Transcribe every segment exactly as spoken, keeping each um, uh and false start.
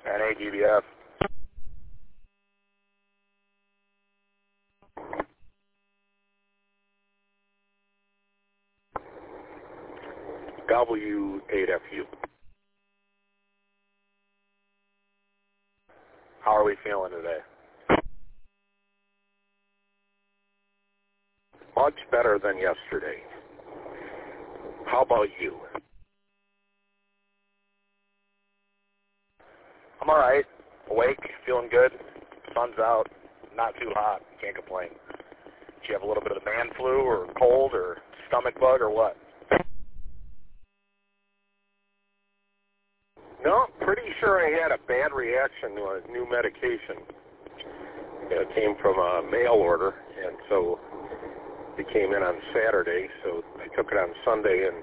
N A D B F. W eight F U. How are we feeling today? Much better than yesterday. How about you? I'm all right. Awake, feeling good. Sun's out. Not too hot. Can't complain. Did you have a little bit of the man flu or cold or stomach bug or what? No, pretty sure I had a bad reaction to a new medication. It came from a mail order, and so it came in on Saturday, so I took it on Sunday, and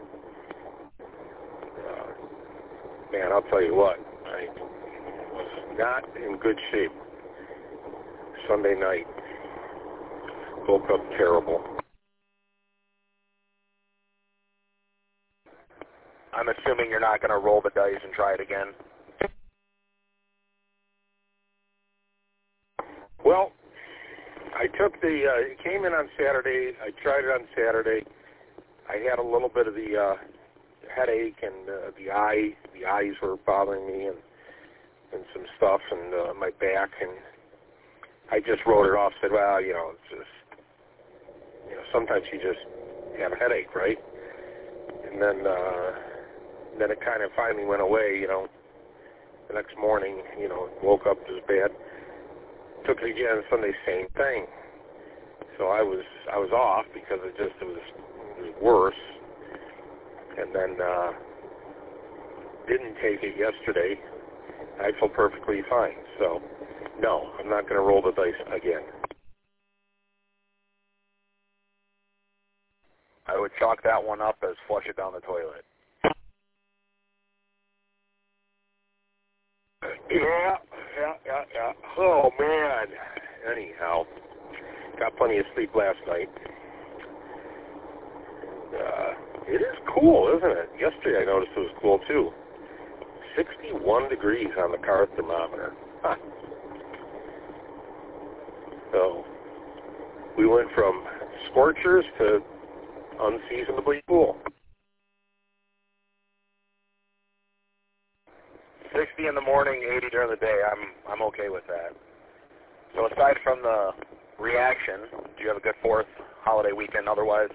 uh, man, I'll tell you what, I was not in good shape Sunday night. Woke up terrible. I'm assuming you're not going to roll the dice and try it again. Well, I took the, uh, it came in on Saturday. I tried it on Saturday. I had a little bit of the uh, headache and uh, the eye, the eyes were bothering me and, and some stuff and uh, my back. And I just wrote it off, said, well, you know, it's just, you know, sometimes you just have a headache, right? And then, uh, then it kind of finally went away, you know. The next morning, you know, woke up, it was bad. Took it again Sunday, same thing. So I was I was off because it just it was, it was worse. And then uh, didn't take it yesterday. I feel perfectly fine. So no, I'm not going to roll the dice again. I would chalk that one up as flush it down the toilet. Yeah, yeah, yeah, yeah. Oh, man. Anyhow, got plenty of sleep last night. Uh, it is cool, isn't it? Yesterday I noticed it was cool, too. sixty-one degrees on the car thermometer. Huh. So, we went from scorchers to unseasonably cool. sixty in the morning, eighty during the day. I'm I'm okay with that. So aside from the reaction, do you have a good fourth holiday weekend otherwise?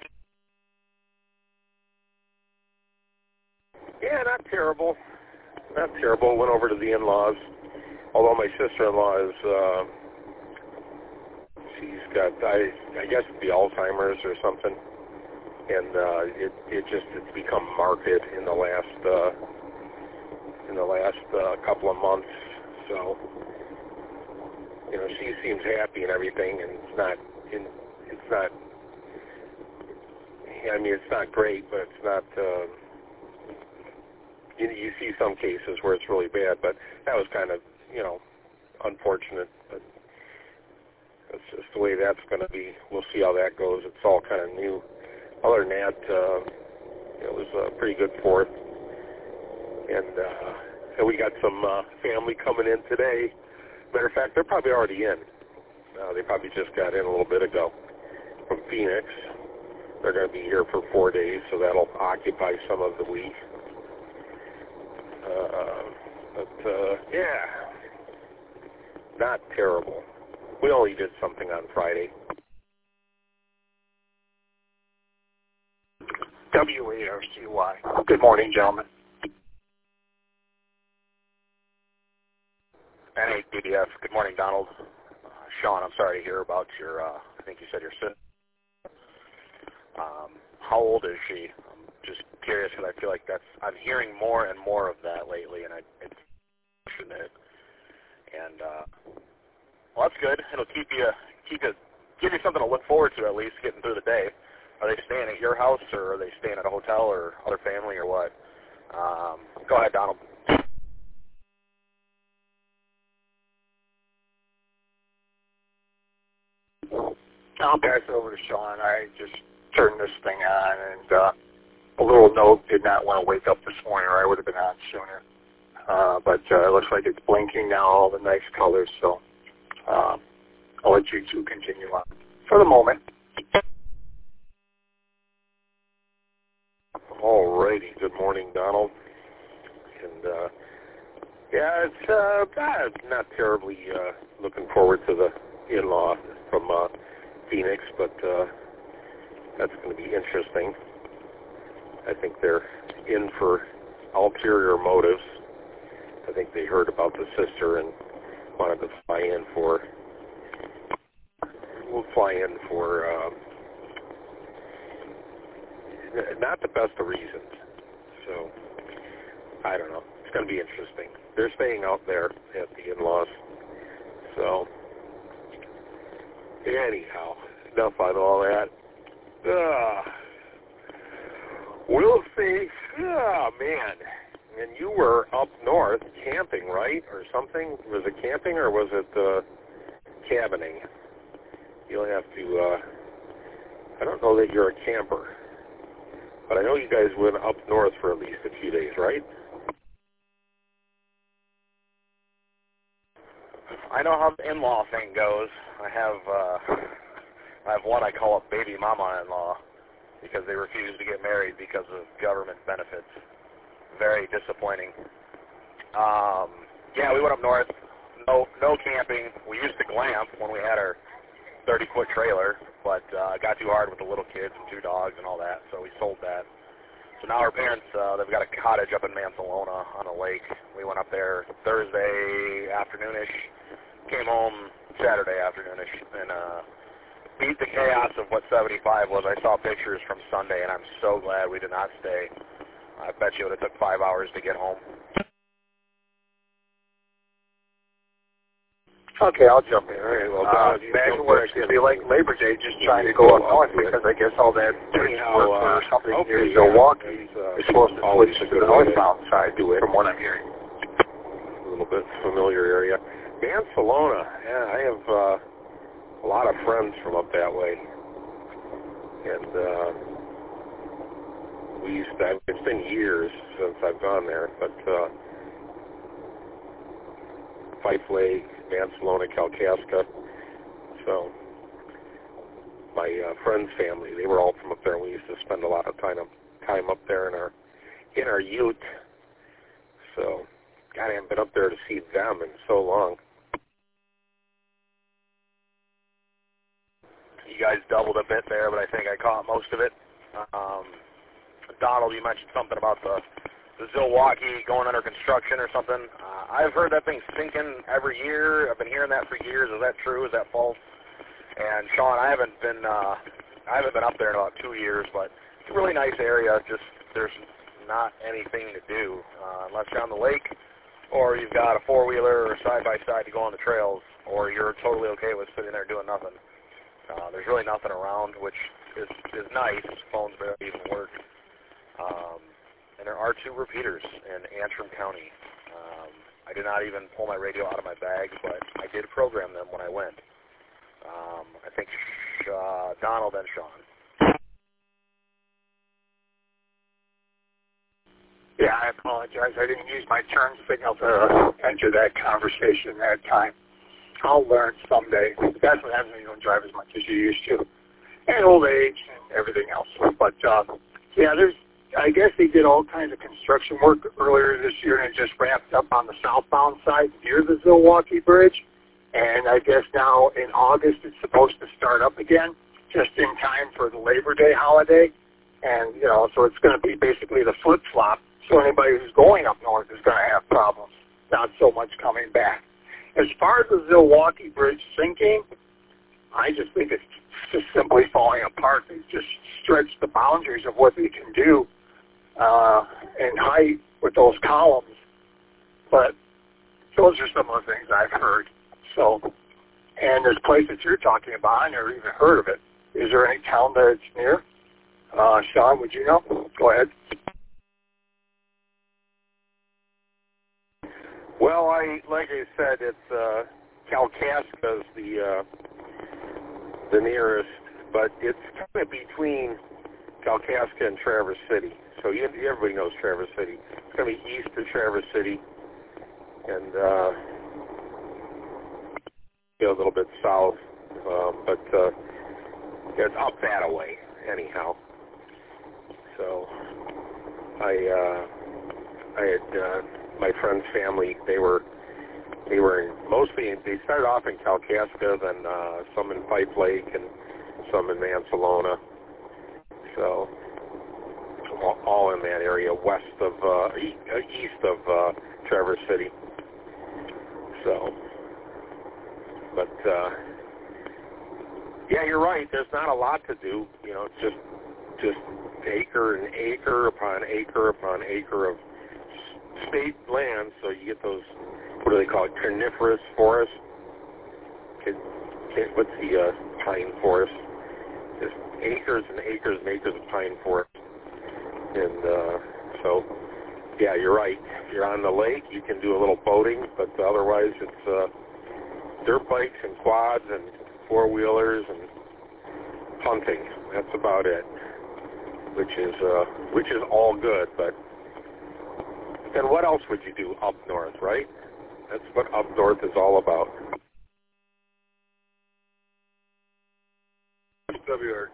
Yeah, not terrible. Not terrible. Went over to the in-laws. Although my sister-in-law is, uh, she's got, I, I guess it'd be Alzheimer's or something. And uh, it, it just, it's become marked in the last, uh, in the last uh, couple of months, so you know she seems happy and everything, and it's not, in, it's not. I mean, it's not great, but it's not. Uh, you, you see some cases where it's really bad, but that was kind of, you know, unfortunate. But that's just the way that's going to be. We'll see how that goes. It's all kind of new. Other than that, uh, it was a pretty good fourth. And, uh, and we got some uh, family coming in today. Matter of fact, they're probably already in. Uh, they probably just got in a little bit ago from Phoenix. They're going to be here for four days, so that'll occupy some of the week. Uh, but, uh, yeah, not terrible. We only did something on Friday. W A R C Y. Good morning, gentlemen. N A D B F. Good morning, Donald. Uh, Sean, I'm sorry to hear about your, uh, I think you said your sister. Um, how old is she? I'm just curious because I feel like that's, I'm hearing more and more of that lately, and I, it's unfortunate. And, uh, well, that's good. It'll keep you, keep you, give you something to look forward to at least getting through the day. Are they staying at your house, or are they staying at a hotel, or other family, or what? Um, go ahead, Donald. I'll pass it over to Sean. I just turned this thing on, and uh, a little note, did not want to wake up this morning, or I would have been on sooner. uh, but uh, it looks like it's blinking now, all the nice colors. So uh, I'll let you two continue on for the moment. All righty. Good morning, Donald. And uh, yeah, it's uh, uh, not terribly uh, looking forward to the in-law from uh, Phoenix, but uh, that's going to be interesting. I think they're in for ulterior motives. I think they heard about the sister and wanted to fly in for, we'll fly in for uh, not the best of reasons. So, I don't know. It's going to be interesting. They're staying out there at the in-laws. So, anyhow, enough on all that. Uh, we'll see. Oh, man. And you were up north camping, right? Or something? Was it camping or was it uh, cabining? You'll have to, uh, I don't know that you're a camper. But I know you guys went up north for at least a few days, right? I know how the in-law thing goes. I have uh, I have one I call a baby mama-in-law because they refuse to get married because of government benefits. Very disappointing. Um, yeah, we went up north. No, no camping. We used to glamp when we had our thirty-foot trailer, but uh, it got too hard with the little kids and two dogs and all that, so we sold that. So now our parents, uh, they've got a cottage up in Mansalona on a lake. We went up there Thursday afternoonish, came home Saturday afternoonish, and uh, beat the chaos of what seventy-five was. I saw pictures from Sunday, and I'm so glad we did not stay. I bet you it would have took five hours to get home. Okay, I'll jump in. All right, well, uh, Don, you imagine jump what back it's going to in. be like Labor Day just Yeah, trying to you go go up up north to it. because I guess all that Anyhow, work for uh, something okay, near yeah, Milwaukee it's, uh, is supposed to always switch a to good the way to northbound side, do it. from what I'm hearing. A little bit familiar area. Mansalona, yeah, I have uh, a lot of friends from up that way. And uh, we used to, it's been years since I've gone there, but uh, Fife Lake, Mansalona, Kalkaska. So my uh, friend's family, they were all from up there. We used to spend a lot of time, time up there in our, in our ute. So, God, I haven't been up there to see them in so long. You guys doubled a bit there, but I think I caught most of it. Um, Donald, you mentioned something about the, the Zilwaukee going under construction or something. Uh, I've heard that thing's sinking every year. I've been hearing that for years. Is that true? Is that false? And Sean, I haven't been uh, I haven't been up there in about two years, but it's a really nice area. Just there's not anything to do uh, unless you're on the lake, or you've got a four-wheeler or side-by-side to go on the trails, or you're totally okay with sitting there doing nothing. Uh, there's really nothing around, which is, is nice. Phones barely even work. Um, and there are two repeaters in Antrim County. Um, I did not even pull my radio out of my bag, but I did program them when I went. Um, I think uh, Donald and Sean. Yeah, I apologize. I didn't use my turn signal to enter that conversation that time. I'll learn someday. That's what happens when you don't drive as much as you used to. And old age and everything else. But, uh, yeah, there's, I guess they did all kinds of construction work earlier this year and it just wrapped up on the southbound side near the Zilwaukee Bridge. And I guess now in August it's supposed to start up again, just in time for the Labor Day holiday. And, you know, so it's going to be basically the flip-flop. So anybody who's going up north is going to have problems, not so much coming back. As far as the Zilwaukee Bridge sinking, I just think it's just simply falling apart. They just stretched the boundaries of what they can do uh, in height with those columns. But those are some of the things I've heard. So, and this place that you're talking about, I never even heard of it. Is there any town that it's near? Uh, Sean, would you know? Go ahead. Well, I like I said, it's uh, Kalkaska's the uh, the nearest, but it's kind of between Kalkaska and Traverse City. So you, everybody knows Traverse City. It's going to be east of Traverse City, and uh, a little bit south, um, but uh, it's up that way anyhow. So I uh, I had uh, my friend's family. They were they were in, mostly they started off in Kalkaska, then uh, some in Pipe Lake, and some in Mansalona. So all, all in that area west of uh, e- east of uh, Traverse City. So, but uh, yeah, you're right. There's not a lot to do. You know, it's just just acre and acre upon acre upon acre of state land. So you get those, what do they call it, coniferous forests? Can, can, what's the uh, pine forest? Just acres and acres and acres of pine forest. And uh, so, yeah, you're right. If you're on the lake, you can do a little boating, but otherwise it's uh, dirt bikes and quads and four-wheelers and hunting. That's about it, which is uh, which is all good. But then what else would you do up north, right? That's what up north is all about. W R.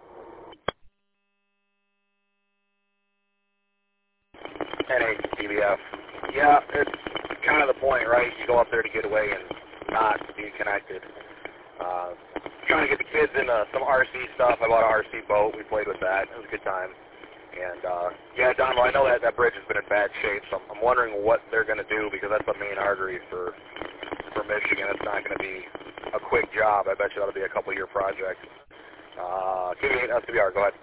N H C B F. Yeah, it's kind of the point, right? You go up there to get away and not be connected. Uh, trying to get the kids into some R C stuff. I bought an R C boat. We played with that. It was a good time. And, uh, yeah, Don, well, I know that that bridge has been in bad shape, so I'm wondering what they're going to do, because that's the main artery for for Michigan. It's not going to be a quick job. I bet you that'll be a couple-year project. Uh, K eight S B R, go ahead.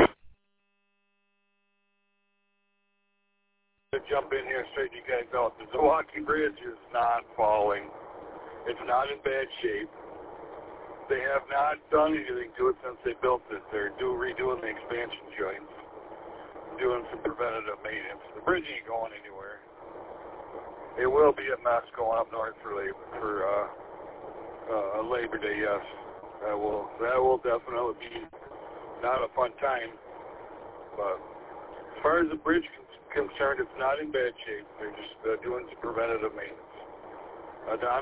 To jump in here and straighten you guys out, the Zilwaukee Bridge is not falling. It's not in bad shape. They have not done anything to it since they built it. They're do, redoing the expansion joints, doing some preventative maintenance. The bridge ain't going anywhere. It will be a mess going up north for Labor, for uh, uh, Labor Day, yes. That will that will definitely be not a fun time. But as far as the bridge is concerned, it's not in bad shape. They're just uh, doing some preventative maintenance. Uh, Don?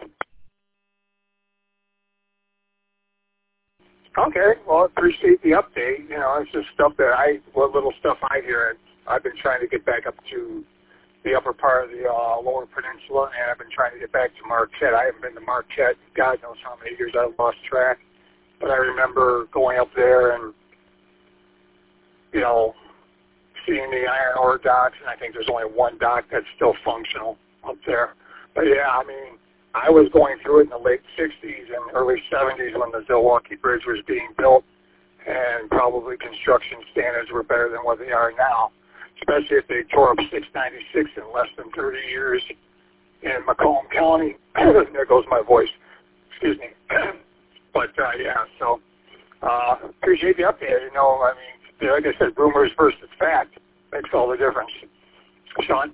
Okay, well, I appreciate the update. You know, it's just stuff that I, what little stuff I hear. I've been trying to get back up to the upper part of the uh, Lower Peninsula, and I've been trying to get back to Marquette. I haven't been to Marquette. God knows how many years I've lost track. But I remember going up there and, you know, seeing the iron ore docks, and I think there's only one dock that's still functional up there. But, yeah, I mean, I was going through it in the late sixties and early seventies when the Zilwaukee Bridge was being built, and probably construction standards were better than what they are now, especially if they tore up six ninety-six in less than thirty years in Macomb County. There goes my voice. Excuse me. But, uh, yeah, so uh, appreciate the update. You know, I mean, like I said, rumors versus fact makes all the difference. Sean?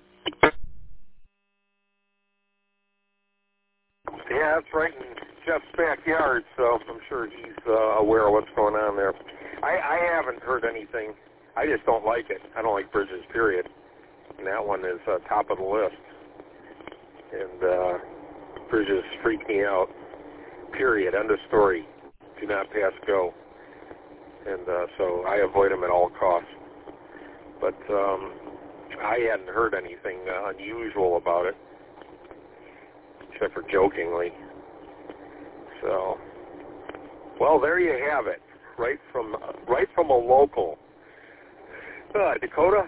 Yeah, that's right in Jeff's backyard, so I'm sure he's uh, aware of what's going on there. I, I haven't heard anything. I just don't like it. I don't like bridges, period. And that one is uh, top of the list. And uh, bridges freak me out, period. End of story. Do not pass go. And uh, so I avoid them at all costs. But um, I hadn't heard anything uh, unusual about it, except for jokingly. So, well, there you have it, right from uh, right from a local. Uh, Dakota?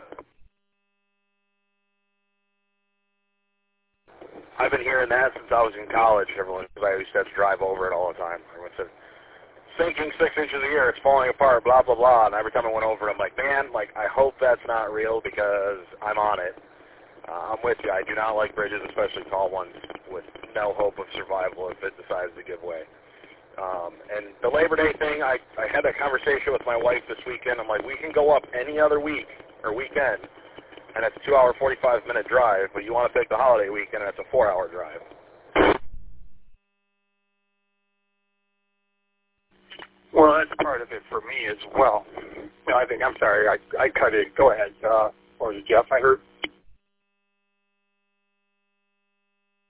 I've been hearing that since I was in college, everyone, because I used to have to drive over it all the time. Everyone said, sinking six inches a year, it's falling apart, blah, blah, blah. And every time I went over, I'm like, man, like, I hope that's not real because I'm on it. Uh, I'm with you. I do not like bridges, especially tall ones, with no hope of survival if it decides to give way. Um, and the Labor Day thing, I, I had that conversation with my wife this weekend. I'm like, we can go up any other week or weekend, and it's a two-hour, forty-five minute drive, but you want to take the holiday weekend, and it's a four-hour drive. Well, that's part of it for me as well. No, I think, I'm sorry, I, I cut in. Go ahead. Uh, or was it Jeff I heard?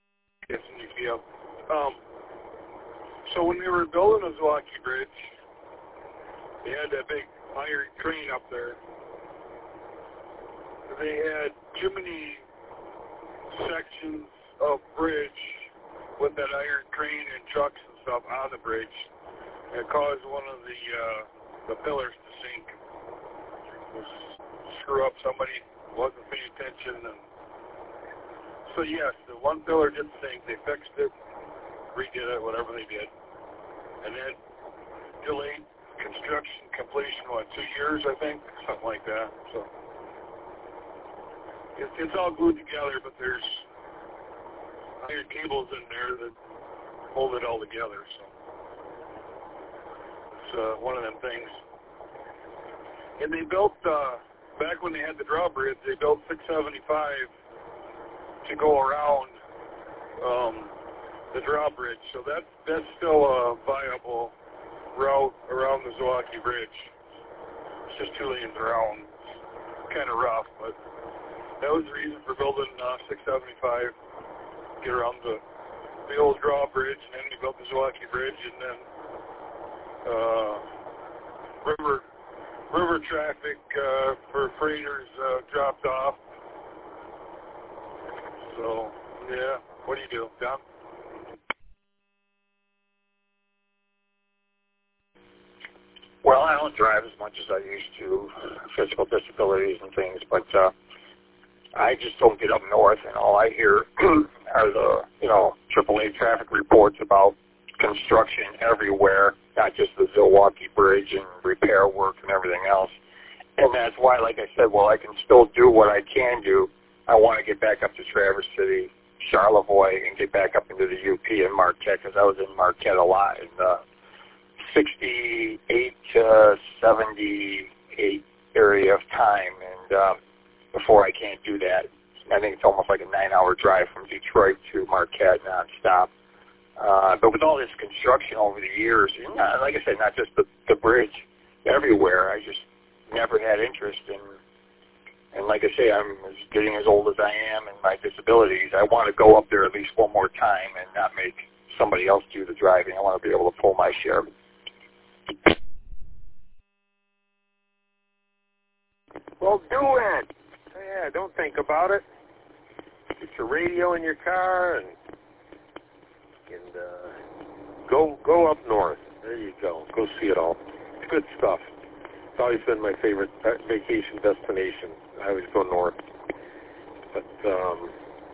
Yep. Um, so when we were building the Zwacky Bridge, they had that big iron crane up there. They had too many sections of bridge with that iron crane and trucks and stuff on the bridge. It caused one of the uh, the pillars to sink. Screw up, somebody wasn't paying attention, and so yes, the one pillar did sink. They fixed it, redid it, whatever they did, and then delayed construction completion, what, two years, I think, something like that. So it's, it's all glued together, but there's iron cables in there that hold it all together. So it's uh, one of them things. And they built, uh, back when they had the drawbridge, they built six seventy-five to go around um, the drawbridge. So that, that's still a viable route around the Zwacky Bridge. It's just two lanes around. Kind of rough, but that was the reason for building uh, six seventy-five, get around the, the old drawbridge, and then we built the Zwacky Bridge, and then uh, river river traffic uh, for freighters uh, dropped off. So, yeah, what do you do, Don? Well, I don't drive as much as I used to, physical disabilities and things, but uh, I just don't get up north, and all I hear are the, you know, triple A traffic reports about construction everywhere, not just the Zilwaukee Bridge and repair work and everything else. And that's why, like I said, while I can still do what I can do, I want to get back up to Traverse City, Charlevoix, and get back up into the U P and Marquette, because I was in Marquette a lot in the sixty-eight to seventy-eight area of time, and um, before I can't do that. I think it's almost like a nine-hour drive from Detroit to Marquette nonstop. Uh, but with all this construction over the years, and uh, like I said, not just the, the bridge, everywhere, I just never had interest in. And like I say, I'm as getting as old as I am and my disabilities, I want to go up there at least one more time and not make somebody else do the driving. I want to be able to pull my share. Well, do it. Yeah, don't think about it. Get your radio in your car and and uh, go go up north. There you go. Go see it all. It's good stuff. It's always been my favorite vacation destination. I always go north. But um,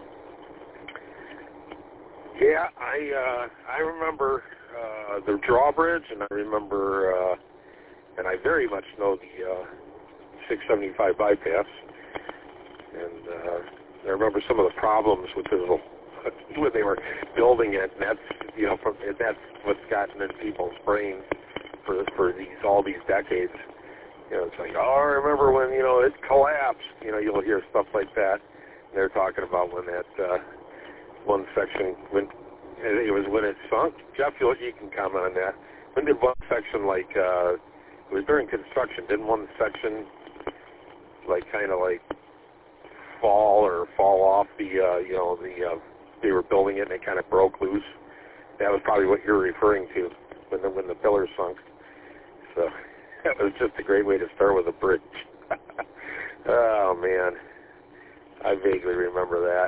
yeah, I uh, I remember uh, the drawbridge, and I remember, uh, and I very much know the uh, six seventy-five bypass, and uh, I remember some of the problems with this little, when they were building it, and that's, you know, from, and that's what's gotten in people's brains for for these all these decades. You know, it's like, oh, I remember when, you know, it collapsed. You know, you'll hear stuff like that. And they're talking about when that uh, one section, when I think it was when it sunk. Jeff, you, you can comment on that. When did one section, like, uh, it was during construction, didn't one section, like, kind of like fall or fall off the, uh, you know, the, uh, they were building it and it kind of broke loose? That was probably what you're referring to when the, when the pillar sunk. So that was just a great way to start with a bridge. Oh, man. I vaguely remember that.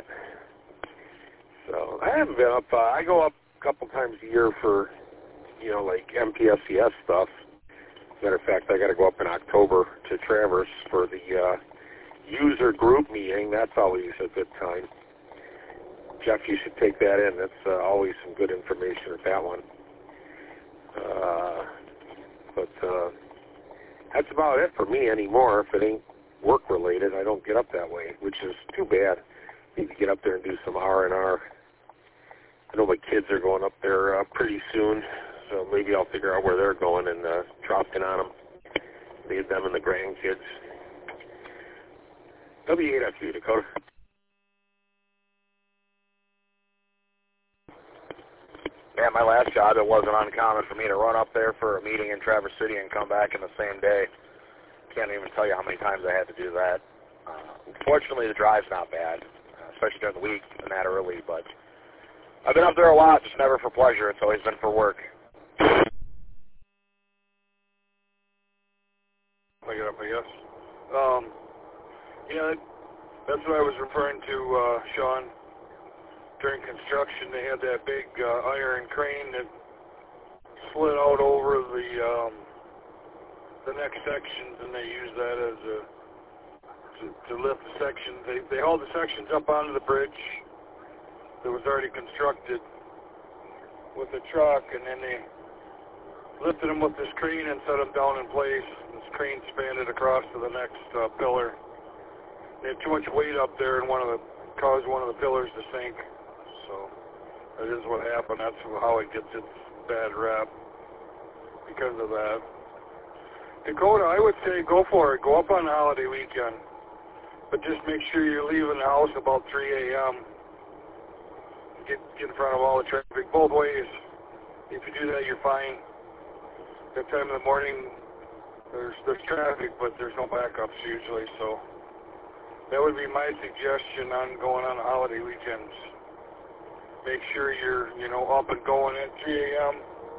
So I haven't been up. Uh, I go up a couple times a year for, you know, like M P S C S stuff. Matter of fact, I got to go up in October to Traverse for the uh, user group meeting. That's always a good time. Jeff, you should take that in. That's uh, always some good information at that one. Uh, but uh, that's about it for me anymore. If it ain't work-related, I don't get up that way, which is too bad. I need to get up there and do some R and R. I know my kids are going up there uh, pretty soon, so maybe I'll figure out where they're going and uh, drop in on them. Leave them and the grandkids. W eight F U, Dakota. Yeah, my last job, it wasn't uncommon for me to run up there for a meeting in Traverse City and come back in the same day. Can't even tell you how many times I had to do that. Uh, fortunately, the drive's not bad, uh, especially during the week and that early, but I've been up there a lot, just never for pleasure. It's always been for work. Pick it up, I guess. Um, yeah, that's what I was referring to, uh, Sean. During construction, they had that big uh, iron crane that slid out over the um, the next sections, and they used that as a to, to lift the sections. They they hauled the sections up onto the bridge that was already constructed with a truck, and then they lifted them with this crane and set them down in place. This crane spanned it across to the next uh, pillar. They had too much weight up there, and one of the caused one of the pillars to sink. So that is what happened. That's how it gets its bad rap, because of that. Dakota, I would say go for it. Go up on holiday weekend, but just make sure you're leaving the house about three a.m. Get get in front of all the traffic both ways. If you do that, you're fine. That time in the morning, there's there's traffic, but there's no backups usually. So that would be my suggestion on going on holiday weekends. Make sure you're, you know, up and going at three a.m.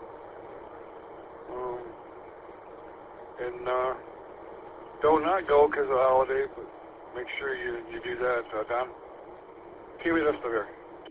Um, and uh, don't not go because of the holiday, but make sure you, you do that, uh, Don. Keep it up there.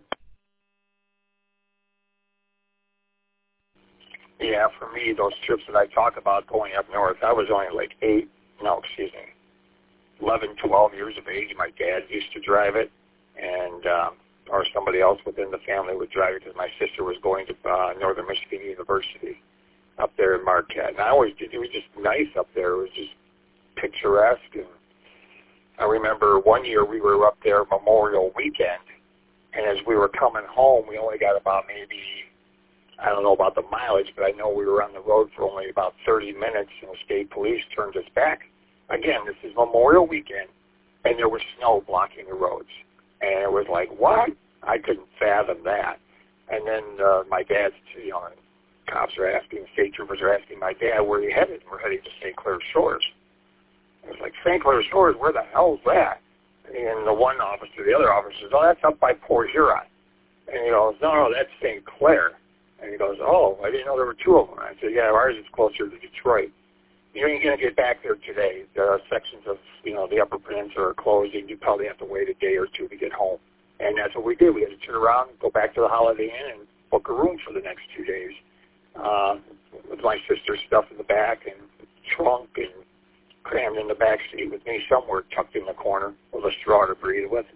Yeah, for me, those trips that I talk about going up north, I was only like eight, no, excuse me, eleven, twelve years of age. My dad used to drive it, and um, or somebody else within the family would drive it because my sister was going to uh, Northern Michigan University up there in Marquette. And I always did, it was just nice up there. It was just picturesque. And I remember one year we were up there Memorial Weekend, and as we were coming home, we only got about maybe, I don't know about the mileage, but I know we were on the road for only about thirty minutes, and the state police turned us back. Again, this is Memorial Weekend, and there was snow blocking the roads. And it was like, what? I couldn't fathom that. And then uh, my dad's, you know, cops are asking, state troopers are asking my dad, where are you headed? We're heading to Saint Clair Shores. I was like, Saint Clair Shores, where the hell's that? And the one officer, the other officer says, oh, that's up by Port Huron. And he goes, no, no, that's Saint Clair. And he goes, oh, I didn't know there were two of them. I said, yeah, ours is closer to Detroit. You ain't going to get back there today. There are sections of, you know, the Upper Peninsula are closed, and you probably have to wait a day or two to get home. And that's what we did. We had to turn around, go back to the Holiday Inn, and book a room for the next two days. Uh, with my sister's stuff in the back and trunk and crammed in the back seat with me somewhere tucked in the corner with a straw to breathe with.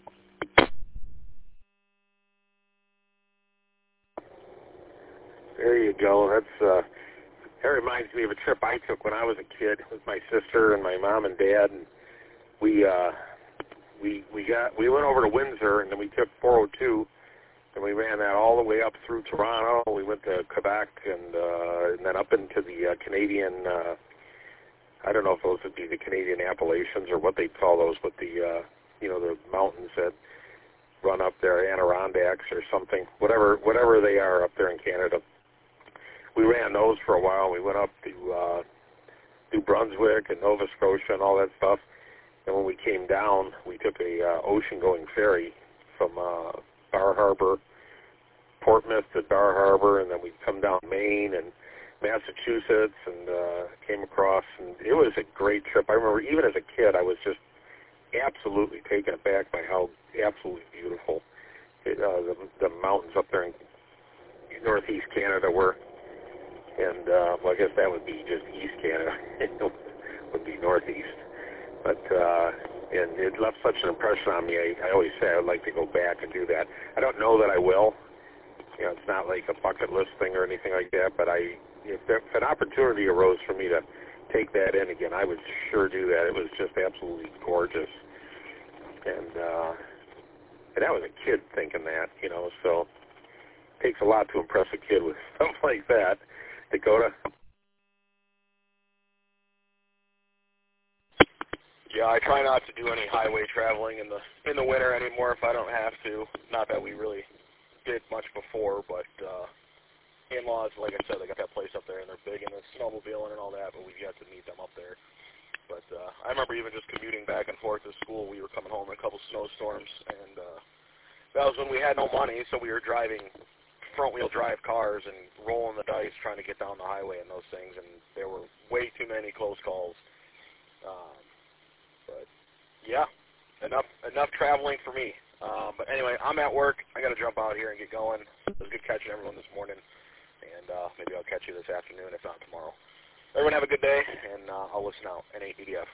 There you go. That's uh, that reminds me of a trip I took when I was a kid with my sister and my mom and dad, and we uh, we we got we went over to Windsor, and then we took four oh two, and we ran that all the way up through Toronto. We went to Quebec, and uh, and then up into the uh, Canadian. Uh, I don't know if those would be the Canadian Appalachians or what they call those, but the uh, you know the mountains that run up there, Adirondacks or something, whatever whatever they are up there in Canada. We ran those for a while. We went up to uh, New Brunswick and Nova Scotia and all that stuff. And when we came down, we took a uh, ocean-going ferry from uh, Bar Harbor, Portsmouth to Bar Harbor, and then we come down Maine and Massachusetts and uh, came across. And it was a great trip. I remember even as a kid, I was just absolutely taken aback by how absolutely beautiful it, uh, the, the mountains up there in northeast Canada were. And, uh, well, I guess that would be just East Canada. It would be Northeast. But, uh, and it left such an impression on me. I, I always say I would like to go back and do that. I don't know that I will. You know, it's not like a bucket list thing or anything like that, but I, if, there, if an opportunity arose for me to take that in again, I would sure do that. It was just absolutely gorgeous. And, uh, and I was a kid thinking that, you know, so it takes a lot to impress a kid with stuff like that. Dakota? Yeah, I try not to do any highway traveling in the in the winter anymore if I don't have to. Not that we really did much before, but uh, in-laws, like I said, they got that place up there, and they're big into snowmobiling and all that, but we've yet to meet them up there. But uh, I remember even just commuting back and forth to school. We were coming home in a couple snowstorms, and uh, that was when we had no money, so we were driving front-wheel drive cars and rolling the dice trying to get down the highway and those things, and there were way too many close calls. Um, but, yeah, enough enough traveling for me. Um, but anyway, I'm at work. I got to jump out here and get going. It was good catching everyone this morning, and uh, maybe I'll catch you this afternoon, if not tomorrow. Everyone have a good day, and uh, I'll listen out. N A D D F.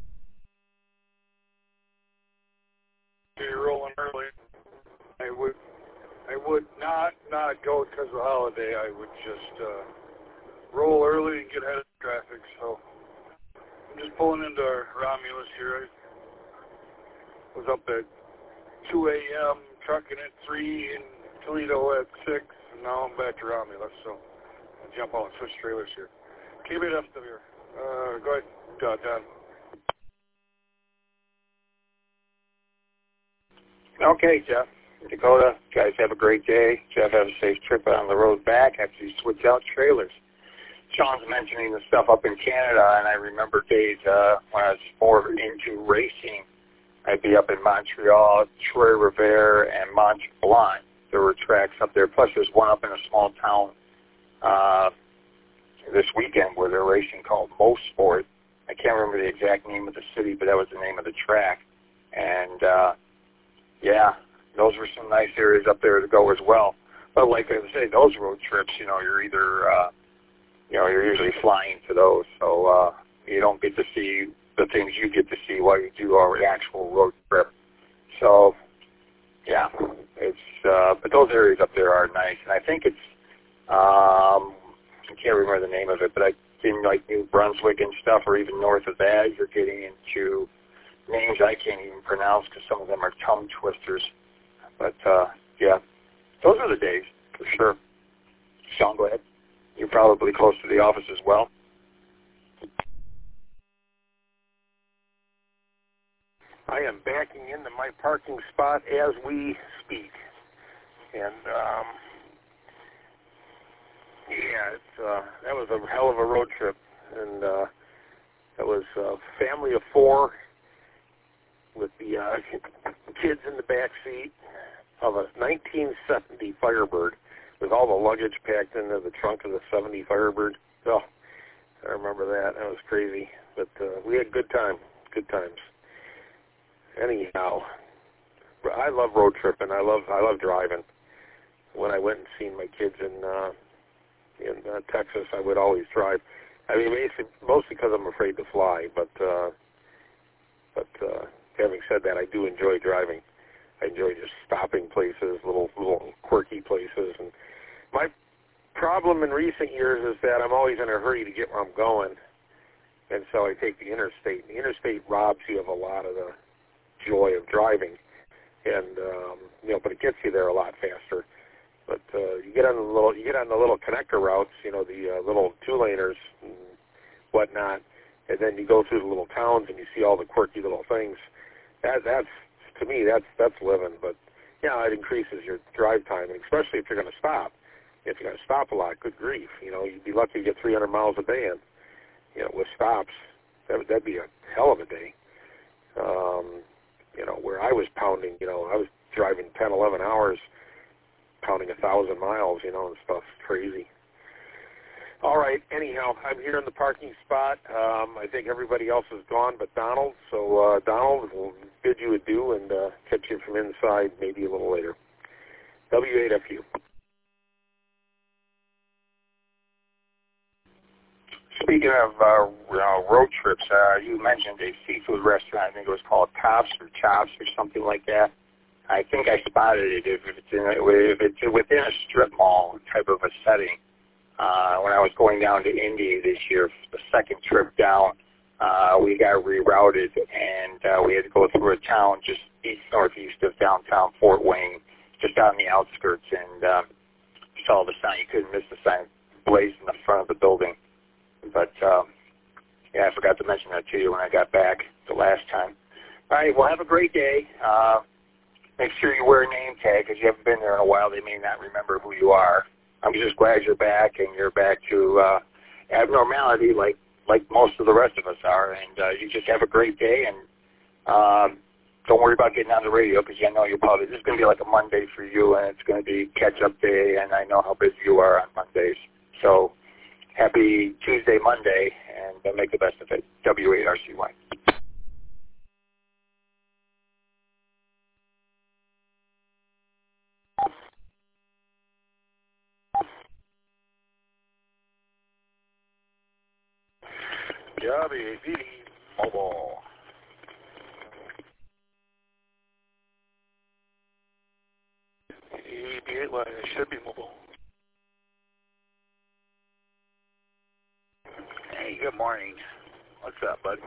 You're rolling early. I would, I would not not go because of the holiday. I would just uh, roll early and get ahead of traffic. So I'm just pulling into Romulus here. I was up at two a.m. trucking at three in Toledo at six, and now I'm back to Romulus. So I'll jump out and switch trailers here. K B F W. Uh, go ahead, uh, Don. Uh, Okay, Jeff. Dakota, guys have a great day. Jeff, have a safe trip on the road back after you switch out trailers. Sean's mentioning the stuff up in Canada, and I remember days uh, when I was more into racing. I'd be up in Montreal, Trois-Rivières, and Mont Blanc. There were tracks up there. Plus, there's one up in a small town uh, this weekend where they're racing called Mosport. I can't remember the exact name of the city, but that was the name of the track. And, uh, yeah, those were some nice areas up there to go as well. But like I say, those road trips, you know, you're either, uh, you know, you're usually flying to those. So uh, you don't get to see the things you get to see while you do our actual road trip. So, yeah, it's, uh, but those areas up there are nice. And I think it's, um, I can't remember the name of it, but I in like New Brunswick and stuff, or even north of that, you're getting into names I can't even pronounce because some of them are tongue twisters. But, uh, yeah, those are the days, for sure. Sean, go ahead. You're probably close to the office as well. I am backing into my parking spot as we speak. And, um, yeah, it's, uh, that was a hell of a road trip. And uh, that was a family of four with the uh, kids in the back seat of a nineteen seventy Firebird with all the luggage packed into the trunk of the seventy Firebird. Oh, I remember that. That was crazy. But uh, we had good time, good times. Anyhow, I love road tripping. I love I love driving. When I went and seen my kids in uh, in uh, Texas, I would always drive. I mean, basically, mostly because I'm afraid to fly. But uh, but uh, having said that, I do enjoy driving. I enjoy just stopping places, little little quirky places. And my problem in recent years is that I'm always in a hurry to get where I'm going, and so I take the interstate. The interstate robs you of a lot of the joy of driving, and um, you know, but it gets you there a lot faster. But uh, you get on the little, you get on the little connector routes, you know, the uh, little two-laners and whatnot, and then you go through the little towns and you see all the quirky little things. That, that's to me, that's that's living. But yeah, it increases your drive time, and especially if you're going to stop. If you're going to stop a lot, good grief, you know, you'd be lucky to get three hundred miles a day in. You know, with stops, that would that'd be a hell of a day. Um, you know, where I was pounding, you know, I was driving ten, eleven hours, pounding a thousand miles, you know, and stuff. Crazy. All right. Anyhow, I'm here in the parking spot. Um, I think everybody else is gone but Donald. So, uh, Donald, we'll bid you adieu and uh, catch you from inside maybe a little later. W eight F U. Speaking of uh, you know, road trips, uh, you mentioned a seafood restaurant. I think it was called Tops or Chops or something like that. I think I spotted it if it's, in a, if it's within a strip mall type of a setting. Uh, when I was going down to Indy this year, the second trip down, uh, we got rerouted, and uh, we had to go through a town just east northeast of downtown Fort Wayne, just on the outskirts, and uh, saw the sign. You couldn't miss the sign blazed in the front of the building. But, um, yeah, I forgot to mention that to you when I got back the last time. All right, well, have a great day. Uh, make sure you wear a name tag because you haven't been there in a while. They may not remember who you are. I'm just glad you're back, and you're back to uh, abnormality like like most of the rest of us are. And uh, you just have a great day. And um, don't worry about getting on the radio because I know you're probably, this is going to be like a Monday for you, and it's going to be catch-up day, and I know how busy you are on Mondays. So happy Tuesday, Monday, and make the best of it. W eight R C Y. W B Mobile. E B eight Y, it should be mobile. Hey, good morning. What's up, bud?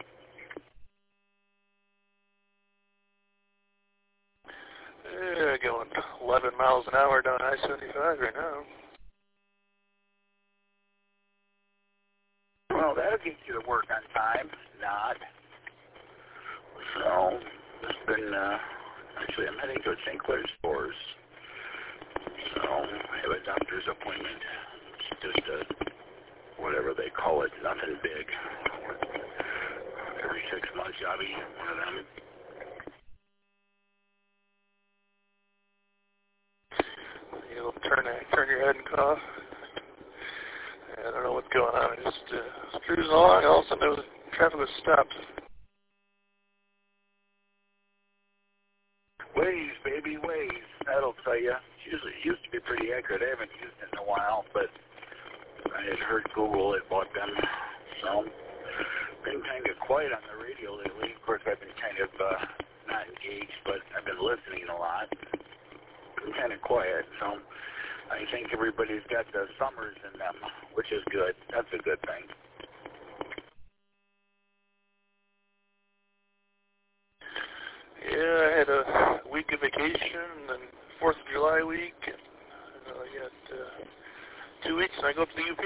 Yeah, going eleven miles an hour down I seventy-five right now. Well, that'll get you to work on time. Not. So, it's been, uh, actually, I'm heading to Saint Clair stores. So, I have a doctor's appointment. It's just a, whatever they call it, nothing big. Every six months, Jobby, one of them. You'll turn, turn your head and cough. I don't know what's going on. I just uh, cruising along, all of a sudden there was, traffic was stopped. Waze, baby, Waze. That'll tell you. Usually, it used to be pretty accurate. I haven't used it in a while, but I had heard Google had bought them. So, been kind of quiet on the radio lately. Of course, I've been kind of uh, not engaged, but I've been listening a lot. Been kind of quiet, so I think everybody's got the summers in them, which is good. That's a good thing. Yeah, I had a week of vacation and fourth of July week, and uh, I got uh, two weeks and I go up to the U P.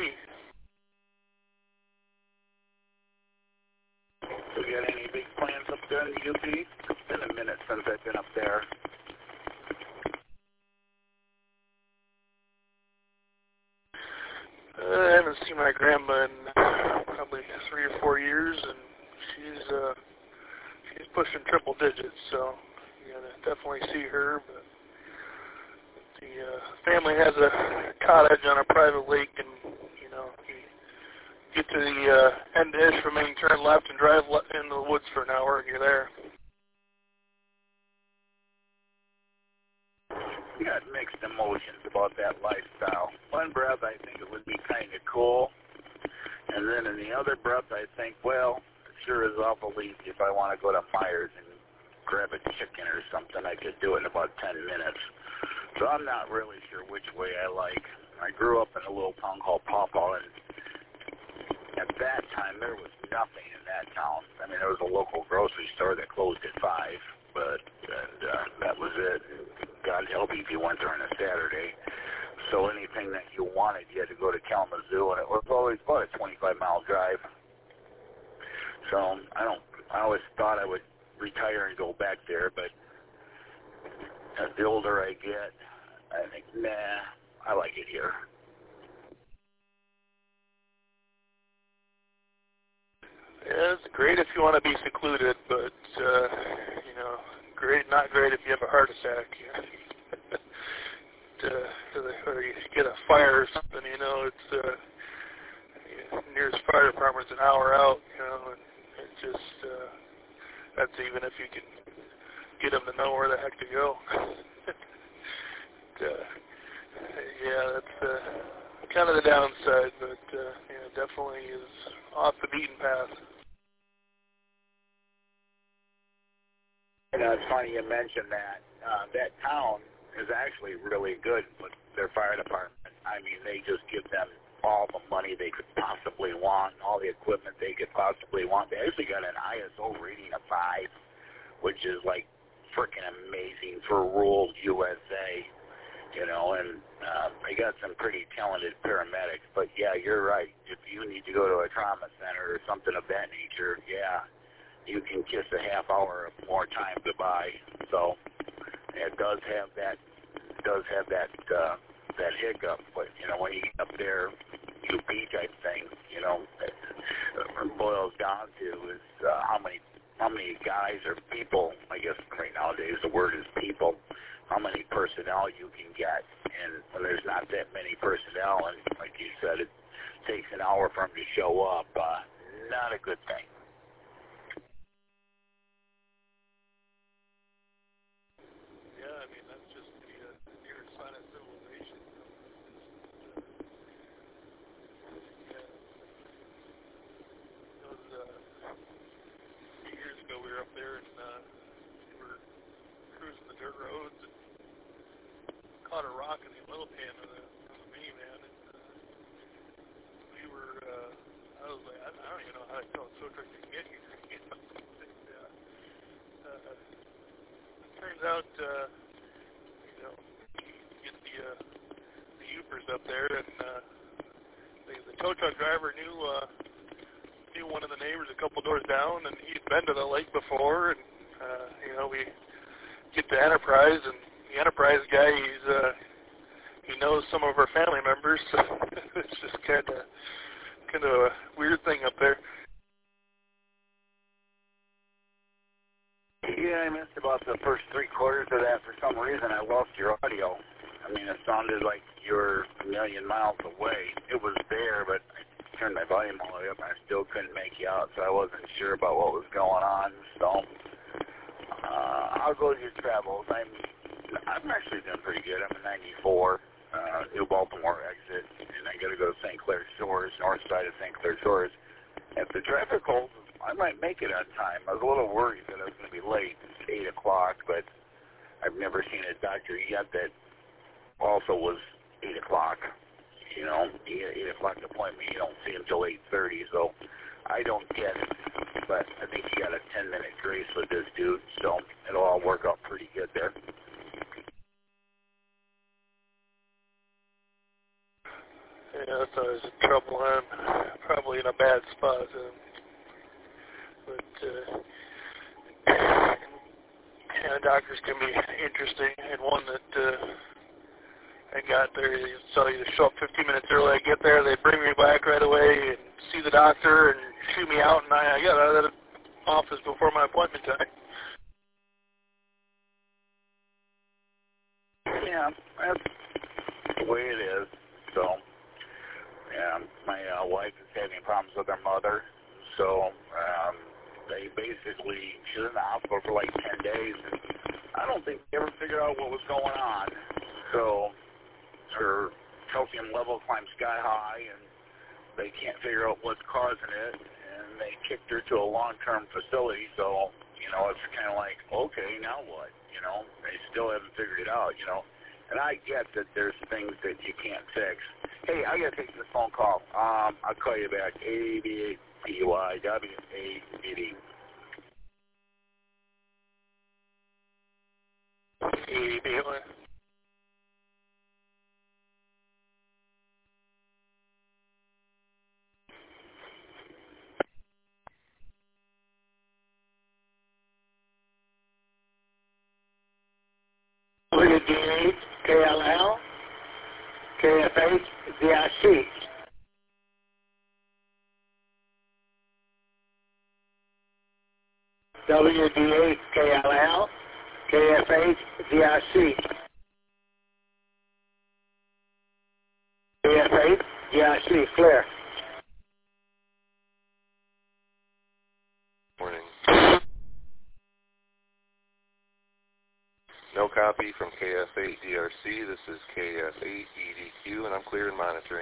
So you got any big plans up there in the U P? It's been a minute since I've been up there. Uh, I haven't seen my grandma in probably three or four years, and she's uh, she's pushing triple digits, so you gotta definitely see her. But the uh, family has a cottage on a private lake, and you know, you get to the uh, end of Ishpeming, turn left, and drive le- into the woods for an hour, and you're there. I got mixed emotions about that lifestyle. One breath, I think it would be kind of cool. And then in the other breath, I think, well, it sure is awful easy. If I want to go to Myers and grab a chicken or something, I could do it in about ten minutes. So I'm not really sure which way I like. I grew up in a little town called Pawpaw, and at that time, there was nothing in that town. I mean, there was a local grocery store that closed at five, but and, uh, that was it. God help you if you went there on a Saturday. So anything that you wanted, you had to go to Kalamazoo, and it was always about a twenty-five mile drive. So I don't. I always thought I would retire and go back there, but as the older I get, I think, nah, I like it here. Yeah, it's great if you want to be secluded, but uh, you know, great, not great if you have a heart attack. to, to the, or you get a fire or something, you know, it's uh, the nearest fire department's an hour out, you know, and it's just uh, that's even if you can get them to know where the heck to go. but, uh, yeah, that's uh, kind of the downside, but uh, yeah, definitely is off the beaten path. You know, it's funny you mentioned that. Uh, that town is actually really good with their fire department. I mean, they just give them all the money they could possibly want, all the equipment they could possibly want. They actually got an I S O rating of five, which is like freaking amazing for rural U S A, you know, and uh, they got some pretty talented paramedics. But, yeah, you're right. If you need to go to a trauma center or something of that nature, yeah, you can kiss a half hour more time goodbye. So it does have that does have that uh, that hiccup, but you know when you get up there, U P type thing, you know, it, it boils down to is uh, how many how many guys or people, I guess right nowadays the word is people, how many personnel you can get. And when there's not that many personnel, and like you said, it takes an hour for them to show up, uh, not a good thing. Yeah, I mean, that's just the uh, nearest sign of civilization. Yeah. It was, uh, a few years ago we were up there and uh, we were cruising the dirt roads and caught a rock in the oil pan of the, of the minivan, and uh, we were, uh, I was like, I, I don't even know how to tell a tow truck to get here. You know? And, uh, uh, it turns out, uh, you know, you get the, uh, the Upers up there, and uh, the, the tow truck driver knew, uh, knew one of the neighbors a couple doors down, and he'd been to the lake before, and, uh, you know, we get to Enterprise, and the Enterprise guy, he's, uh, he knows some of our family members, so it's just kind of, kind of a weird thing up there. Yeah, I missed about the first three quarters of that. For some reason, I lost your audio. I mean, it sounded like you were a million miles away. It was there, but I turned my volume all the way up, and I still couldn't make you out, so I wasn't sure about what was going on. So, uh, I'll go to your travels. I'm, I'm actually doing pretty good. I'm in ninety-four, uh, New Baltimore exit, and I got to go to Saint Clair Shores, north side of Saint Clair Shores. If the traffic holds, I might make it on time. I was a little worried that I was going to be late. It's eight o'clock, but I've never seen a doctor yet that also was eight o'clock. You know, eight o'clock appointment, you don't see him until eight thirty, so I don't get it. But I think you got a ten-minute grace with this dude, so it'll all work out pretty good there. Yeah, that's always a trouble. I'm probably in a bad spot. Um, but, uh, yeah, doctors can be interesting. And one that uh, I got there, they tell you to show up fifteen minutes early. I get there, they bring me back right away and see the doctor and shoot me out, and I, I got out of the office before my appointment time. Yeah, that's the way it is. So, yeah, my uh, wife is having problems with her mother, so um, they basically, she was in the hospital for like ten days, and I don't think they ever figured out what was going on. So her calcium level climbed sky high, and they can't figure out what's causing it, and they kicked her to a long-term facility. So, you know, it's kind of like, okay, now what? You know, they still haven't figured it out, you know. And I get that there's things that you can't fix. Hey, I got to take this phone call. Um, I'll call you back. A B B Y W A B D. A B Y. W D H, K L L, K F H, Z I C. W D H, K L L, K F H, Z I C. K F H, Z I C, clear. Morning. No copy from K F eight D R C. This is K F eight E D Q, and I'm clear and monitoring.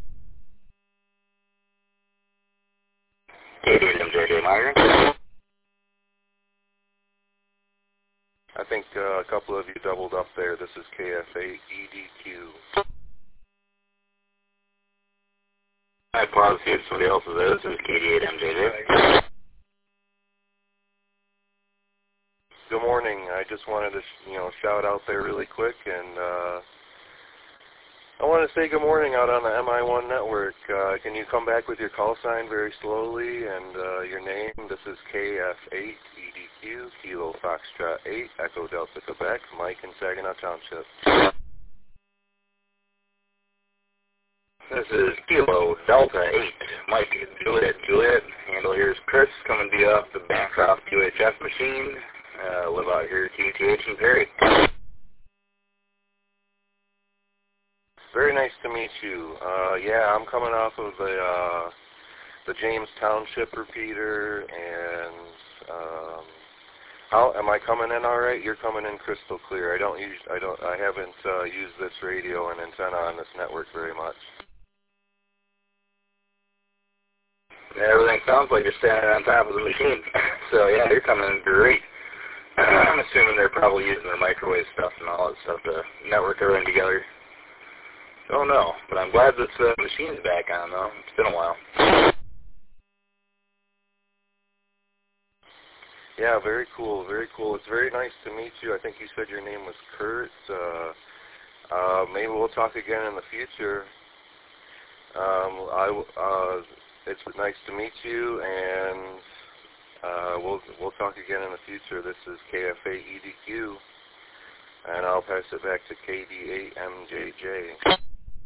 I think uh, a couple of you doubled up there. This is K F eight E D Q. I pause see if somebody else is there. This is K D eight M J J. Good morning. I just wanted to, you know, shout out there really quick, and uh, I want to say good morning out on the M I one network. Uh, can you come back with your call sign very slowly and uh, your name? This is K F eight E D Q, Kilo Foxtrot eight, Echo Delta Quebec, Mike in Saginaw Township. This is Kilo Delta eight, Mike Juliet Juliet in handle here is Chris, coming to you off the Bancroft U H F machine. Uh, live out here at T T H in Perry. Very nice to meet you. Uh, yeah, I'm coming off of the uh, the James Township repeater, and um, how am I coming in all right? You're coming in crystal clear. I don't use, I don't, I haven't uh, used this radio and antenna on this network very much. Everything sounds like you're standing on top of the machine. So yeah, you're coming in great. I'm assuming they're probably using their microwave stuff and all that stuff to network everything together. Don't know, but I'm glad this uh, machine's back on though. It's been a while. Yeah, very cool, very cool. It's very nice to meet you. I think you said your name was Kurt. Uh, uh, maybe we'll talk again in the future. Um, I, uh, it's nice to meet you, and uh, we'll we'll talk again in the future. This is K F A E D Q, and I'll pass it back to K D eight M J J.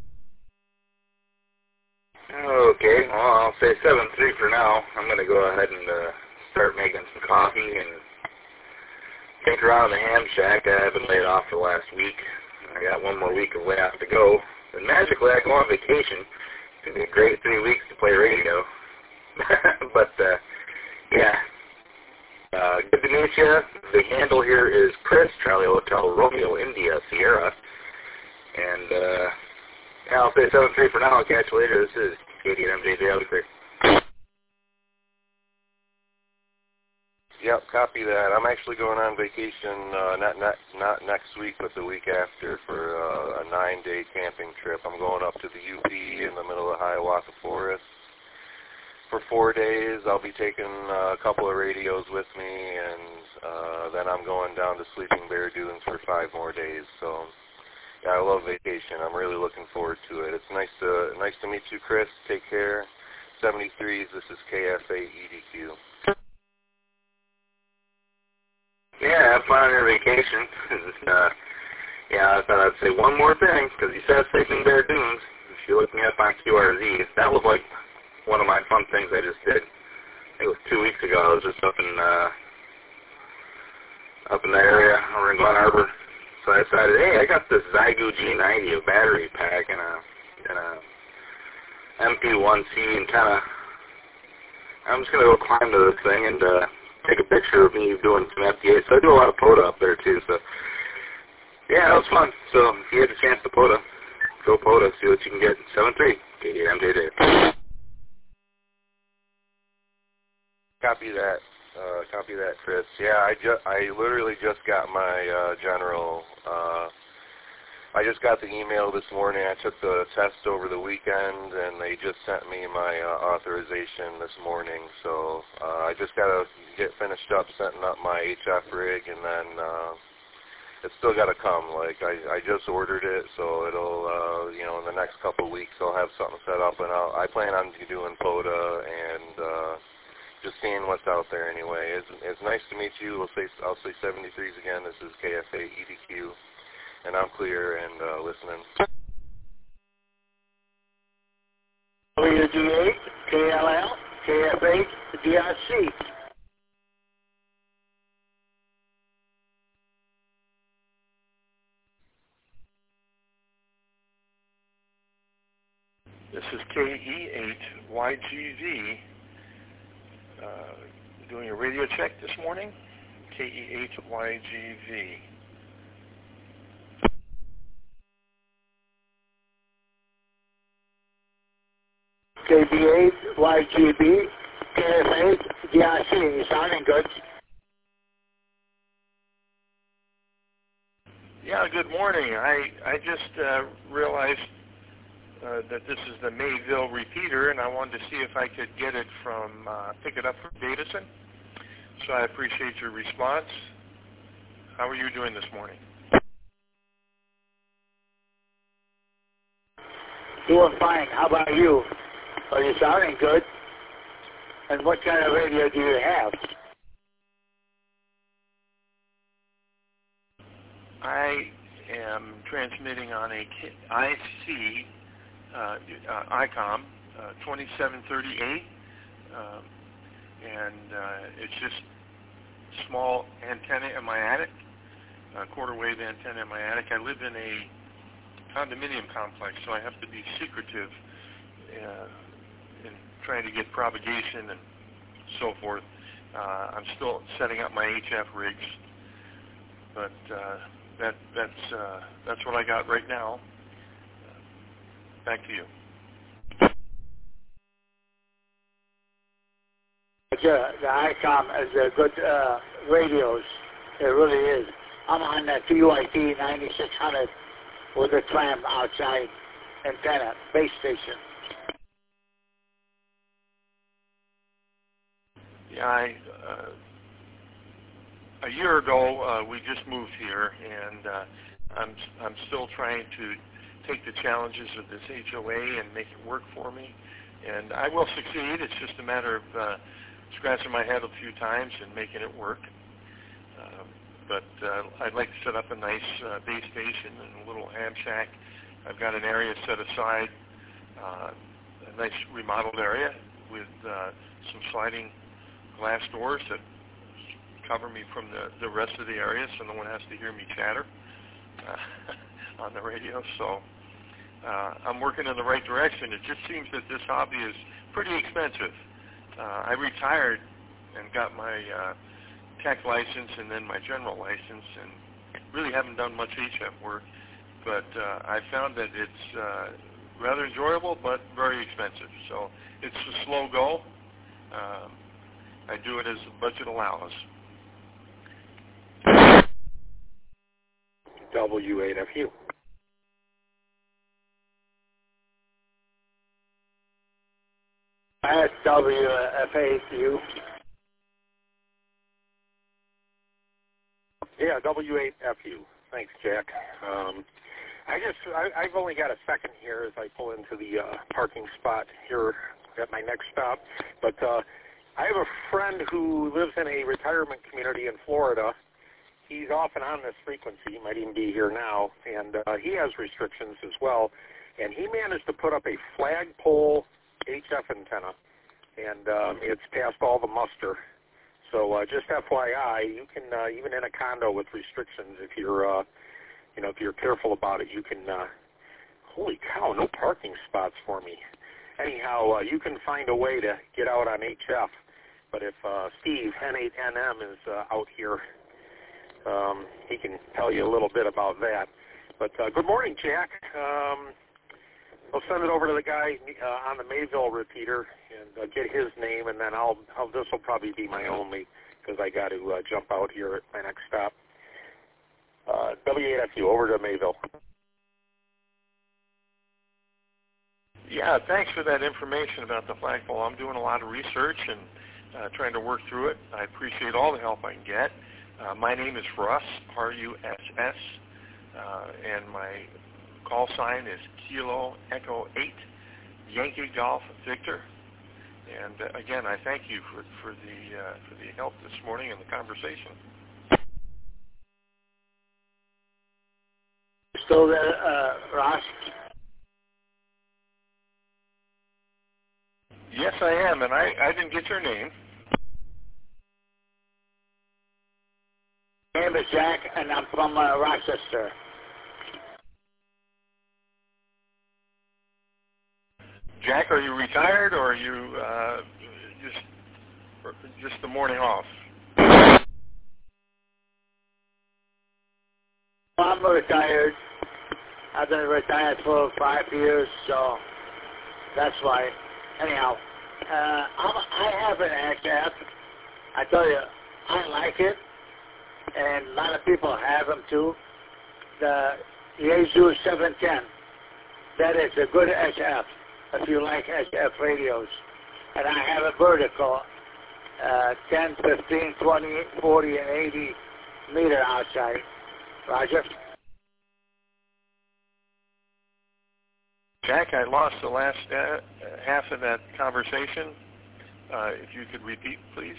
Okay, well, I'll say seven three for now. I'm going to go ahead and uh, start making some coffee and think around the ham shack. I've been laid off for the last week. I got one more week of layoff to go. And magically, I go on vacation. It's going to be a great three weeks to play radio. but, uh, yeah. Uh, good to meet you. The handle here is Chris, Charlie Hotel, Romeo, India, Sierra. And, uh... yeah, I'll say seven three for now. I'll catch you later. This is K D M J J. I'll be clear. Yep, copy that. I'm actually going on vacation, uh, not, not not next week, but the week after for uh, a nine-day camping trip. I'm going up to the U P in the middle of Hiawatha Forest for four days. I'll be taking uh, a couple of radios with me, and uh, then I'm going down to Sleeping Bear Dunes for five more days. So, yeah, I love vacation. I'm really looking forward to it. It's nice to nice to meet you, Chris. Take care. seventy-threes, this is K F A E D Q. Yeah, have fun on your vacation. uh, yeah, I thought I'd say one more thing, because you said Sleeping Bear Dunes. If you look me up on Q R Z, that was like one of my fun things I just did. I think it was two weeks ago. I was just up in uh, up in the area over in Glen Arbor. So I decided, hey, I got this Zygo G ninety, a battery pack, and a, and a M P one C antenna. I'm just going to go climb to this thing and uh, take a picture of me doing some F D A. So I do a lot of POTA up there, too. So, yeah, that was fun. So if you had a chance to POTA, go POTA, see what you can get. seven three, K D M J J. Copy that. Uh, copy that, Chris. Yeah, I just I literally just got my uh, general. Uh, I just got the email this morning. I took the test over the weekend, and they just sent me my uh, authorization this morning. So uh, I just got to get finished up setting up my H F rig, and then uh, it's still got to come. Like I, I just ordered it, so it'll uh, you know in the next couple of weeks I'll have something set up, and I'll, I plan on doing POTA and. Uh, Just seeing what's out there anyway. It's, it's nice to meet you. We'll say, I'll say seventy-threes again. This is K F A E D Q, and I'm clear and uh, listening. W D eight, K L L, K F eight, D R C. This is K E eight Y G V. Uh, doing a radio check this morning, K E eight Y G V. K B eight Y G B, K F eight D R C. You sounding good? Yeah, good morning. I, I just uh, realized Uh, that this is the Mayville repeater, and I wanted to see if I could get it from, uh, pick it up from Davison. So I appreciate your response. How are you doing this morning? Doing fine. How about you? Are you sounding good? And what kind of radio do you have? I am transmitting on a I C Uh, uh, I COM uh, twenty-seven thirty-eight. Uh, and uh, it's just small antenna in my attic, a quarter wave antenna in my attic. I live in a condominium complex, so I have to be secretive uh, in trying to get propagation and so forth. Uh, I'm still setting up my H F rigs, but uh, that that's uh, that's what I got right now. Uh, back to you. The, the ICOM is a good uh, radios. It really is. I'm on that P Y T ninety-six hundred with a tram outside antenna, base station. Yeah, I, uh, a year ago uh, we just moved here, and uh, I'm I'm still trying to take the challenges of this H O A and make it work for me. And I will succeed. It's just a matter of uh, scratching my head a few times and making it work. Uh, but uh, I'd like to set up a nice uh, base station and a little ham shack. I've got an area set aside, uh, a nice remodeled area with uh, some sliding glass doors that cover me from the, the rest of the area, so no one has to hear me chatter uh, on the radio. So uh, I'm working in the right direction. It just seems that this hobby is pretty expensive. Uh, I retired and got my uh, tech license and then my general license, and really haven't done much H F work, but uh, I found that it's uh, rather enjoyable but very expensive. So it's a slow go. Um, I do it as the budget allows. W eight F U. At W F A U. Yeah, W eight F U. Thanks, Jack. Um, I just, I, I've only got a second here as I pull into the uh, parking spot here at my next stop. But uh, I have a friend who lives in a retirement community in Florida. He's off and on this frequency. He might even be here now. And uh, he has restrictions as well. And he managed to put up a flagpole H F antenna, and um, it's passed all the muster. So uh, just F Y I, you can uh, even in a condo with restrictions, if you're, uh, you know, if you're careful about it, you can. Uh, holy cow, no parking spots for me. Anyhow, uh, you can find a way to get out on H F. But if uh, Steve N eight N M is uh, out here, um, he can tell you a little bit about that. But uh, good morning, Jack. Um, I'll send it over to the guy uh, on the Mayville repeater and uh, get his name, and then I'll, I'll this will probably be my only because I got to uh, jump out here at my next stop. Uh, W eight F U, over to Mayville. Yeah, thanks for that information about the flagpole. I'm doing a lot of research and uh, trying to work through it. I appreciate all the help I can get. Uh, my name is Russ, R U S S, uh, and my call sign is Kilo Echo eight, Yankee Golf Victor. And uh, again, I thank you for, for, the, uh, for the help this morning and the conversation. Still there, uh, Ross? Yes, I am, and I, I didn't get your name. My name is Jack, and I'm from uh, Rochester. Jack, are you retired, or are you uh, just or just the morning off? I'm retired. I've been retired for five years, so that's why. Anyhow, uh, I'm, I have an H F. I tell you, I like it, and a lot of people have them too. The Yaesu seven ten. That is a good H F if you like H F radios. And I have a vertical, uh, ten, fifteen, twenty, forty, and eighty meter outside. Roger? Jack, I lost the last uh, half of that conversation. Uh, if you could repeat, please.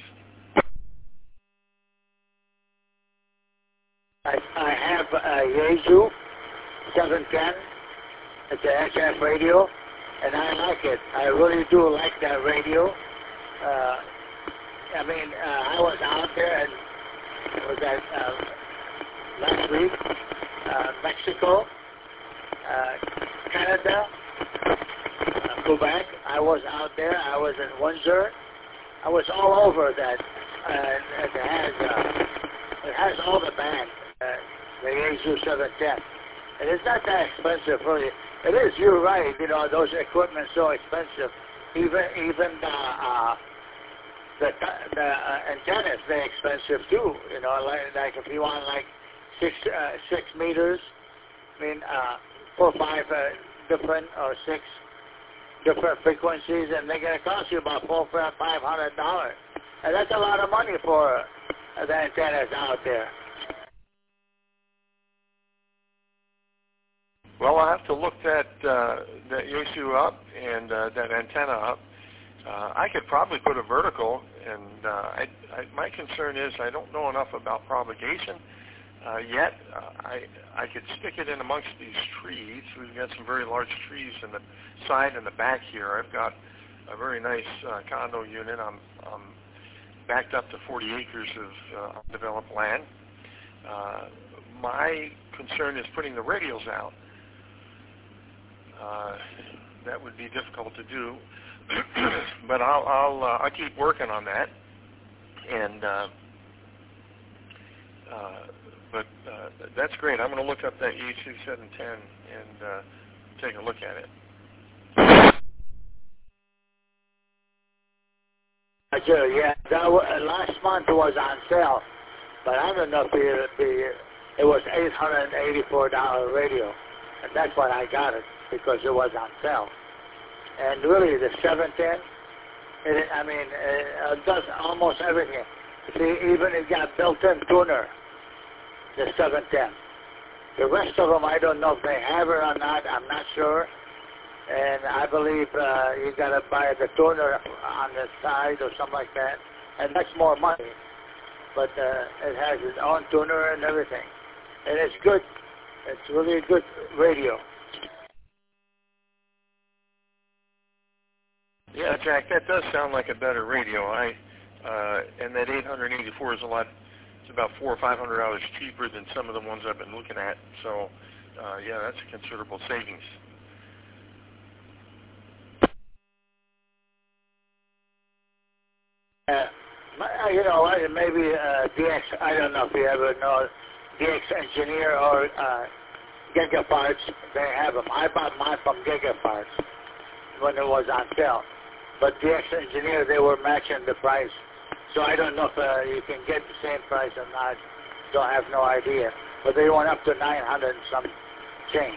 I, I have a Yaesu seven ten. It's an H F radio, and I like it. I really do like that radio. Uh, I mean, uh, I was out there, and it was at uh, last week, uh, Mexico, uh, Canada, uh, Quebec. I was out there. I was in Windsor. I was all over that. Uh, and it has uh, it has all the bands, uh, the Yaesu seven ten. And it's not that expensive for you. It is. You're right. You know, those equipment so expensive. Even even the uh, the the uh, antennas, they're expensive too. You know, like, like if you want like six uh, six meters, I mean uh, four or five uh, different or six different frequencies, and they're gonna cost you about four or five hundred dollars, and that's a lot of money for uh, the antennas out there. Well, I'll have to look that uh, that Yaesu up and uh, that antenna up. Uh, I could probably put a vertical, and uh, I, I, my concern is I don't know enough about propagation uh, yet. Uh, I I could stick it in amongst these trees. We've got some very large trees in the side and the back here. I've got a very nice uh, condo unit. I'm, I'm backed up to forty acres of uh, undeveloped land. Uh, my concern is putting the radios out. Uh, that would be difficult to do, but I'll I'll, uh, I'll keep working on that. And uh, uh, but uh, that's great. I'm going to look up that Yaesu seven ten and uh, take a look at it. I do, yeah. That was, uh, last month it was on sale, but I don't know if it, it, it was eight hundred eighty-four dollars radio, and that's why I got it, because it was on sale. And really, the seven ten, it, I mean, it, it does almost everything. See, even it got built-in tuner, the seven ten. The rest of them, I don't know if they have it or not. I'm not sure. And I believe uh, you got to buy the tuner on the side or something like that, and that's more money. But uh, it has its own tuner and everything, and it's good. It's really a good radio. Yeah, Jack, that does sound like a better radio. I uh, and that eight hundred eighty-four is a lot. It's about four or five hundred dollars cheaper than some of the ones I've been looking at. So, uh, yeah, that's a considerable savings. Uh, you know, maybe uh, D X. I don't know if you ever know D X Engineer or uh, Gigaparts. They have them. I bought mine from Gigaparts when it was on sale. But D X Engineer, they were matching the price. So I don't know if uh, you can get the same price or not. Don't have no idea. But they went up to nine hundred and some change.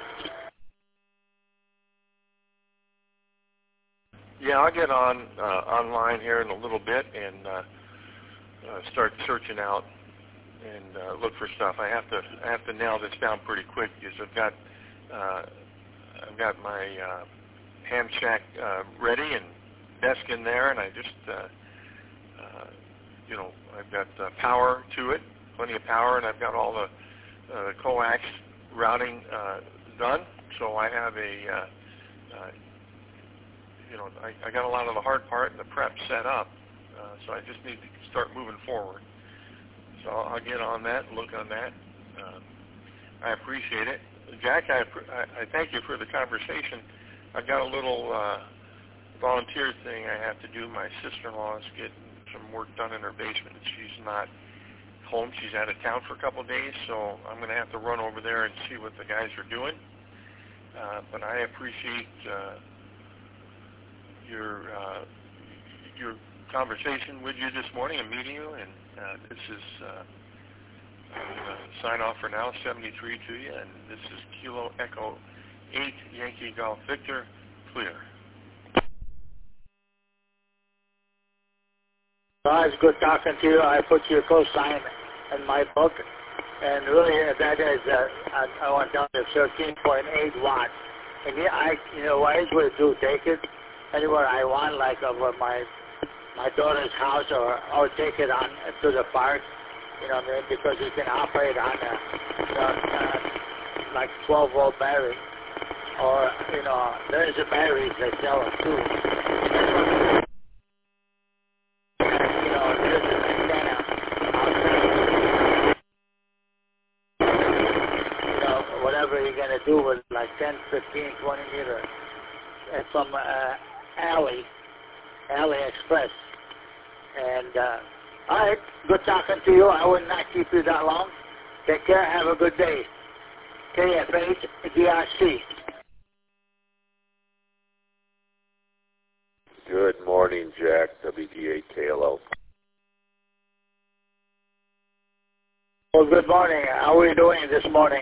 Yeah, I'll get on uh, online here in a little bit and uh, uh, start searching out and uh, look for stuff. I have to I have to nail this down pretty quick because I've got uh, I've got my uh, ham shack uh, ready and desk in there, and I just uh, uh, you know I've got uh, power to it, plenty of power, and I've got all the uh, coax routing uh, done. So I have a uh, uh, you know I, I got a lot of the hard part and the prep set up, uh, so I just need to start moving forward. So I'll get on that and look on that. Uh, I appreciate it. Jack, I, I, I thank you for the conversation. I've got a little uh, volunteer thing I have to do. My sister-in-law is getting some work done in her basement. She's not home. She's out of town for a couple of days, so I'm going to have to run over there and see what the guys are doing. Uh, but I appreciate uh, your uh, your conversation with you this morning and meeting you, and uh, this is uh, I'm going to sign off for now, seventy-three to you, and this is Kilo Echo eight Yankee Golf Victor, clear. Well, it's good talking to you. I put your co-sign in my book, and really that is, uh, I, I went down to thirteen point eight watts. And yeah, I, you know, what I usually do, take it anywhere I want, like over my my daughter's house, or or take it on to the park, you know, because you can operate on a, you know, uh, like twelve volt battery, or you know, there's a batteries that sell them too. fifteen, twenty meters. And from uh, Alley, Alley Express. And, uh, all right, good talking to you. I will not keep you that long. Take care. Have a good day. K F H D R C. Good morning, Jack. W D eight K L O. Well, good morning. How are you doing this morning?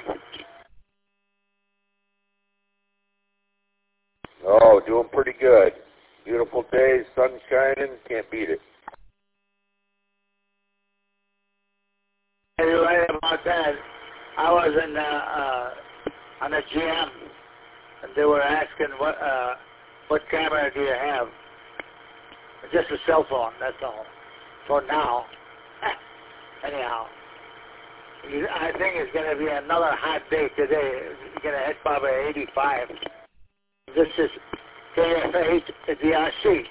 Oh, doing pretty good. Beautiful day, sun shining, can't beat it. You're right about that. I was in uh, uh, on a G M, and they were asking what uh, what camera do you have? Just a cell phone, that's all. For now. Anyhow, I think it's going to be another hot day today. It's going to hit probably eighty-five. This is K F H D R C.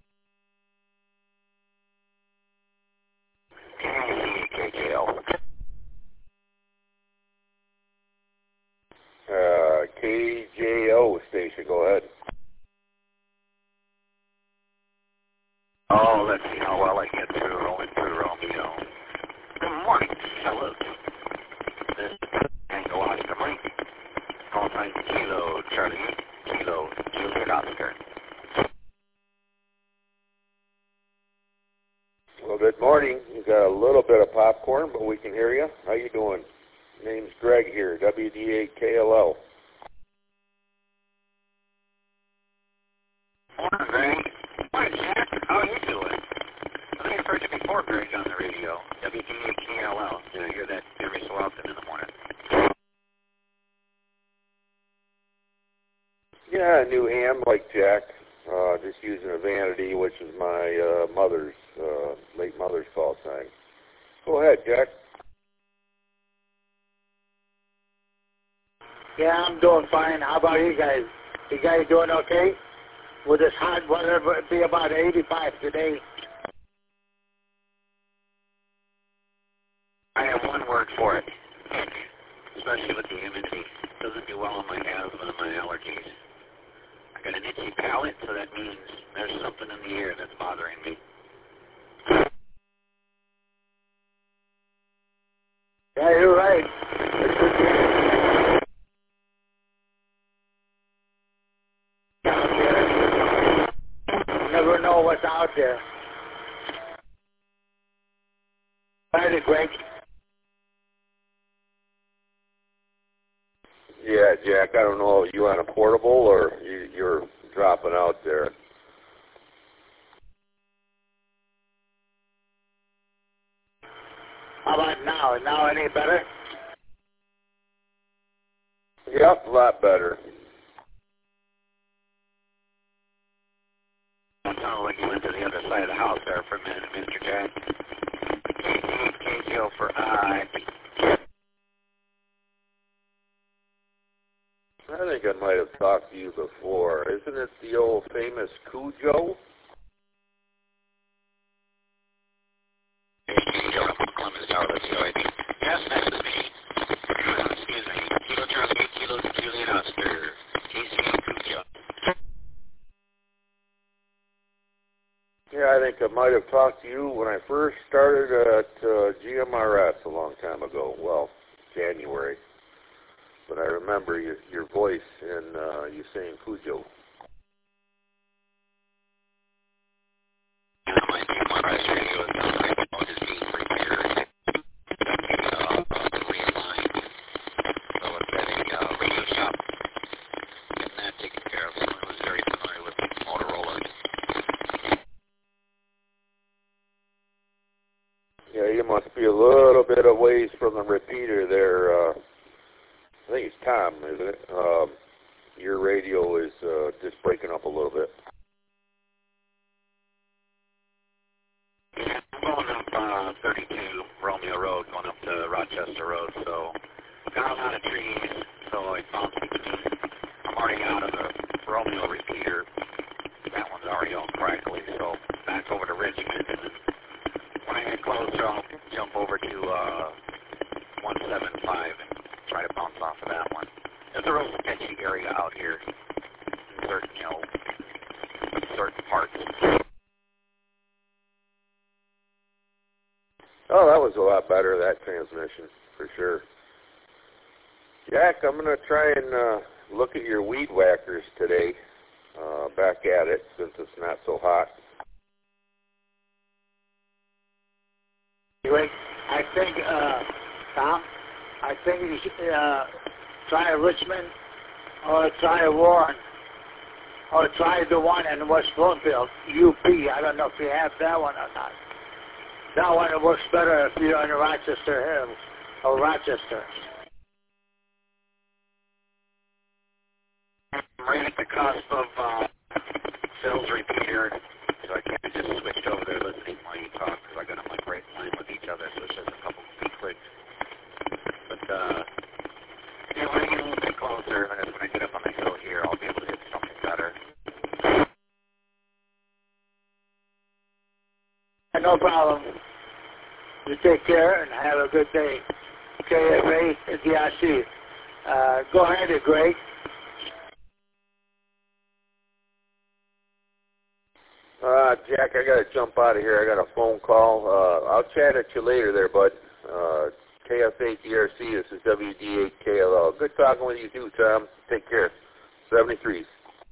K K L. Uh, K J O station, go ahead. Oh, let's see how well I get through rolling through Romeo. Good morning, fellas. This is Tango Oscar Mike. Call sign Kilo Charlie, Kilo Juliet Oscar. Well, good morning. You got a little bit of popcorn, but we can hear you. How you doing? Name's Greg here, W D eight K L O. Morning, Greg. Morning, Jack. How are you doing? I think I've heard you before, Greg, on the radio. W D eight K L L. Yeah, I hear that every so often in the morning. Yeah, a new ham like Jack. Uh, just using a Vanity, which is my uh, mother's, uh, late mother's call sign. Go ahead, Jack. Yeah, I'm doing fine. How about you guys? You guys doing okay? With this hot weather, it'll be about eighty-five today. I have one word for it. Ick. Especially with the humidity. Doesn't do well on my asthma and my allergies. I got an itchy palate, so that means there's something in the air that's bothering me. Yeah, you're right. Never know what's out there. Right, Greg? Yeah, Jack, I don't know, you on a portable or you, you're dropping out there? How about now? Now any better? Yep, a lot better. It sounded like you went to the other side of the house there for a minute, Mister Jack. K J O for I. I think I might have talked to you before. Isn't it the old famous Cujo? Yes, that's me. Excuse me. Kilo Charlie, Kilo Juliet Oscar. K C O Cujo. Yeah, I think I might have talked to you when I first started at uh, G M R S a long time ago. Well, January. But I remember your, your voice and uh, you saying Cujo. Yeah, my G M R S radio is not like it is being repaired. Uh, realigned. So it's at a uh, radio shop. Getting that taken care of. Someone who's very familiar with Motorola. Yeah, you must be a little bit of ways from the repeater there. Uh, I think it's Tom, isn't it? Um, your radio is uh, just breaking up a little bit. Yeah, I'm going up uh, thirty-two Romeo Road, going up to Rochester Road, so got a lot of trees, so I found between, I'm already out of the Romeo repeater. That one's already all crackly, so back over to Richmond, and then when I get closer, I'll jump over to uh, one seven five and try to bounce off of that one. It's a real sketchy area out Oh, that was a lot better, that transmission, for sure. Jack, I'm going to try and uh, look at your weed whackers today, uh, back at it, since it's not so hot. Anyway, I think, uh, Tom, I think you should uh, try Richmond or try Warren or try the one in West Bloomfield, U P. I don't know if you have that one or not. That one works better if you're in Rochester Hills or Rochester. I'm right at the cusp of uh, sales repeater, so I can't just switch over there listening while you talk because I got them like right in line with each other, so it's just a couple of clicks. But uh, yeah, when I get a little bit closer, and when I get up on the hill here, I'll be able to hit something better. No problem. You take care and have a good day. K F A D I C. Uh, go ahead, Greg. Uh, Jack, I got to jump out of here. I got a phone call. Uh, I'll chat at you later there, bud. Uh, K F A D R C, this is W D eight K L L. Good talking with you too, Tom. Take care. seventy-three.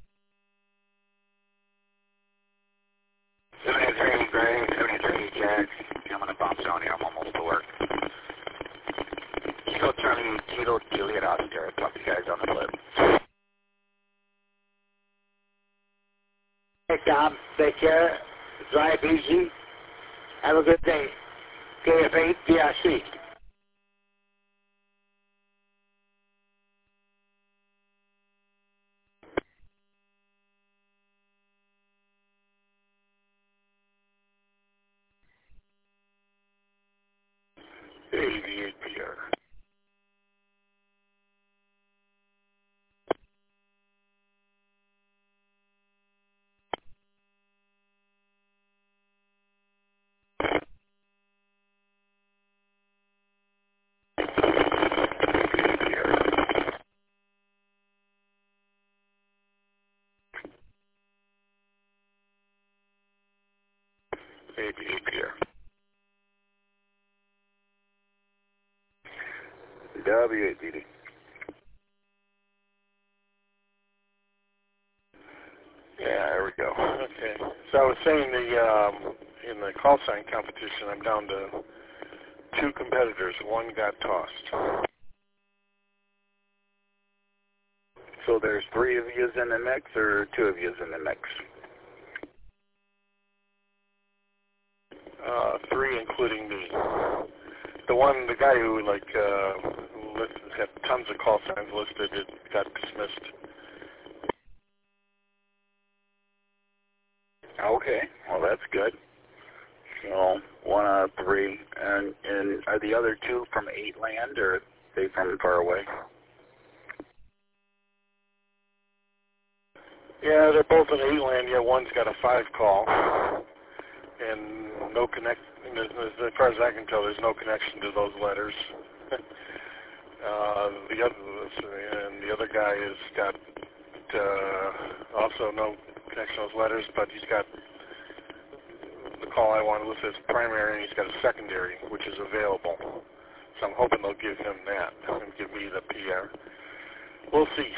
seventy-three, Greg. seventy-three, Jack. I'm going to bounce down here. I'm almost to work. Kilo Charlie, Kilo Juliet Oscar. Talk to you guys on the flip. Hey, Tom. Take care. Drive easy. Have a good day. K F A D I C. eighty-eight P R. eighty-eight P R. W eight B D. Yeah, there we go. Okay. So I was saying the um, in the call sign competition, I'm down to two competitors. One got tossed. So there's three of yous in the mix, or two of yous in the mix? Uh, three, including me. The one, the guy who like uh, list, had tons of call signs listed, it got dismissed. Okay, well that's good. So one out of three, and and are the other two from eight land, or are they from far away? Yeah, they're both in eight land. Yeah, one's got a five call, and no connect. As far as I can tell, there's no connection to those letters. uh, the other and the other guy has got uh, also no connection to those letters, but he's got the call I want to list as primary, and he's got a secondary, which is available. So I'm hoping they'll give him that and give me the P R. We'll see.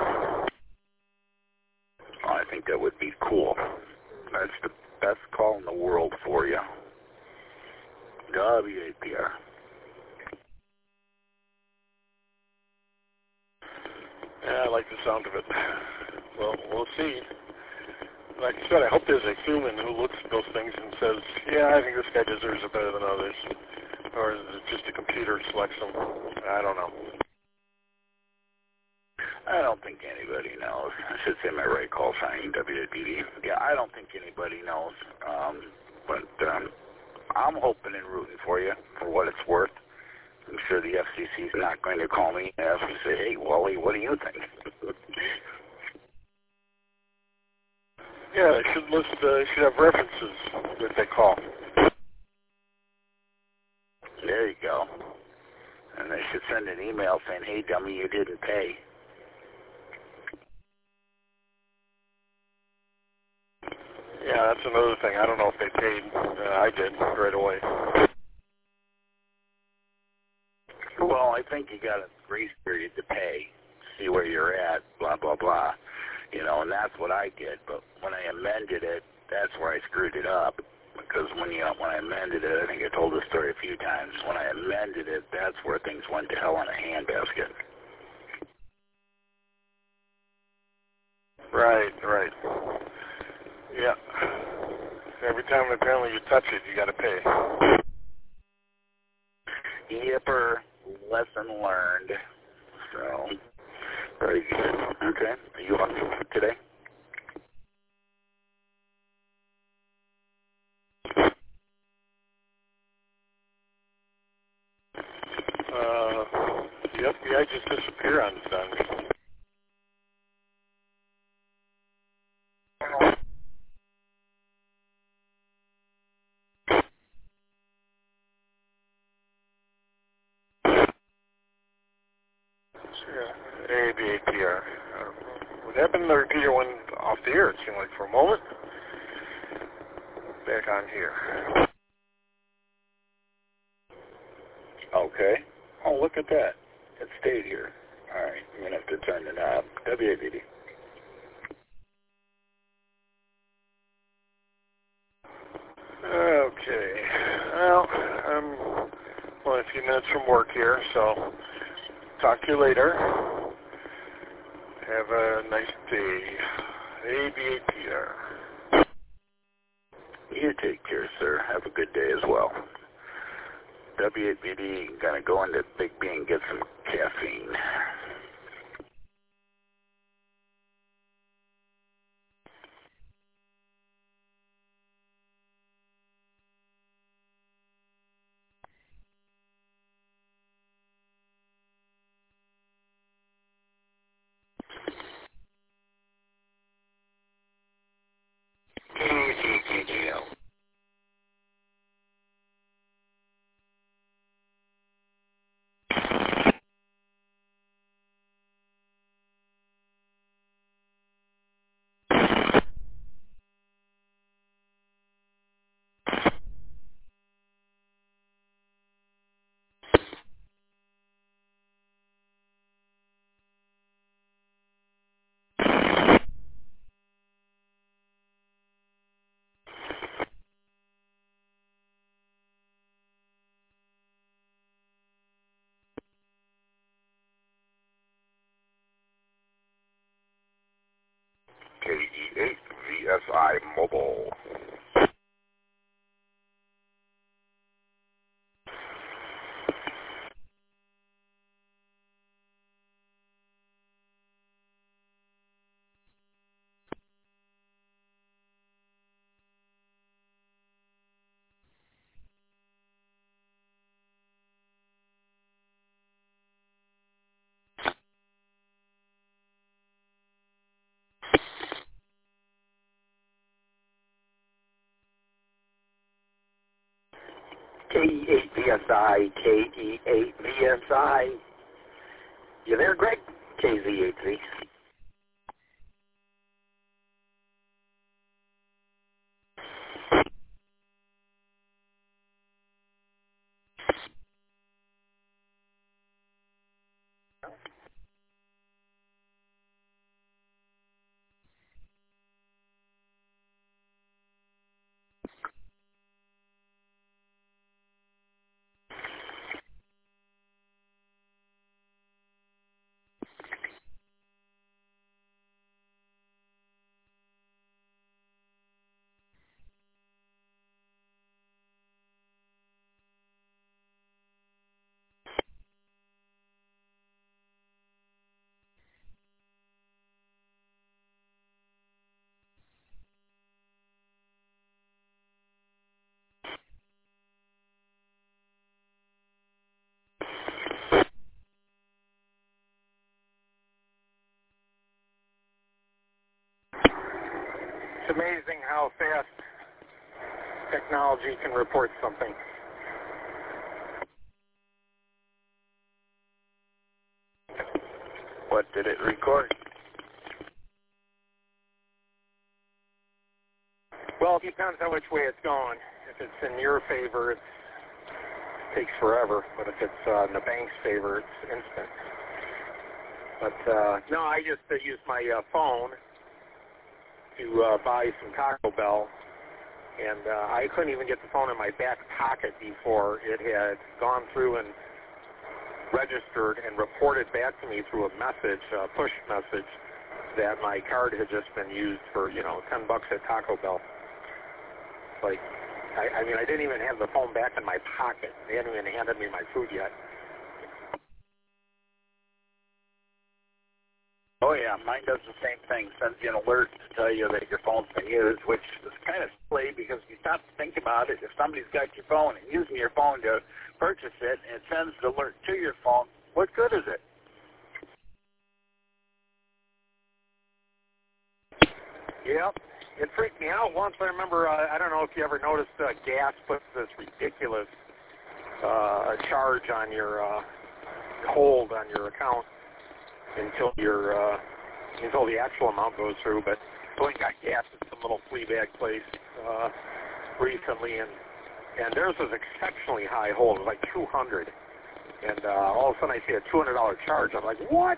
Oh, I think that would be cool. That's the best call in the world for you. W A P R. Yeah, I like the sound of it. Well, we'll see. Like I said, I hope there's a human who looks at those things and says, yeah, I think this guy deserves it better than others. Or is it just a computer selects them? I don't know. I don't think anybody knows. I should say my right call sign, W A P D. Yeah, I don't think anybody knows. Um, but um, I'm hoping and rooting for you for what it's worth. I'm sure the F C C is not going to call me and ask me to say, hey, Wally, what do you think? Yeah, they should list, uh, should have references that they call. There you go. And they should send an email saying, hey, dummy, you didn't pay. Yeah, that's another thing. I don't know if they paid. Uh, I did right away. I think you got a grace period to pay, see where you're at, blah, blah, blah. You know, and that's what I did. But when I amended it, that's where I screwed it up. Because when you when I amended it, I think I told this story a few times, when I amended it, that's where things went to hell in a handbasket. Right, right. Yeah. Every time apparently you touch it, you got to pay. Yipper, lesson learned. So, very good. Okay. Are you on food today? Uh, yep, yeah, I just disappear on Sunday. A B A T R. Uh, what happened? The repeater went off the air, it seemed like, for a moment. Back on here. Okay. Oh, look at that. It stayed here. All right. I'm going to have to turn the knob. W A V D. Okay. Well, I'm only a few minutes from work here, so talk to you later. Have a nice day. A B A T R. You take care, sir. Have a good day as well. W A V D, going to go into Big B and get some caffeine. K C K G L. K E eight V S I Mobile. K E eight V S I, K E eight V S I. You there, Greg? K Z eight Z. It's amazing how fast technology can report something. What did it record? Well, it depends on which way it's going. If it's in your favor, it's takes forever. But if it's uh, in the bank's favor, it's instant. But uh, no, I just uh, used my uh, phone to uh, buy some Taco Bell, and uh, I couldn't even get the phone in my back pocket before it had gone through and registered and reported back to me through a message, a push message, that my card had just been used for, you know, ten bucks at Taco Bell. Like, I, I mean, I didn't even have the phone back in my pocket. They hadn't even handed me my food yet. Oh, yeah, mine does the same thing. Sends you an alert to tell you that your phone's been used, which is kind of silly because you stop to think about it. If somebody's got your phone and using your phone to purchase it and it sends the alert to your phone, what good is it? Yep. It freaked me out once. I remember, uh, I don't know if you ever noticed, uh, gas puts this ridiculous uh, charge on your uh, hold on your account until your uh, until the actual amount goes through. But going got gas at some little flea bag place uh, recently, and and theirs was exceptionally high hold. It was like two hundred, and uh, all of a sudden I see a two hundred dollar charge. I'm like, what?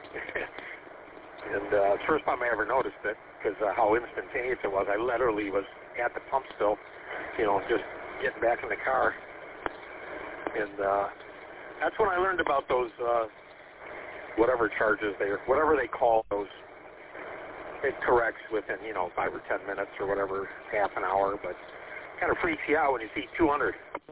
And uh, it's the first time I ever noticed it because uh, how instantaneous it was. I literally was at the pump still, you know, just getting back in the car. And uh, that's when I learned about those, uh, whatever charges they, whatever they call those. It corrects within, you know, five or ten minutes or whatever, half an hour, but it kind of freaks you out when you see two hundred.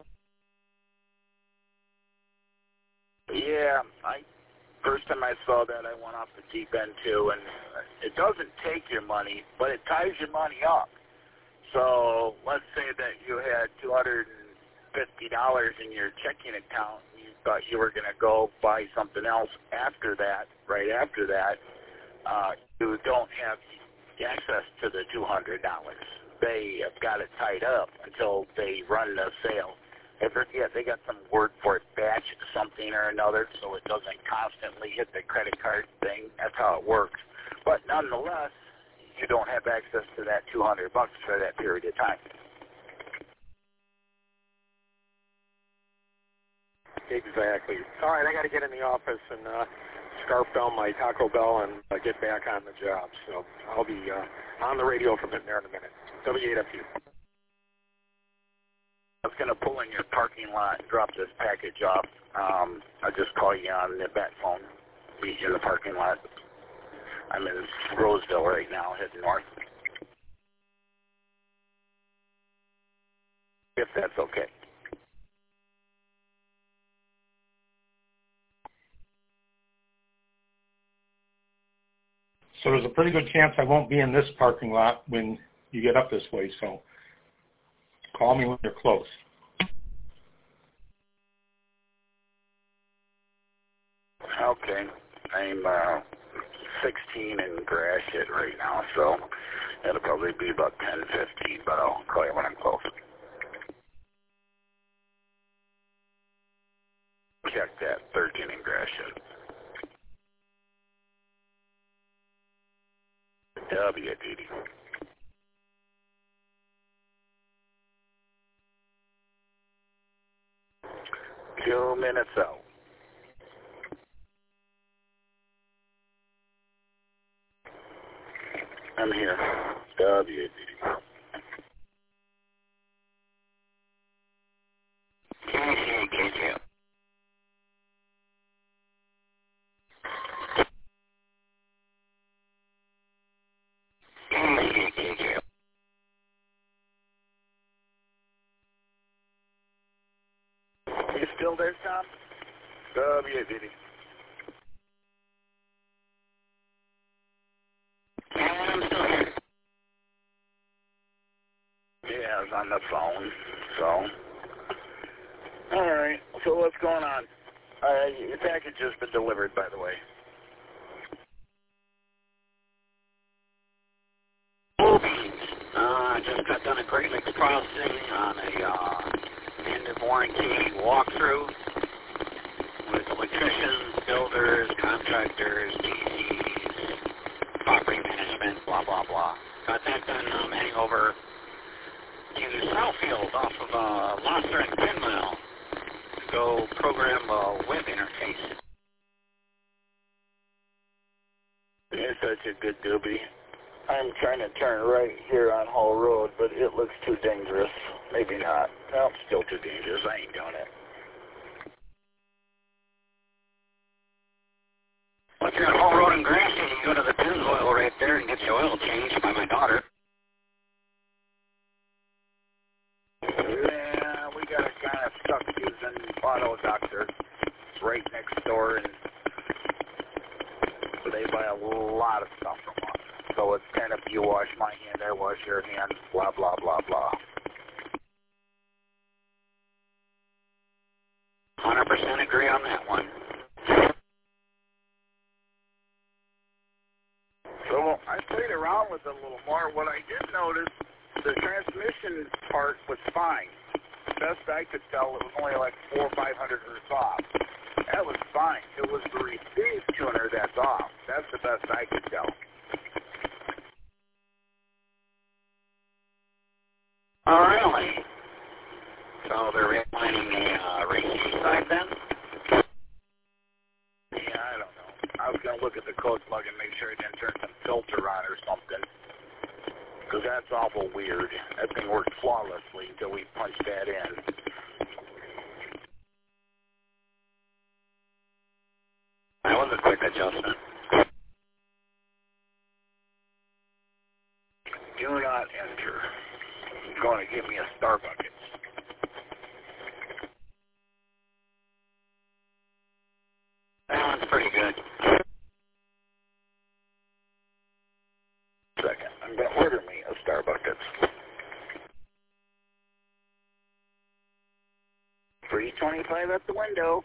Yeah, I... First time I saw that, I went off the deep end too, and it doesn't take your money, but it ties your money up. So let's say that you had two hundred fifty dollars in your checking account, and you thought you were going to go buy something else after that, right after that, uh, you don't have access to the two hundred dollars. They have got it tied up until they run the sale. I forget, they got some word for it, batch something or another, so it doesn't constantly hit the credit card thing. That's how it works. But nonetheless, you don't have access to that two hundred bucks for that period of time. Exactly. All right, I got to get in the office and uh, scarf down my Taco Bell and uh, get back on the job. So I'll be uh, on the radio from there in a minute. W eight F U. I was going to pull in your parking lot and drop this package off. Um, I'll just call you on the bat phone. Meet you in the parking lot. I'm in Roseville right now, heading north. If that's okay. So there's a pretty good chance I won't be in this parking lot when you get up this way, so call me when you're close. Okay. I'm uh, sixteen in Gratiot right now, so it'll probably be about ten fifteen, but I'll call you when I'm close. Check that, thirteen in Gratiot. W D D. Two minutes out. I'm here. W D D. K K K. You still there, Tom? W D D. I'm still here. Yeah, I was on the phone, so. All right, so what's going on? Uh, your package has been delivered, by the way. Uh, just got done a Great Lakes Crossing on a uh, end-of-warranty walkthrough with electricians, builders, contractors, D Cs, property management, blah, blah, blah. Got that done um, heading over to Southfield off of uh, Losser and Ten Mile. go program a web interface. It's such a good doobie. I'm trying to turn right here on Hall Road, but it looks too dangerous. Maybe not. No, still too dangerous. I ain't doing it. Once you're on Hall Road in Grassy, you go to the Pennzoil right there and get your oil changed by my daughter. Yeah, we got kind of stuck using Auto Doctor. It's right next door, and they buy a lot of stuff from us. So it's kind of you wash my hand, I wash your hand, blah, blah, blah, blah. one hundred percent agree on that one. So I played around with it a little more. What I did notice, the transmission part was fine. Best I could tell, it was only like four or five hundred hertz off. That was fine. It was the receive tuner that's off. That's the best I could tell. Oh, really? So they're replanning the uh, receive side then? Yeah, I don't know. I was going to look at the code plug and make sure it didn't turn some filter on or something. Because that's awful weird. That thing worked flawlessly until we punched that in. That was a quick adjustment. Do not enter. You're going to give me a star bucket. That one's pretty good. Second, I'm going to order me a star bucket. three twenty-five at the window.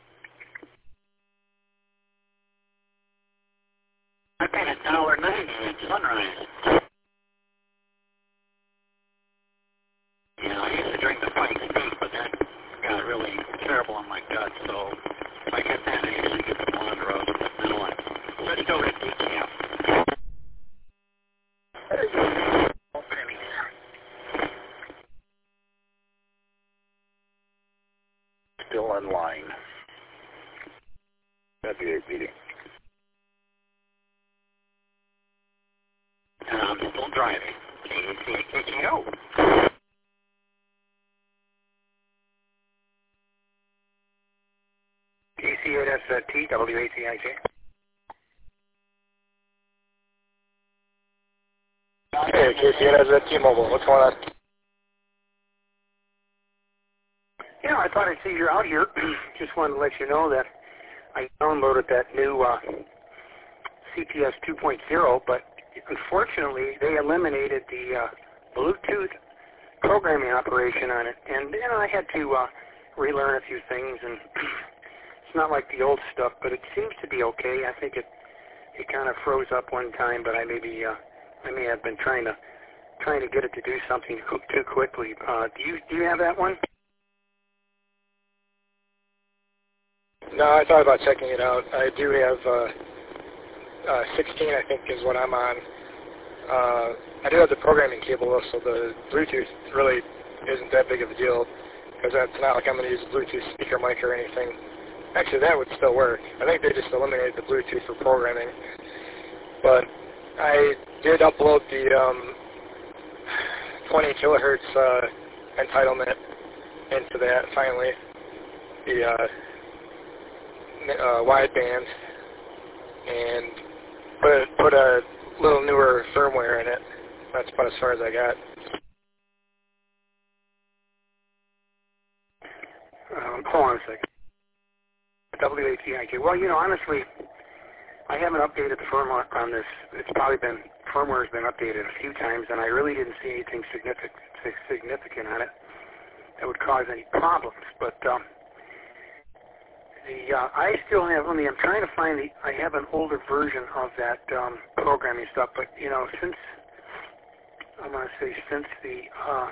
I paid a dollar ninety at Sunrise. You know, I used to drink the Pike Steak, but that got really terrible on my gut, so if I get that, I usually get the blonde roast. Now what? Let's go with decaf. Still in line. That'd be a meeting. And I'm still driving. K C K K O. K C A, that's uh, T, W A T I K. Hey, K C A, that's uh, T-Mobile. What's going on? Yeah, I thought I'd see you're out here. Just wanted to let you know that I downloaded that new uh, C P S two point oh, but unfortunately they eliminated the uh, Bluetooth programming operation on it, and then I had to uh, relearn a few things, and it's not like the old stuff, but it seems to be okay. I think it it kind of froze up one time, but I may be uh, I may have been trying to trying to get it to do something too quickly. Uh, do you do you have that one? No, I thought about checking it out. I do have uh, uh, sixteen, I think, is what I'm on. Uh, I do have the programming cable, though, so the Bluetooth really isn't that big of a deal, because it's not like I'm going to use a Bluetooth speaker mic or anything. Actually, that would still work. I think they just eliminated the Bluetooth for programming. But I did upload the um, twenty kilohertz uh, entitlement into that, finally. The uh, Uh, wideband, and put a, put a little newer firmware in it. That's about as far as I got. Um, hold on a second. W A T I K. Well, you know, honestly, I haven't updated the firmware on this. It's probably been, firmware has been updated a few times, and I really didn't see anything significant significant on it that would cause any problems. But um, The, uh, I still have, I mean, I'm trying to find the, I have an older version of that um, programming stuff, but, you know, since, I'm going to say since the uh,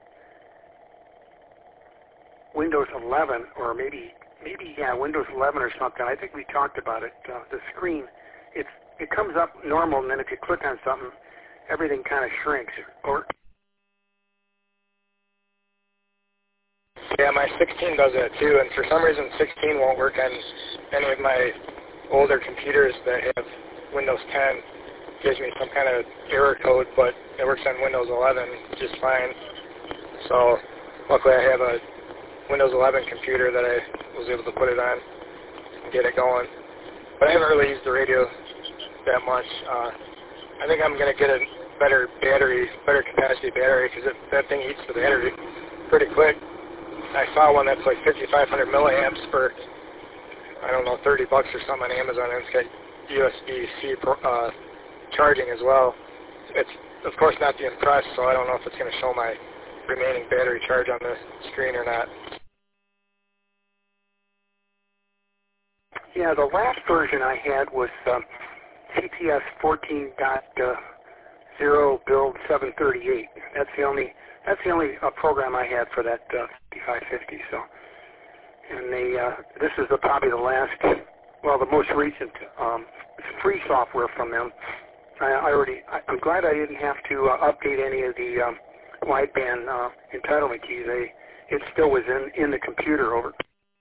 Windows eleven, or maybe, maybe, yeah, Windows eleven or something, I think we talked about it, uh, the screen, it's, it comes up normal, and then if you click on something, everything kind of shrinks. Or Yeah, my sixteen does that too, and for some reason sixteen won't work on any of my older computers that have Windows ten. It gives me some kind of error code, but it works on Windows eleven just fine. So luckily I have a Windows eleven computer that I was able to put it on and get it going. But I haven't really used the radio that much. Uh, I think I'm going to get a better battery, better capacity battery, because that thing eats the battery pretty quick. I saw one that's like fifty-five hundred milliamps for, I don't know, thirty bucks or something on Amazon, and it's got U S B-C uh, charging as well. It's, of course, not the Impress, so I don't know if it's going to show my remaining battery charge on the screen or not. Yeah, the last version I had was um, C T S fourteen point zero build seven thirty-eight. That's the only that's the only uh, program I had for that uh, fifty-five fifty. So, and the uh, this is the, probably the last, well, the most recent um, free software from them. I, I already, I, I'm glad I didn't have to uh, update any of the um, wideband uh, entitlement keys. They, it still was in in the computer over.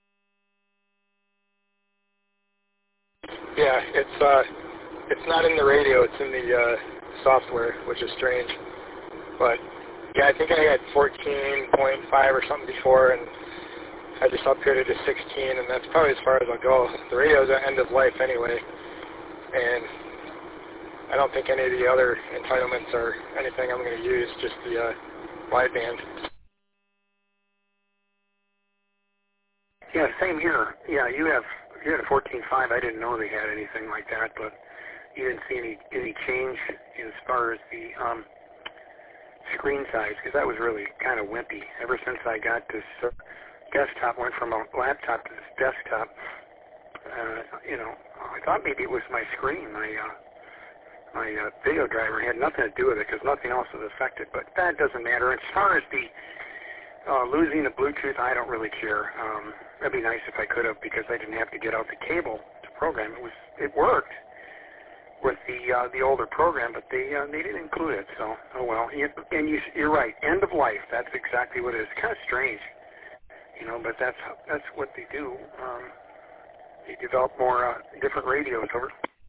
Yeah, it's uh, it's not in the radio. It's in the uh, software, which is strange. But yeah, I think I had fourteen point five or something before, and I just upgraded to sixteen, and that's probably as far as I'll go. The radio's at end of life anyway, and I don't think any of the other entitlements are anything I'm going to use. Just the uh, wideband. Yeah, same here. Yeah, you have. You had a fourteen point five. I didn't know they had anything like that, but you didn't see any any change as far as the um, screen size, because that was really kind of wimpy. Ever since I got this uh, desktop, went from a laptop to this desktop, uh, you know, I thought maybe it was my screen, my uh, my uh, video driver. It had nothing to do with it because nothing else was affected, but that doesn't matter. As far as the Uh, losing the Bluetooth, I don't really care. Um, that'd be nice if I could have, because I didn't have to get out the cable to program. It was it worked with the uh, the older program, but they uh, they didn't include it. So oh well. You, and you, you're right. End of life. That's exactly what it is. Kind of strange, you know, but that's that's what they do. Um, they develop more uh, different radios over.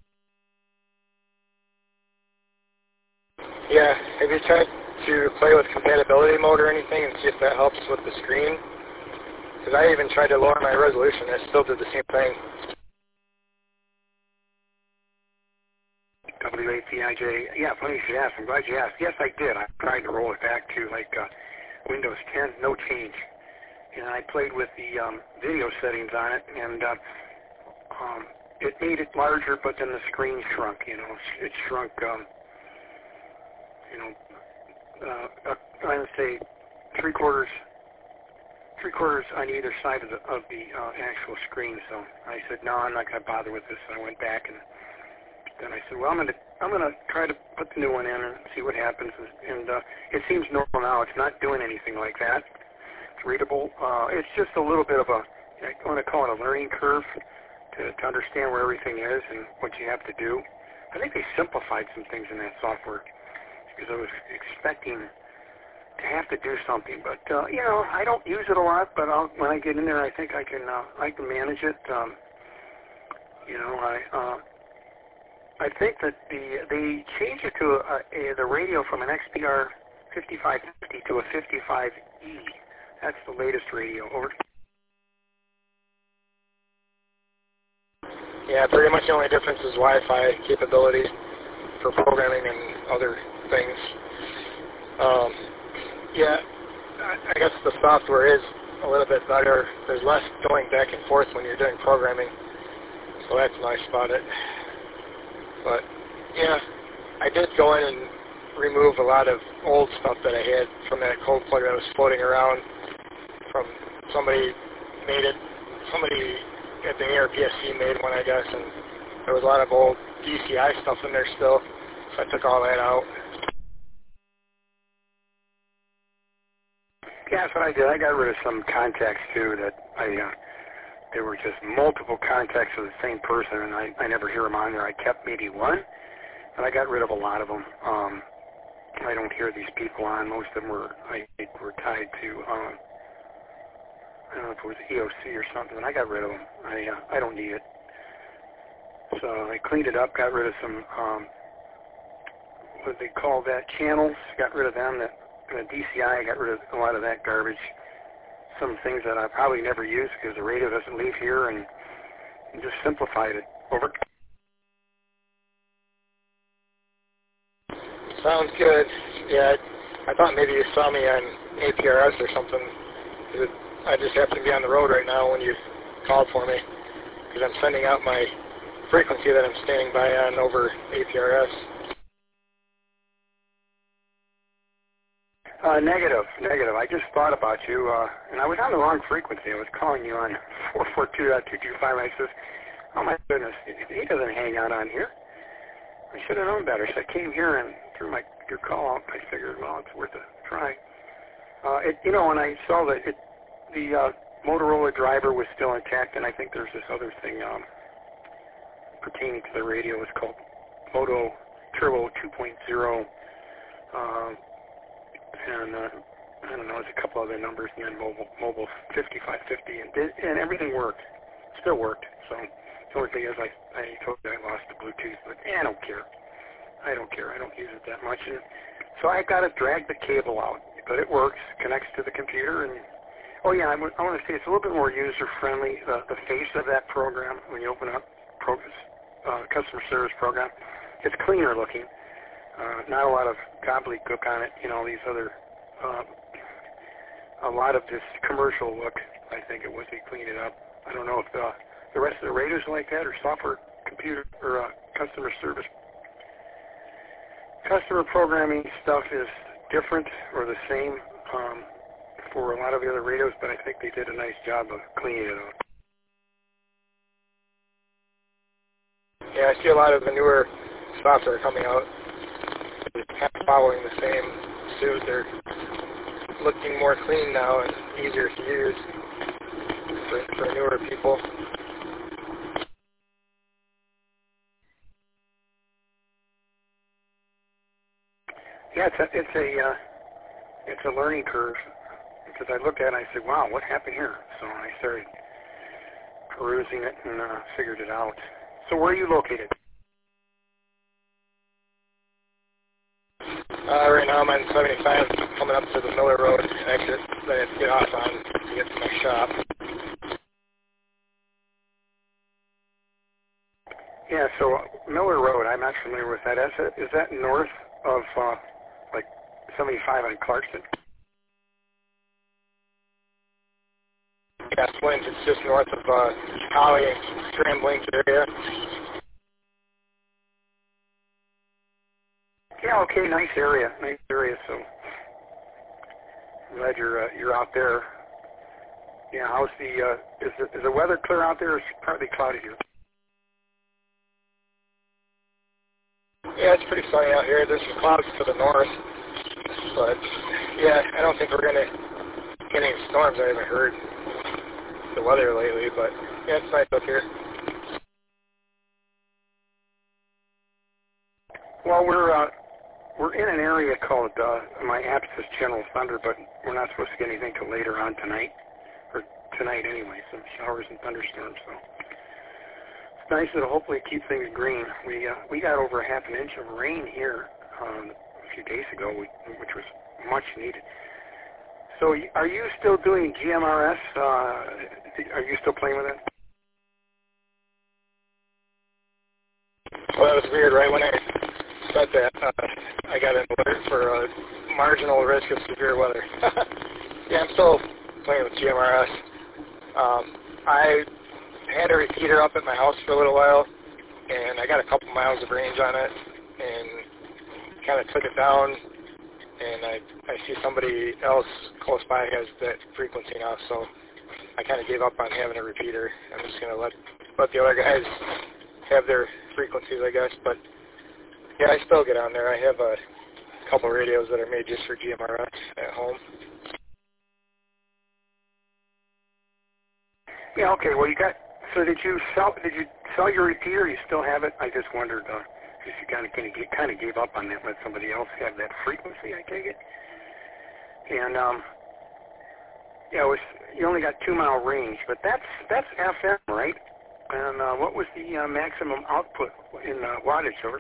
Yeah. Have you tried to play with compatibility mode or anything and see if that helps with the screen? Because I even tried to lower my resolution. I still did the same thing. W A P I J. Yeah, funny you should ask. I'm glad you asked. Yes, I did. I tried to roll it back to like uh, Windows ten, no change. And I played with the um, video settings on it, and uh, um, it made it larger, but then the screen shrunk. You know, it shrunk. Um, you know. Uh, uh, I would say three quarters, three quarters on either side of the of the uh, actual screen. So I said, no, I'm not going to bother with this. And I went back, and then I said, well, I'm going to I'm going to try to put the new one in and see what happens. And uh, it seems normal now. It's not doing anything like that. It's readable. Uh, it's just a little bit of a, I want to call it a learning curve to to understand where everything is and what you have to do. I think they simplified some things in that software, because I was expecting to have to do something, but uh, you know, I don't use it a lot. But I'll, when I get in there, I think I can uh, I can manage it. Um, you know, I uh, I think that the they changed it to a, a, the radio from an X P R fifty-five fifty to a fifty-five E. That's the latest radio. Over. Yeah, pretty much the only difference is Wi-Fi capability for programming and other things. Um, yeah, I, I guess the software is a little bit better. There's less going back and forth when you're doing programming, so that's nice about it. But yeah, I did go in and remove a lot of old stuff that I had from that code plug that was floating around. From somebody made it, somebody at the A R P S C made one, I guess, and there was a lot of old D C I stuff in there still, so I took all that out. Yeah, that's what I did. I got rid of some contacts too that I, uh, there were just multiple contacts of the same person, and I, I never hear them on there. I kept maybe one, but I got rid of a lot of them. Um, I don't hear these people on. Most of them were, I think, were tied to um, I don't know if it was E O C or something. I got rid of them. I uh, I don't need it. So I cleaned it up, got rid of some, um, what they call that, channels, got rid of them. That the D C I, got rid of a lot of that garbage. Some things that I probably never use because the radio doesn't leave here, and, and just simplified it. Over. Sounds good. Yeah, I, I thought maybe you saw me on A P R S or something. It, I just happen to be on the road right now when you called for me because I'm sending out my frequency that I'm standing by on over A P R S. Uh, negative, negative. I just thought about you, uh, and I was on the wrong frequency. I was calling you on four four two dot two two five, and I says, oh my goodness, he doesn't hang out on here. I should have known better. So I came here and threw my your call out. I figured, well, it's worth a try. Uh, it, you know, and I saw that it, the uh, Motorola driver was still intact, and I think there's this other thing um, pertaining to the radio. It's called Moto Turbo two point oh. Uh, and uh, I don't know, there's a couple other numbers, and then mobile, mobile fifty-five fifty, and did, and everything worked. Still worked. So the only thing is, I, I told you I lost the Bluetooth, but eh, I don't care. I don't care. I don't use it that much. And so I got to drag the cable out, but it works. Connects to the computer, and oh yeah, I, w- I want to say it's a little bit more user-friendly. The, the face of that program, when you open up pro, uh, customer service program, it's cleaner looking. Uh, not a lot of gobbledygook on it, you know, these other, uh, a lot of this commercial look, I think it was, they cleaned it up. I don't know if uh, the rest of the radios are like that, or software, computer, or uh, customer service. Customer programming stuff is different or the same um, for a lot of the other radios, but I think they did a nice job of cleaning it up. Yeah, I see a lot of the newer software coming out. Kind of following the same suit. They're looking more clean now and easier to use for, for newer people. Yeah, it's a it's a uh, it's a learning curve because I looked at it and I said, "Wow, what happened here?" So I started perusing it and uh, figured it out. So where are you located? Uh, right now I'm on seventy-five, coming up to the Miller Road exit that I have to get off on to get to my shop. Yeah, so Miller Road, I'm not familiar with that. Is that, is that north of, uh, like, seventy-five on Clarkson? Yeah, Flint, it's just north of uh, Holly and Grand Blanks area. Yeah, okay, nice area, nice area. So glad you're uh, you're out there. Yeah, how's the uh, is the is the weather clear out there? Or is it partly cloudy here? Yeah, it's pretty sunny out here. There's some clouds to the north, but yeah, I don't think we're gonna get any storms. I haven't heard the weather lately, but yeah, it's nice up here. Well, we're uh, we're in an area called, uh, my app says General Thunder, but we're not supposed to get anything till later on tonight, or tonight anyway, some showers and thunderstorms, so it's nice. It'll hopefully keep things green. We uh, we got over a half an inch of rain here um, a few days ago, which was much needed. So are you still doing G M R S? Uh, are you still playing with it? Well, that was weird. Right when I said that, uh, I got an alert for a marginal risk of severe weather. Yeah, I'm still playing with G M R S. Um, I had a repeater up at my house for a little while, and I got a couple miles of range on it, and kind of took it down, and I, I see somebody else close by has that frequency now, so I kind of gave up on having a repeater. I'm just going to let, let the other guys have their frequencies, I guess, but yeah, I still get on there. I have a couple radios that are made just for G M R S at home. Yeah, okay. Well, you got. So did you sell? Did you sell your repeater? You still have it? I just wondered uh, if you kind of kind of gave up on that, let somebody else have that frequency. I take it. And um, Yeah, it was, you only got two mile range, but that's that's F M, right? And uh, what was the uh, maximum output in uh, wattage, over?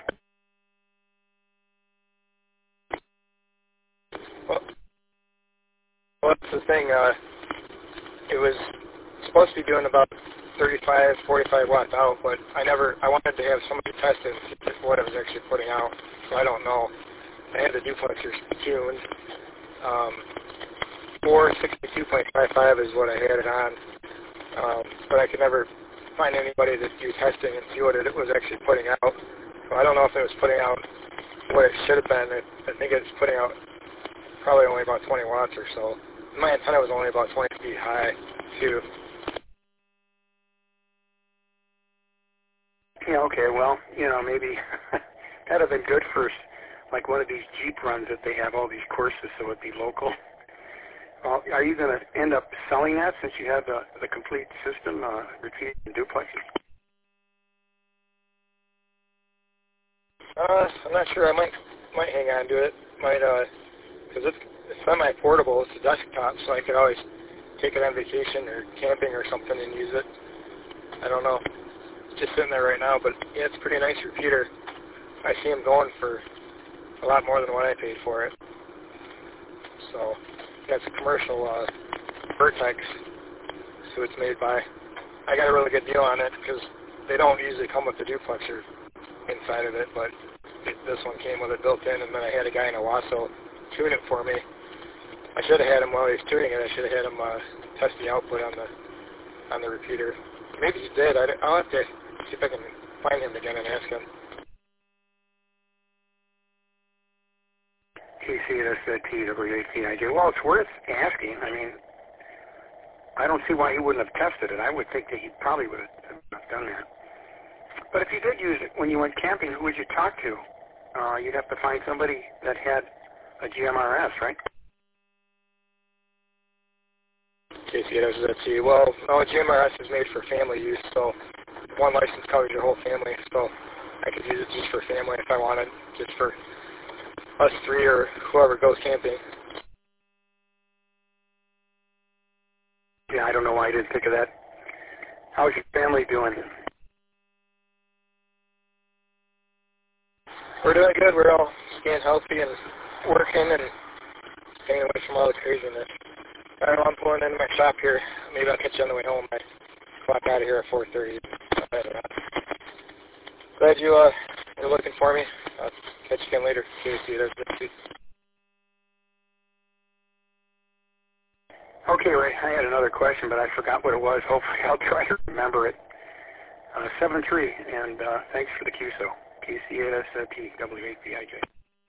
Well, well, that's the thing. Uh, it was supposed to be doing about thirty-five, forty-five watts out, but I never, I wanted to have somebody test it and see what it was actually putting out, so I don't know. I had the duplexers tuned. Um, four sixty-two point five five is what I had it on, um, but I could never find anybody to do testing and see what it was actually putting out. So I don't know if it was putting out what it should have been. It, I think it's putting out probably only about twenty watts or so. My antenna was only about twenty feet high, too. Yeah, okay, well, you know, maybe that would have been good for, like, one of these Jeep runs that they have all these courses, so it would be local. Well, are you going to end up selling that since you have the, the complete system, uh, repeat and duplexes? Uh, I'm not sure. I might might hang on to it. Might, uh, because it's, it's semi-portable. It's a desktop, so I could always take it on vacation or camping or something and use it. I don't know. It's just sitting there right now, but yeah, it's a pretty nice repeater. I see them going for a lot more than what I paid for it. So, yeah, it's a commercial uh, Vertex, so it's made by. I got a really good deal on it because they don't usually come with the duplexer inside of it, but it, this one came with it built in, and then I had a guy in Owasso tune it for me. I should have had him while he was tuning it. I should have had him uh, test the output on the on the repeater. Maybe he did. I, I'll have to see if I can find him again and ask him. K C S T W A P I J. Well, it's worth asking. I mean, I don't see why he wouldn't have tested it. I would think that he probably would have done that. But if you did use it when you went camping, who would you talk to? Uh, you'd have to find somebody that had a G M R S, right? K C S T. Well, no, G M R S is made for family use, so one license covers your whole family, so I could use it just for family if I wanted, just for us three or whoever goes camping. Yeah, I don't know why I didn't think of that. How's your family doing? We're doing good. We're all staying healthy and working and staying away from all the craziness. I don't know, I'm pulling into my shop here. Maybe I'll catch you on the way home. I clock out of here at four thirty. Glad you uh, were looking for me. I'll catch you again later. See you, see you. There's Okay, Ray, I had another question, but I forgot what it was. Hopefully I'll try to remember it. Uh, seven three, and uh, thanks for the Q S O. K C S T W A P I J.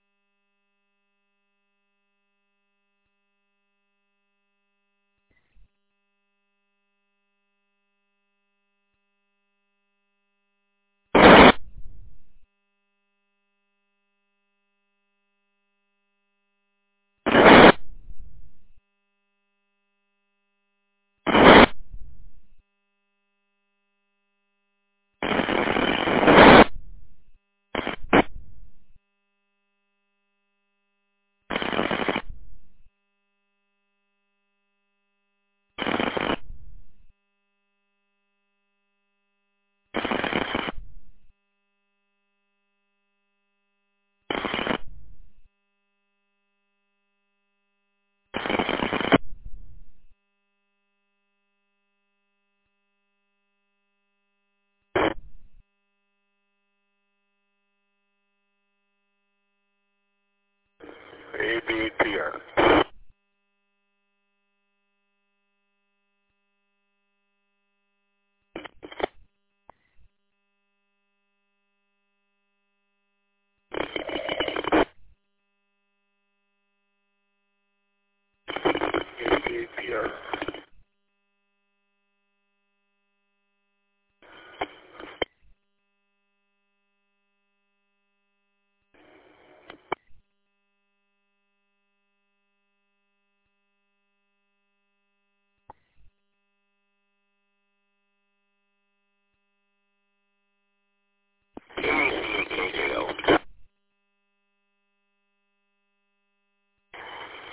A B P R. A B P R.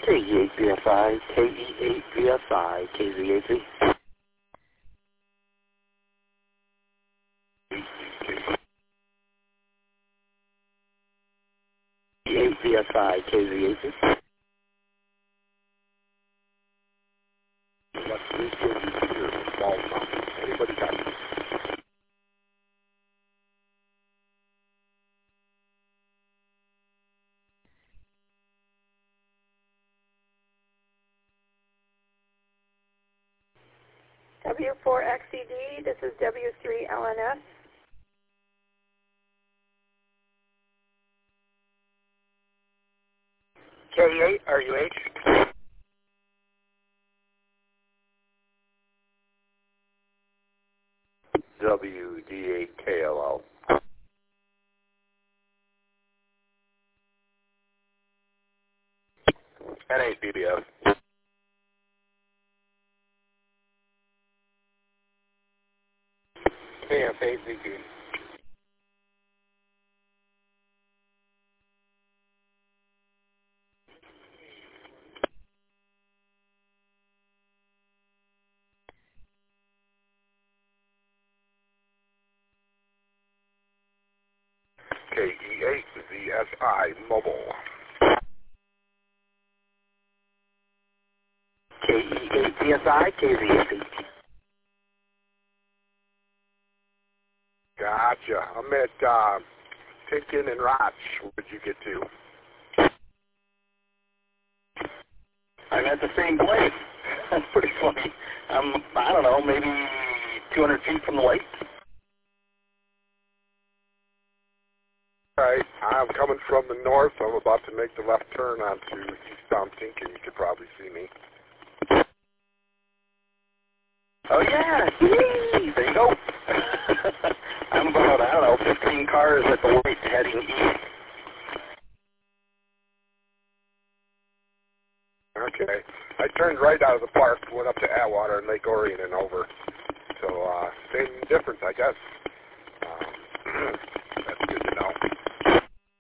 K E eight V S I, K E eight V S I, K Z eight V. K E eight V S I, K Z eight V. What's this here? Small mountain. Anybody got it? W four X E D, this is W three L N S. K eight R U H. W D eight K L L. N eight B B S. K F eight Z Q. K E eight V S I Mobile. K E eight V S I, K Z eight V. Gotcha. I'm at uh, Tinkin and Roch. Where'd you get to? I'm at the same place. That's pretty funny. I'm, I don't know, maybe two hundred feet from the lake. All right. I'm coming from the north. I'm about to make the left turn onto eastbound Tinkin. You could probably see me. Oh, yeah. Yay. There you go. I'm about, I don't know, fifteen cars at the light heading east. Okay. I turned right out of the park, went up to Atwater and Lake Orion and over. So, uh, same difference, I guess. Um, that's good to know.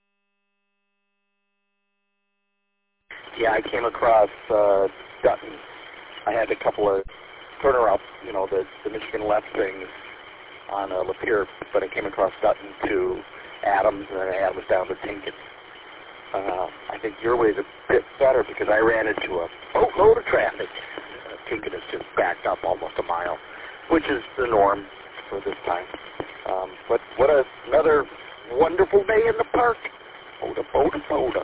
Yeah, I came across uh, Dutton. I had a couple of turnaround, you know, the, the Michigan left things on uh, Lapeer, but I came across Dutton to Adams, and then Adams down to Tinkin. Uh, I think your way is a bit better because I ran into a boatload of traffic. Uh, Tinkin is just backed up almost a mile, which is the norm for this time. Um, but what a, another wonderful day in the park. Boda, boda, boda.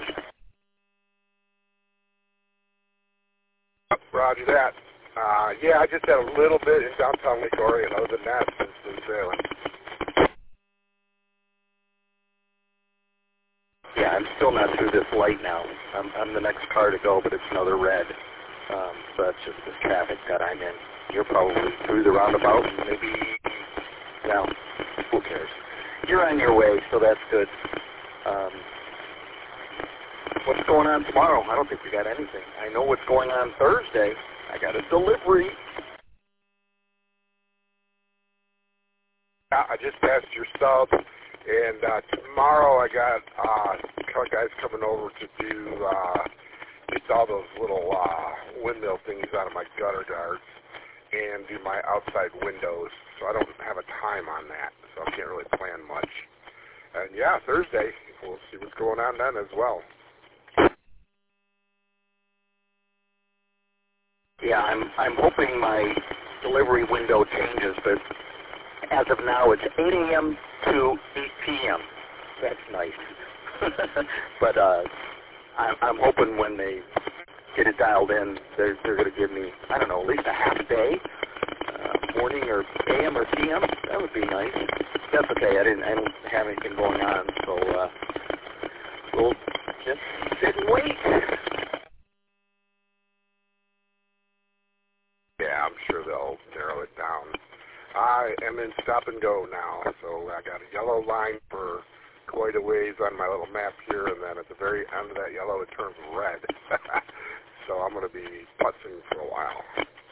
Roger that. Uh, yeah, I just had a little bit in downtown Lake Orion. Other than that, it's been sailing. Yeah, I'm still not through this light now. I'm, I'm the next car to go, but it's another red. Um, so that's just the traffic that I'm in. You're probably through the roundabout, and maybe, well, who cares? You're on your way, so that's good. Um, what's going on tomorrow? I don't think we got anything. I know what's going on Thursday. I got a delivery. Yeah, I just passed your sub, and uh, tomorrow I got uh, a couple guys coming over to do uh, just all those little uh, windmill things out of my gutter guards and do my outside windows. So I don't have a time on that, so I can't really plan much. And yeah, Thursday, we'll see what's going on then as well. Yeah, I'm I'm hoping my delivery window changes, but as of now it's eight A M to eight P M That's nice. but uh, I'm, I'm hoping when they get it dialed in, they're, they're going to give me, I don't know, at least a half day, uh, morning or A M or P M That would be nice. That's okay. I didn't I don't have anything going on, so uh, we'll just sit and wait. Yeah, I'm sure they'll narrow it down. I am in stop and go now, so I got a yellow line for quite a ways on my little map here, and then at the very end of that yellow, it turns red. So I'm going to be putzing for a while.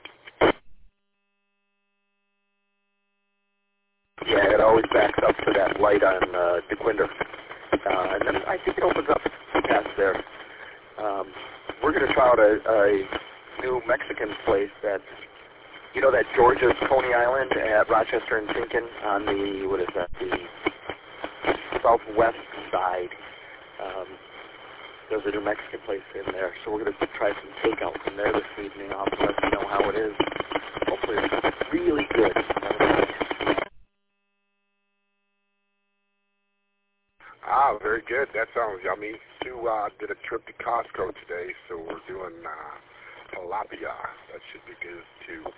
Yeah, it always backs up to that light on uh, DeQuinder. Uh, and then I think it opens up past there. Um, we're going to try out a, a new Mexican place that's, you know, that Georgia's Coney Island at Rochester and Tinkin on the, what is that, the southwest side. Um, there's a new Mexican place in there, so we're going to try some takeout from there this evening. I'll let you know how it is. Hopefully it's really good. Ah, very good. That sounds yummy. Sue uh, did a trip to Costco today, so we're doing uh, tilapia. That should be good, too.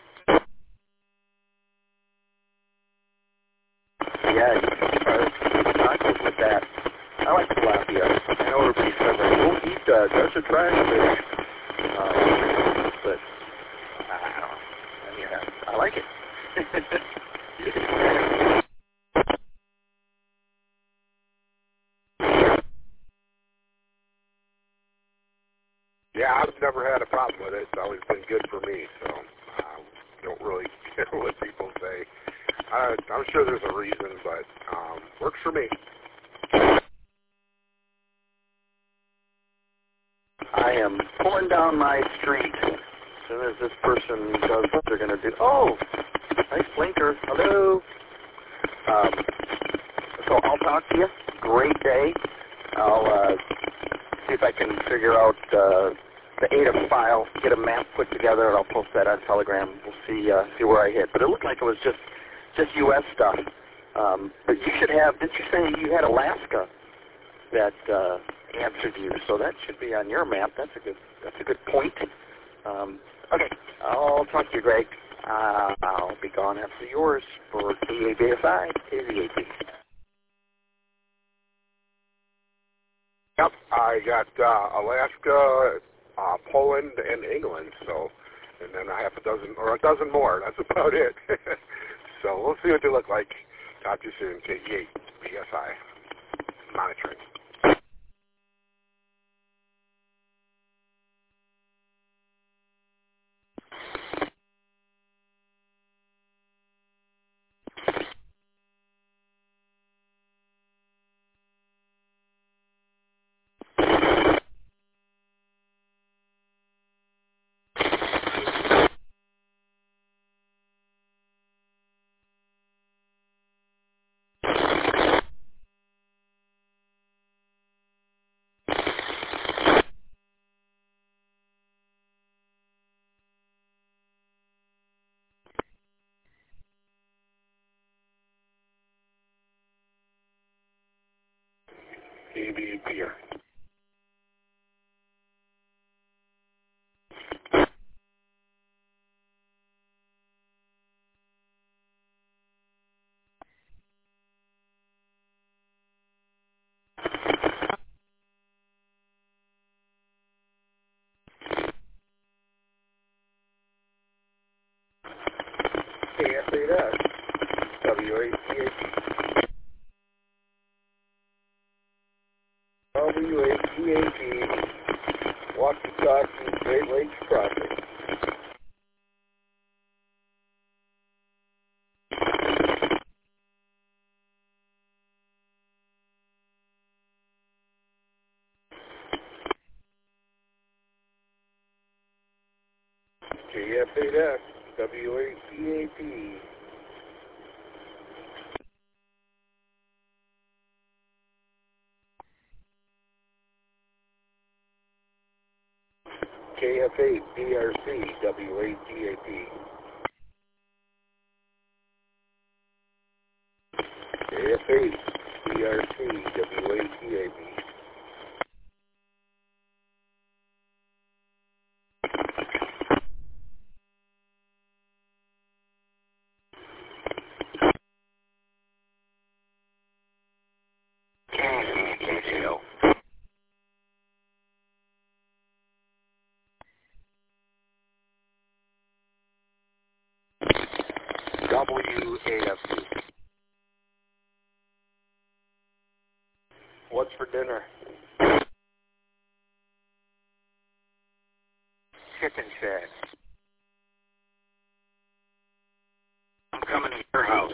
Yeah, you can try tacos with that. I like tilapia. I know everybody says, like, don't eat uh, desert trash fish. Um, but, I don't know. I mean, I, I like it. Yeah, I've never had a problem with it. It's always been good for me, so um, don't really care what people say. Uh, I'm sure there's a reason, but um, works for me. I am pulling down my street as soon as this person does what they're going to do. Oh, nice blinker. Hello. Um, so I'll talk to you. Great day. I'll uh, see if I can figure out uh, the A D A file, get a map put together, and I'll post that on Telegram. We'll see uh, see where I hit. But it looked like it was just just U S stuff. Um, but you should have. Didn't you say you had Alaska that uh, answered you? So that should be on your map. That's a good. That's a good point. Um, okay, I'll talk to you, Greg. Uh, I'll be gone after yours for K A B S I, K Z A P. Yep, I got uh, Alaska, uh, Poland, and England. So, and then a half a dozen or a dozen more. That's about it. So we'll see what they look like. Talk to you soon. K Z A B S I monitoring. A B beer. K S eight S, W A T A P. W A T A P, Walkie-Talkie, Great Lakes Crossing. K F eight S, W A T A P. K F eight D R C, W A T A P. K F eight D R C, W A T A P. K J O. W A F C. What's for dinner? Chicken Shack. I'm coming to your house.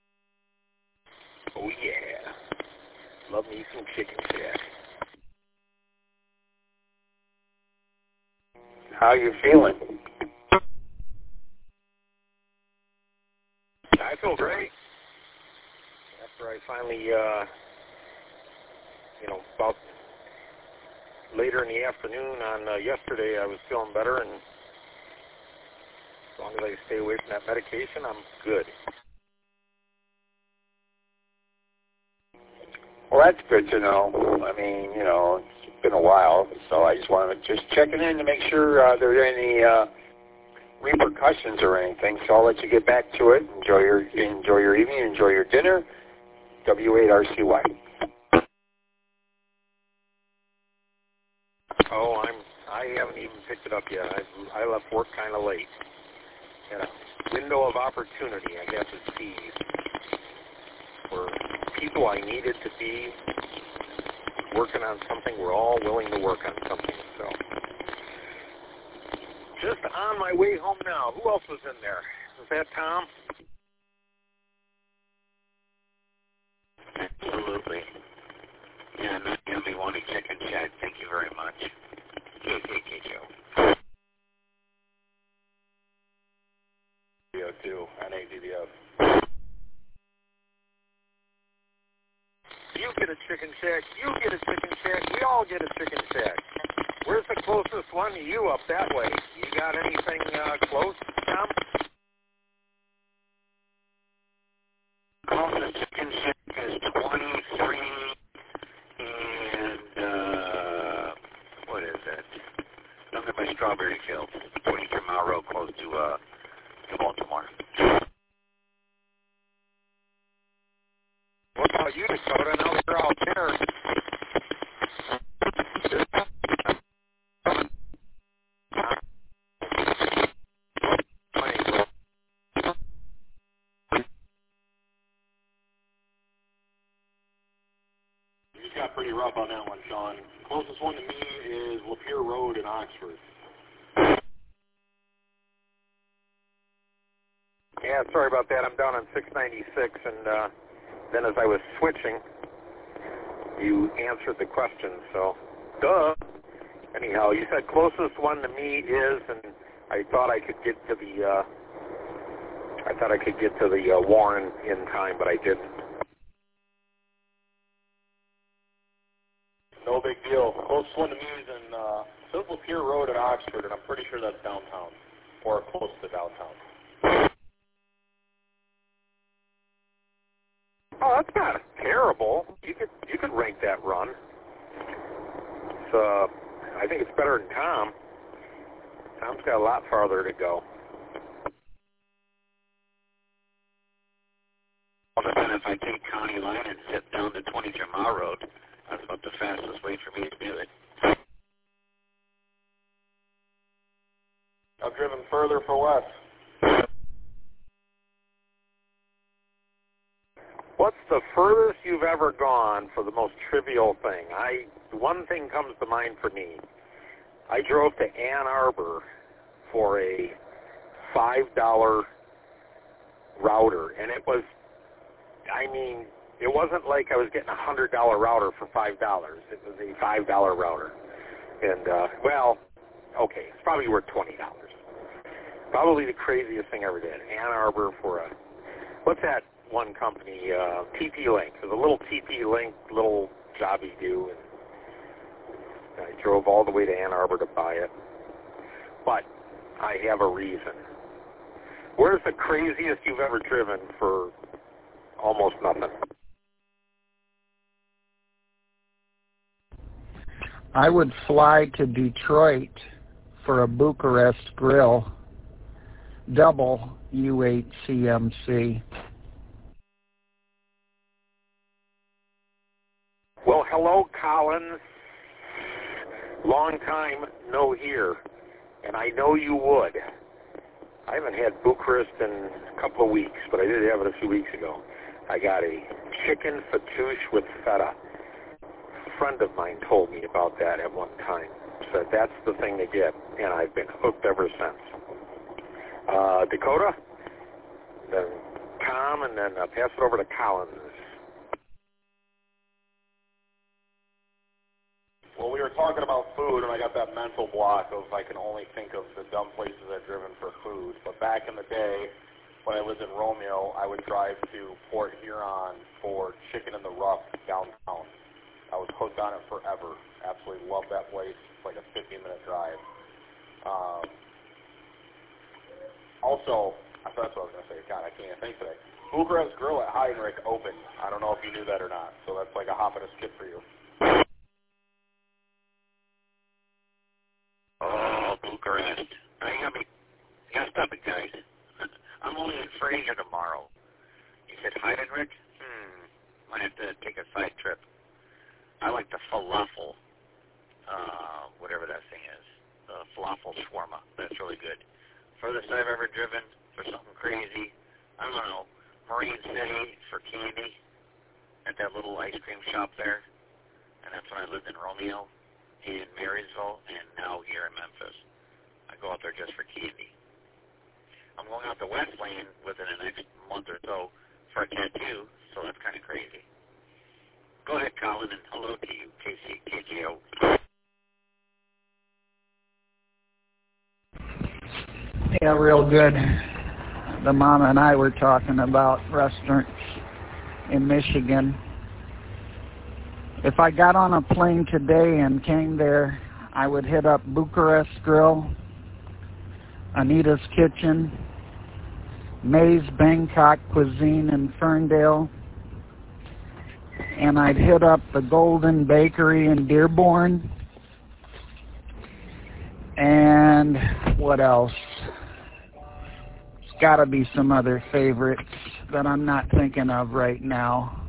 Oh yeah. Love me some Chicken Shack. How you feeling? I feel great. After I finally, uh, you know, about later in the afternoon on uh, yesterday, I was feeling better, and as long as I stay away from that medication, I'm good. Well, that's good to know. I mean, you know, it's been a while, so I just wanted to just checking in to make sure uh, there are any uh, repercussions or anything. So I'll let you get back to it. Enjoy your enjoy your evening. Enjoy your dinner. W eight R C Y. Oh, I'm. I haven't even picked it up yet. I, I left work kind of late. Had a window of opportunity, I guess, is seized, where people I needed to be working on something were all willing to work on something. So, just on my way home now. Who else was in there? Was that Tom? Absolutely. Yeah, not the only one in Chicken Shack. Thank you very much. K K K Joe. D O two, N A D D S. You get a Chicken Shack. You get a Chicken Shack. We all get a Chicken Shack. Where's the closest one to you up that way? You got anything uh, close, Tom? Closest Chicken Shack is twenty-three and, uh, what is that? Nothing by Strawberry Fields. twenty-three mile road close to, uh, to Baltimore. What about you, Dakota? Now that you're out there. You just got pretty rough on that one, Sean. Closest one to me is Lapeer Road in Oxford. Yeah, sorry about that. I'm down on six ninety-six, and uh, then as I was switching, you answered the question, so duh. Anyhow, you said closest one to me is, and I thought I could get to the, uh, I thought I could get to the uh, Warren in time, but I didn't. No big deal. Closest one to me is in uh, says Lapeer Road in Oxford, and I'm pretty sure that's downtown, or close to downtown. Oh, that's not terrible. You could you could rank that run. It's, uh, I think it's better than Tom. Tom's got a lot farther to go. Well, then if I take County Line and zip down to twenty-three mile road, that's about the fastest way for me to do it. I've driven further for less. What's the furthest you've ever gone for the most trivial thing? I one thing comes to mind for me. I drove to Ann Arbor for a five dollar router, and it was, I mean, it wasn't like I was getting a hundred dollar router for five dollars. It was a five dollar router, and uh, well, okay, it's probably worth twenty dollars. Probably the craziest thing I ever did. Ann Arbor for a, what's that one company, uh, T P-Link. It was a little T P-Link, little job you do, and I drove all the way to Ann Arbor to buy it. But I have a reason. Where's the craziest you've ever driven for almost nothing? I would fly to Detroit for a Bucharest grill, double U eight C M C. Well, hello, Collins. Long time no hear, and I know you would. I haven't had Bucharest in a couple of weeks, but I did have it a few weeks ago. I got a chicken fattoush with feta. A friend of mine told me about that at one time. Said that's the thing to get, and I've been hooked ever since. Uh, Dakota, then Tom, and then uh, pass it over to Collins. Well, we were talking about food, and I got that mental block of I can only think of the dumb places I've driven for food. But back in the day, when I lived in Romeo, I would drive to Port Huron for chicken in the rough downtown. I was hooked on it forever. Absolutely loved that place. It's like a fifteen-minute drive. Um, also, I thought that's what I was going to say. God, I can't even think today. Bucharest Grill at Heinrich opened. I don't know if you knew that or not. So that's like a hop and a skip for you. Oh, Bucharest. Now you got me. You got to stop it, guys. I'm only in Fraser tomorrow. You said Heidenreich? Hmm. Might have to take a side trip. I like the falafel, uh, whatever that thing is. The falafel shawarma. That's really good. Furthest I've ever driven for something crazy, I don't know, Marine City for candy at that little ice cream shop there. And that's when I lived in Romeo, in Marysville, and now here in Memphis. I go out there just for candy. I'm going out the West Lane within the next month or so for a tattoo, so that's kind of crazy. Go ahead, Colin, and hello to you, K C K G O. Yeah, real good. The mom and I were talking about restaurants in Michigan. If I got on a plane today and came there, I would hit up Bucharest Grill, Anita's Kitchen, May's Bangkok Cuisine in Ferndale, and I'd hit up the Golden Bakery in Dearborn, and what else? There's got to be some other favorites that I'm not thinking of right now.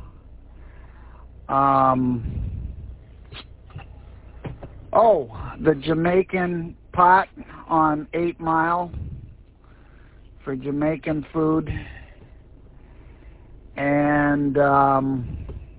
Um, oh, the Jamaican Pot on eight mile for Jamaican food. And um,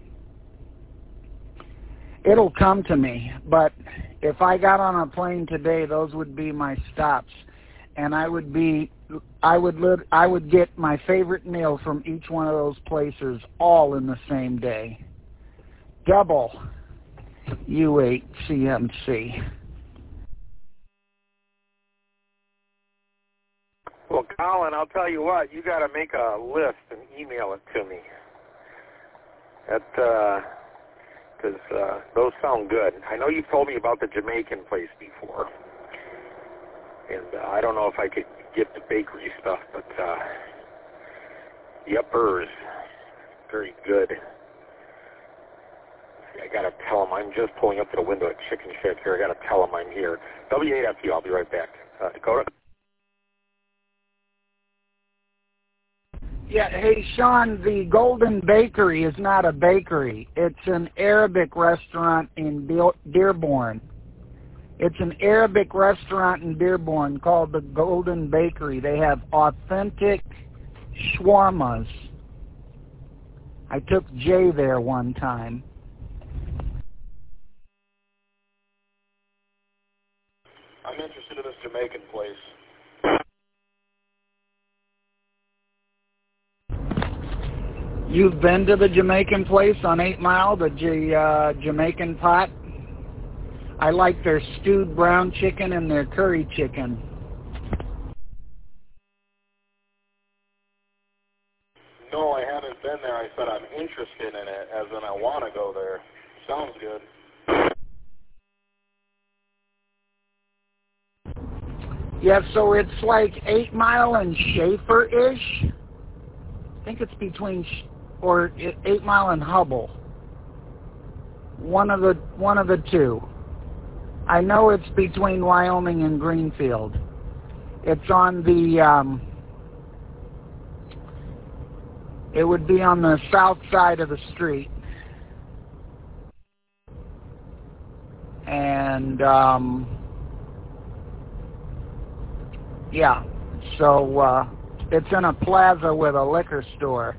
it'll come to me. But if I got on a plane today, those would be my stops. And I would be, I would live, I would get my favorite meal from each one of those places all in the same day. Double U eight C M C. Well, Colin, I'll tell you what, you got to make a list and email it to me. That, because uh, uh, those sound good. I know you've told me about the Jamaican place before, and uh, I don't know if I could get the bakery stuff, but uh, yuppers, very good. I got to tell them I'm just pulling up to the window at Chicken Shack here. I got to tell them I'm here. W eight F U, I'll be right back. Uh, Dakota? Yeah, hey, Sean, the Golden Bakery is not a bakery. It's an Arabic restaurant in Dearborn. It's an Arabic restaurant in Dearborn called the Golden Bakery. They have authentic shawarmas. I took Jay there one time. I'm interested in this Jamaican place. You've been to the Jamaican place on eight mile, the J, uh, Jamaican Pot? I like their stewed brown chicken and their curry chicken. No, I haven't been there. I said I'm interested in it, as in I want to go there. Sounds good. Yeah, so it's like eight mile and Schaefer-ish. I think it's between, or eight mile and Hubble. One of the one of the two. I know it's between Wyoming and Greenfield. It's on the, um, it would be on the south side of the street. And, um, yeah, so uh, it's in a plaza with a liquor store.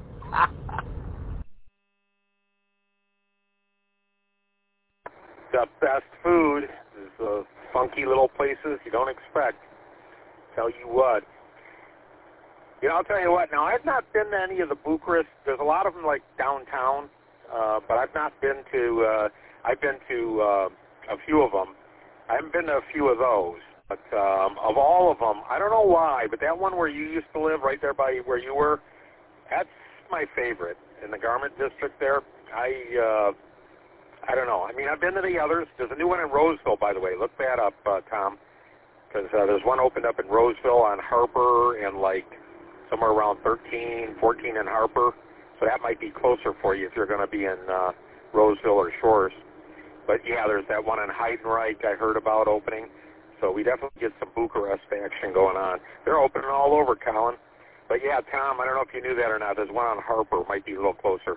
The best food is the funky little places you don't expect. Tell you what. You know, I'll tell you what. Now, I've not been to any of the Bucharest. There's a lot of them like downtown, uh, but I've not been to. Uh, I've been to uh, a few of them. I haven't been to a few of those, but um, of all of them, I don't know why, but that one where you used to live, right there by where you were, that's my favorite in the Garment District there. I uh, I don't know. I mean, I've been to the others. There's a new one in Roseville, by the way. Look that up, uh, Tom, because uh, there's one opened up in Roseville on Harper and like somewhere around thirteen, fourteen in Harper. So that might be closer for you if you're going to be in uh, Roseville or Shores. But yeah, there's that one in Heidenreich I heard about opening. So we definitely get some Bucharest action going on. They're opening all over, Colin. But yeah, Tom, I don't know if you knew that or not. There's one on Harper, might be a little closer.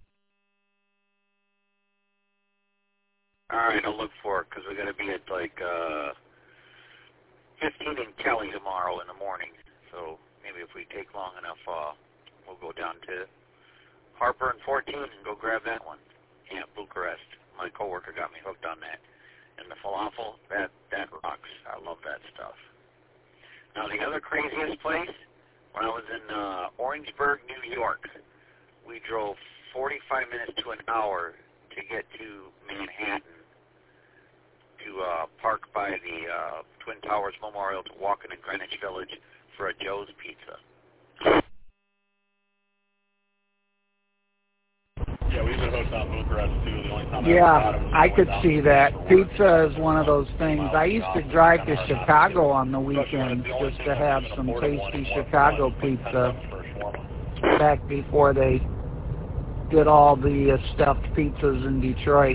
All right, I'll look for it because we're going to be at like uh, fifteen in Kelly tomorrow in the morning. So maybe if we take long enough, uh, we'll go down to Harper and fourteen and go grab that one. Yeah, Bucharest. My coworker got me hooked on that. And the falafel, that, that rocks. I love that stuff. Now, the other craziest place, when I was in uh, Orangeburg, New York, we drove forty-five minutes to an hour to get to Manhattan to uh, park by the uh, Twin Towers Memorial to walk into Greenwich Village for a Joe's Pizza. Yeah, we've been hooked on Bucharest too. The only time Yeah, I could see that. Pizza is one of those things. I used to drive to Chicago on the weekends just to have some tasty Chicago pizza back before they did all the uh, stuffed pizzas in Detroit.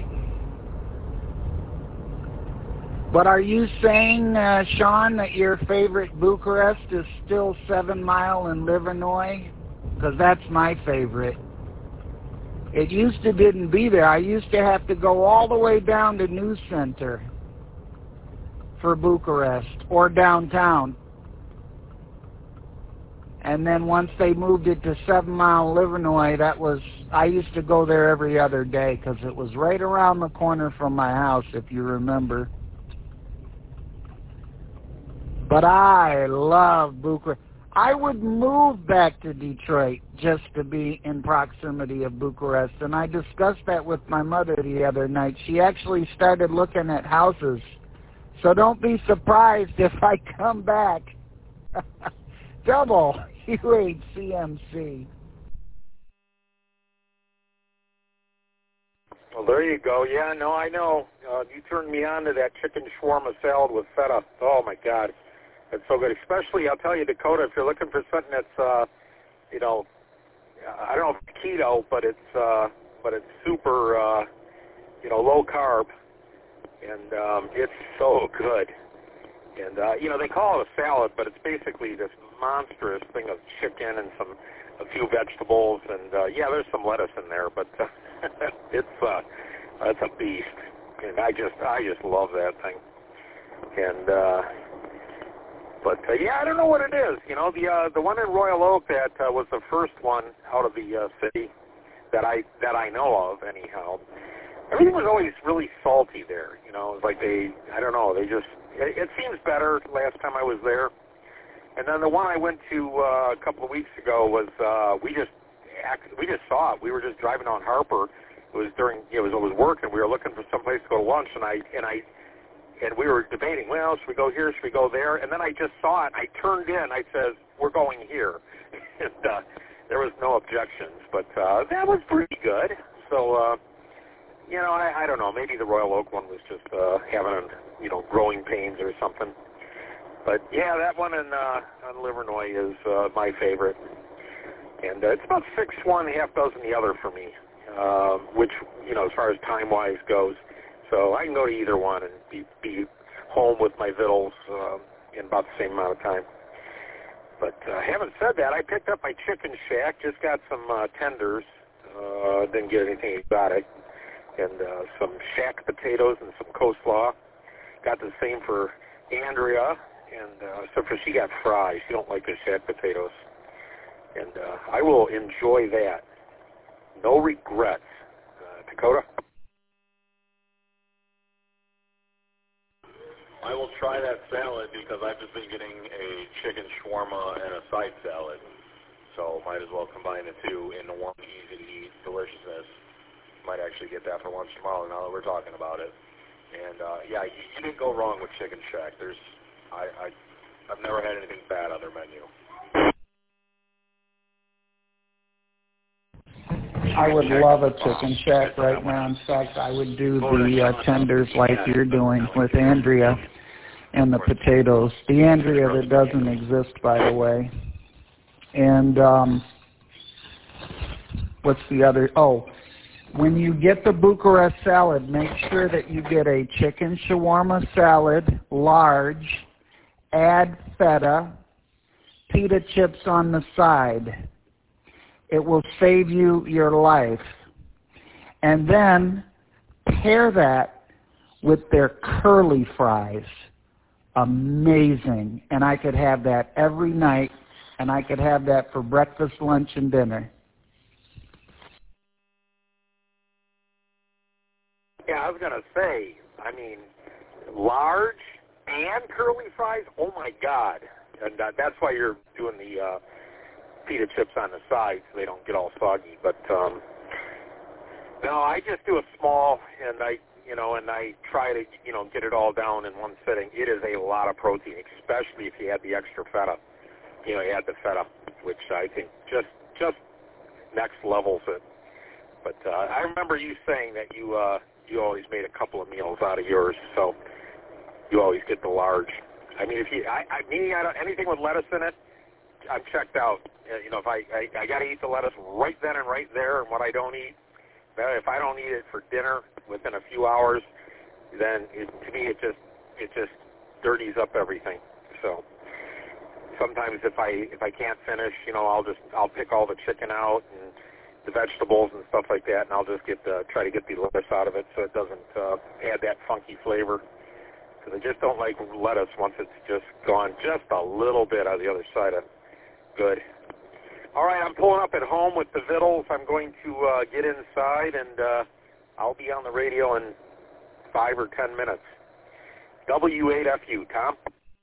But are you saying, uh, Sean, that your favorite Bucharest is still Seven Mile in Livernois? Because that's my favorite. It used to didn't be there. I used to have to go all the way down to News Center for Bucharest or downtown. And then once they moved it to Seven Mile Livernois, that was, I used to go there every other day because it was right around the corner from my house, if you remember. But I love Bucharest. I would move back to Detroit just to be in proximity of Bucharest, and I discussed that with my mother the other night. She actually started looking at houses. So don't be surprised if I come back. Double U H C M C. Well, there you go. Yeah, no, I know. Uh, you turned me on to that chicken shawarma salad with feta. Oh, my God. It's so good. Especially, I'll tell you, Dakota, if you're looking for something that's, uh, you know, I don't know if it's keto, but it's, uh, but it's super, uh, you know, low carb. And um, it's so good. And, uh, you know, they call it a salad, but it's basically this monstrous thing of chicken and some, a few vegetables. And, uh, yeah, there's some lettuce in there, but uh, it's, uh, it's a beast. And I just, I just love that thing. And, uh, but, uh, yeah, I don't know what it is. You know, the, uh, the one in Royal Oak that uh, was the first one out of the uh, city that I, that I know of, anyhow. Everything was always really salty there. You know, it was like they, I don't know, they just, it, it seems better last time I was there. And then the one I went to uh, a couple of weeks ago was, uh, we just, we just saw it. We were just driving on Harper. It was during, it was, it was work, and we were looking for some place to go to lunch, and I, and I, and we were debating, well, should we go here, should we go there? And then I just saw it. I turned in. I said, we're going here. and uh, there was no objections, but uh, that was pretty good. So, uh, you know, I, I don't know. Maybe the Royal Oak one was just uh, having, you know, growing pains or something. But, yeah, that one in, uh, on Livernois is uh, my favorite. And uh, it's about six one, half dozen the other for me, uh, which, you know, as far as time-wise goes. So I can go to either one and be, be home with my victuals uh, in about the same amount of time. But uh, having said that, I picked up my Chicken Shack, just got some uh, tenders, uh, didn't get anything exotic, and uh, some shack potatoes and some coleslaw. Got the same for Andrea, and uh, except for she got fries. She don't like the shack potatoes. And uh, I will enjoy that. No regrets. Uh, Dakota? I will try that salad because I've just been getting a chicken shawarma and a side salad. So might as well combine the two into one easy to eat deliciousness. Might actually get that for lunch tomorrow now that we're talking about it. And uh, yeah, you, you didn't go wrong with Chicken Shack. There's, I, I, I've never had anything bad on their menu. I would love a Chicken Shack right now. In fact, I would do the uh, tenders like you're doing with Andrea and the potatoes. The Andrea that doesn't exist, by the way. And um, what's the other? Oh, when you get the Bucharest salad, make sure that you get a chicken shawarma salad, large, add feta, pita chips on the side. It will save you your life. And then pair that with their curly fries. Amazing. And I could have that every night, and I could have that for breakfast, lunch, and dinner. Yeah, I was going to say, I mean, large and curly fries? Oh, my God. And uh, that's why you're doing the uh, pita chips on the side so they don't get all soggy. But, um, no, I just do a small, and I, you know, and I try to, you know, get it all down in one sitting. It is a lot of protein, especially if you add the extra feta. You know, you add the feta, which I think just just next levels it. But uh, I remember you saying that you uh, you always made a couple of meals out of yours, so you always get the large. I mean, if you, I, I me, I don't, anything with lettuce in it, I'm checked out. Uh, you know, if I, I, I got to eat the lettuce right then and right there, and what I don't eat, if I don't eat it for dinner within a few hours, then it, to me it just it just dirties up everything. So sometimes if I if I can't finish, you know, I'll just I'll pick all the chicken out and the vegetables and stuff like that, and I'll just get the, try to get the lettuce out of it so it doesn't uh, add that funky flavor. Because I just don't like lettuce once it's just gone just a little bit on the other side of good. All right, I'm pulling up at home with the vittles. I'm going to uh, get inside, and uh, I'll be on the radio in five or ten minutes. W eight F U, Tom?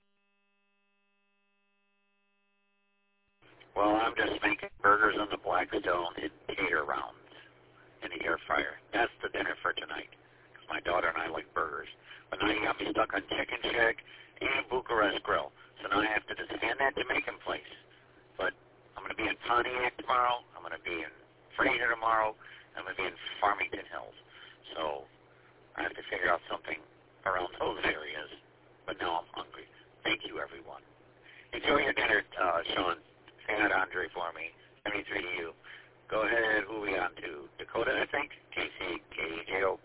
Well, I'm just making burgers on the Blackstone in tater rounds in the air fryer. That's the dinner for tonight. Because my daughter and I like burgers. But now you got me stuck on Chicken Shack and Bucharest Grill. So now I have to just hand that Jamaican place. But I'm going to be in Pontiac tomorrow. I'm going to be in Fraser tomorrow. I'm going to be in Farmington Hills. So I have to figure out something around those areas. But now I'm hungry. Thank you, everyone. Enjoy your dinner, uh, Sean. Say hi to Andre for me. seventy-three to you. Go ahead. Who are we on to? Dakota, I think? K C K J O.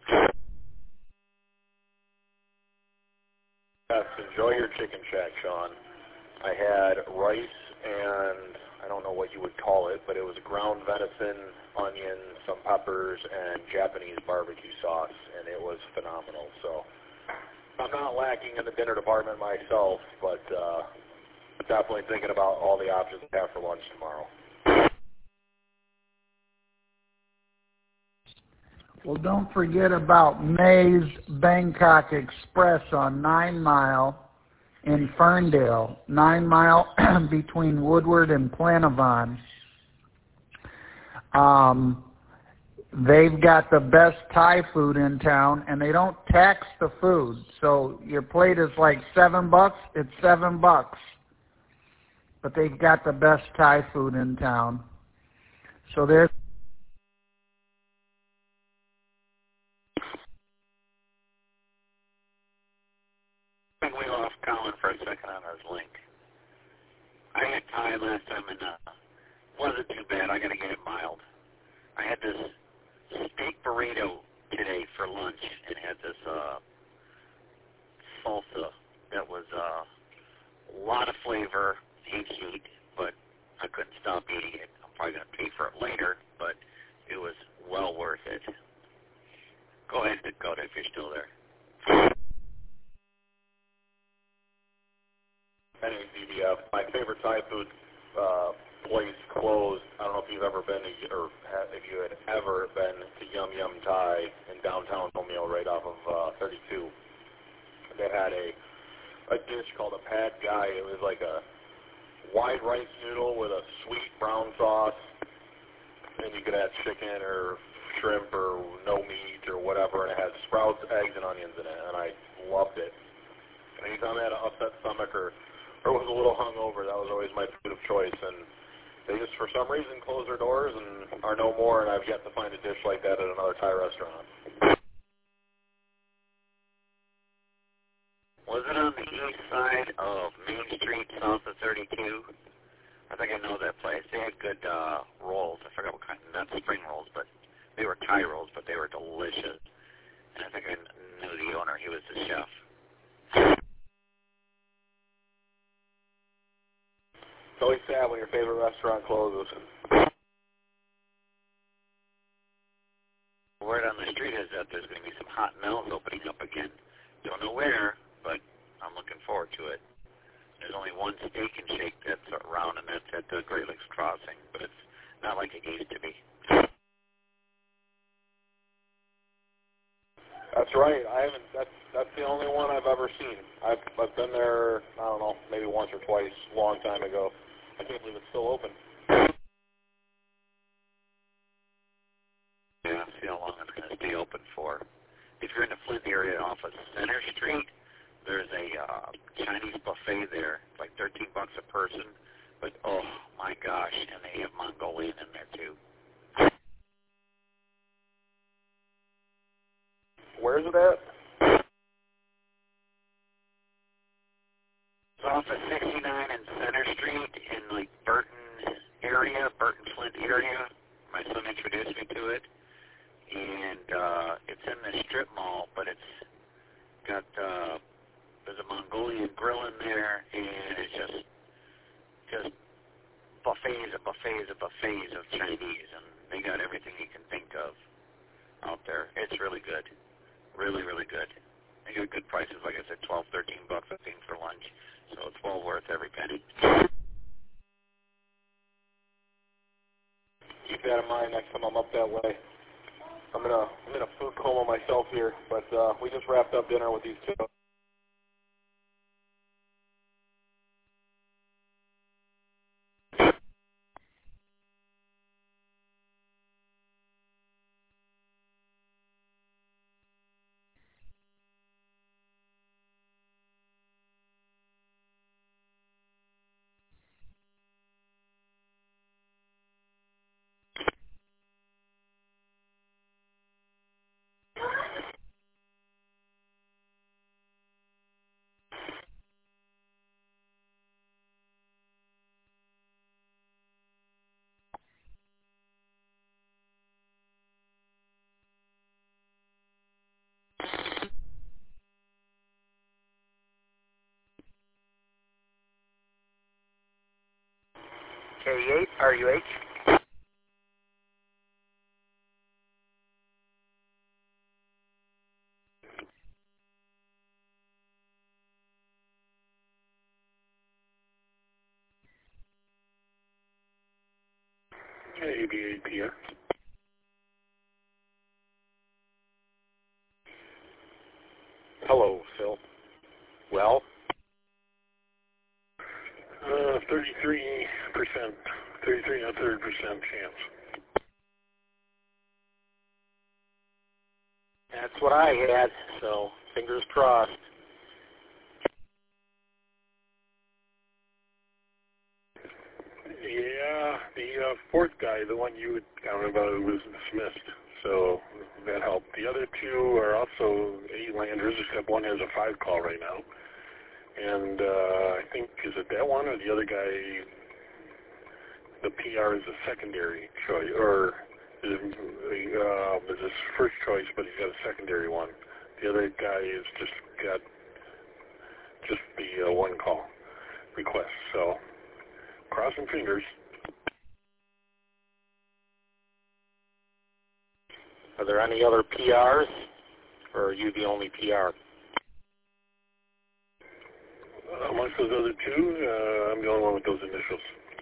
Yes, enjoy your Chicken Shack, Sean. I had rice and I don't know what you would call it, but it was ground venison, onions, some peppers, and Japanese barbecue sauce, and it was phenomenal. So I'm not lacking in the dinner department myself, but uh, definitely thinking about all the options I have for lunch tomorrow. Well, don't forget about May's Bangkok Express on Nine Mile in Ferndale, Nine Mile between Woodward and Planavon. Um, they've got the best Thai food in town, and they don't tax the food. So your plate is like seven bucks. It's seven bucks. But they've got the best Thai food in town. So there's I think we lost Colin for a second on his link. I had Thai last time and uh, wasn't too bad. I got to get it mild. I had this steak burrito today for lunch and had this uh, salsa that was uh, a lot of flavor, ate heat, but I couldn't stop eating it. I'm probably going to pay for it later, but it was well worth it. Go ahead, Dakota, if you're still there. Anyway, the, uh, my favorite Thai food uh, place closed. I don't know if you've ever been to, or if you had ever been to Yum Yum Thai in downtown Romeo, right off of uh, thirty-two. They had a a dish called a pad gai. It was like a wide rice noodle with a sweet brown sauce, and you could add chicken or shrimp or no meat or whatever, and it had sprouts, eggs, and onions in it, and I loved it. Anytime I had an upset stomach or, or was a little hungover, that was always my food of choice, and they just, for some reason, closed their doors and are no more, and I've yet to find a dish like that at another Thai restaurant. Was it on the east side of Main Street, south of thirty-two? I think I know that place. They had good uh, rolls. I forgot what kind, not spring rolls, but they were Thai rolls, but they were delicious. And I think I knew the owner. He was the chef. It's always sad when your favorite restaurant closes. Word on the street is that there's going to be some hot mills opening up again. Don't know where, but I'm looking forward to it. There's only one Steak and Shake that's around, and that's at the Great Lakes Crossing, but it's not like it used to be. That's right. I haven't. That's that's the only one I've ever seen. I've I've been there. I don't know, maybe once or twice, a long time ago. I can't believe it's still open. Yeah, see how long it's going to stay open for. If you're in the Flint area off of Center Street, there's a uh, Chinese buffet there, like thirteen bucks a person. But oh my gosh, and they have Mongolian in there too. Where is it at? It's off of sixty-nine and Center Street in like Burton area, Burton Flint area. My son introduced me to it, and uh, it's in the strip mall, but it's got uh, there's a Mongolian grill in there, and it's just just buffets and buffets and buffets of Chinese, and they got everything you can think of out there. It's really good. Really, really good. They got good prices, like I said, twelve, thirteen bucks I think for lunch. So it's well worth every penny. Keep that in mind next time I'm up that way. I'm in a I'm in a food coma myself here, but uh, we just wrapped up dinner with these two. K eight, R U H. A B A P R. Hello, Phil. Well? Uh, thirty-three percent, thirty-three and a third percent chance. That's what I had, so fingers crossed. Yeah, the uh, fourth guy, the one you had commented about, was dismissed, so that helped. The other two are also eight landers, except one has a five call right now. And uh, I think, is it that one or the other guy, the P R is a secondary choice, or is, it, uh, is his first choice, but he's got a secondary one. The other guy is just got just the uh, one call request, so crossing fingers. Are there any other P Rs, or are you the only P R? Uh, amongst those other two, uh, I'm the only one with those initials.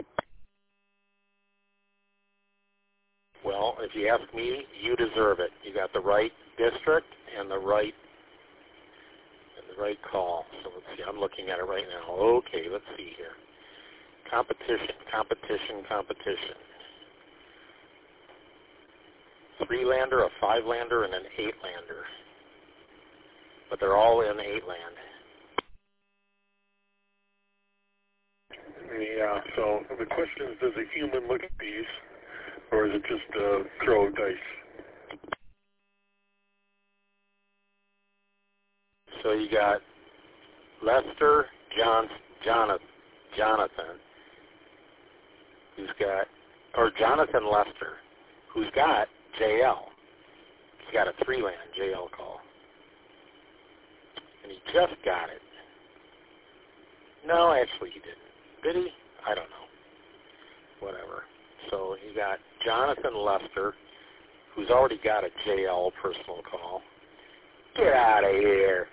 Well, if you ask me, you deserve it. You got the right district and the right and the right call. So let's see. I'm looking at it right now. Okay, let's see here. Competition, competition, competition. three-lander, a five-lander, and an eight-lander. But they're all in eight-land. Yeah, so the question is, does a human look at these, or is it just a throw of dice? So you got Lester John, Jonathan, Jonathan, who's got, or Jonathan Lester, who's got J L. He's got a three-land J L call. And he just got it. No, actually he didn't. Did he? I don't know. Whatever. So he got Jonathan Lester, who's already got a J L personal call. Get out of here.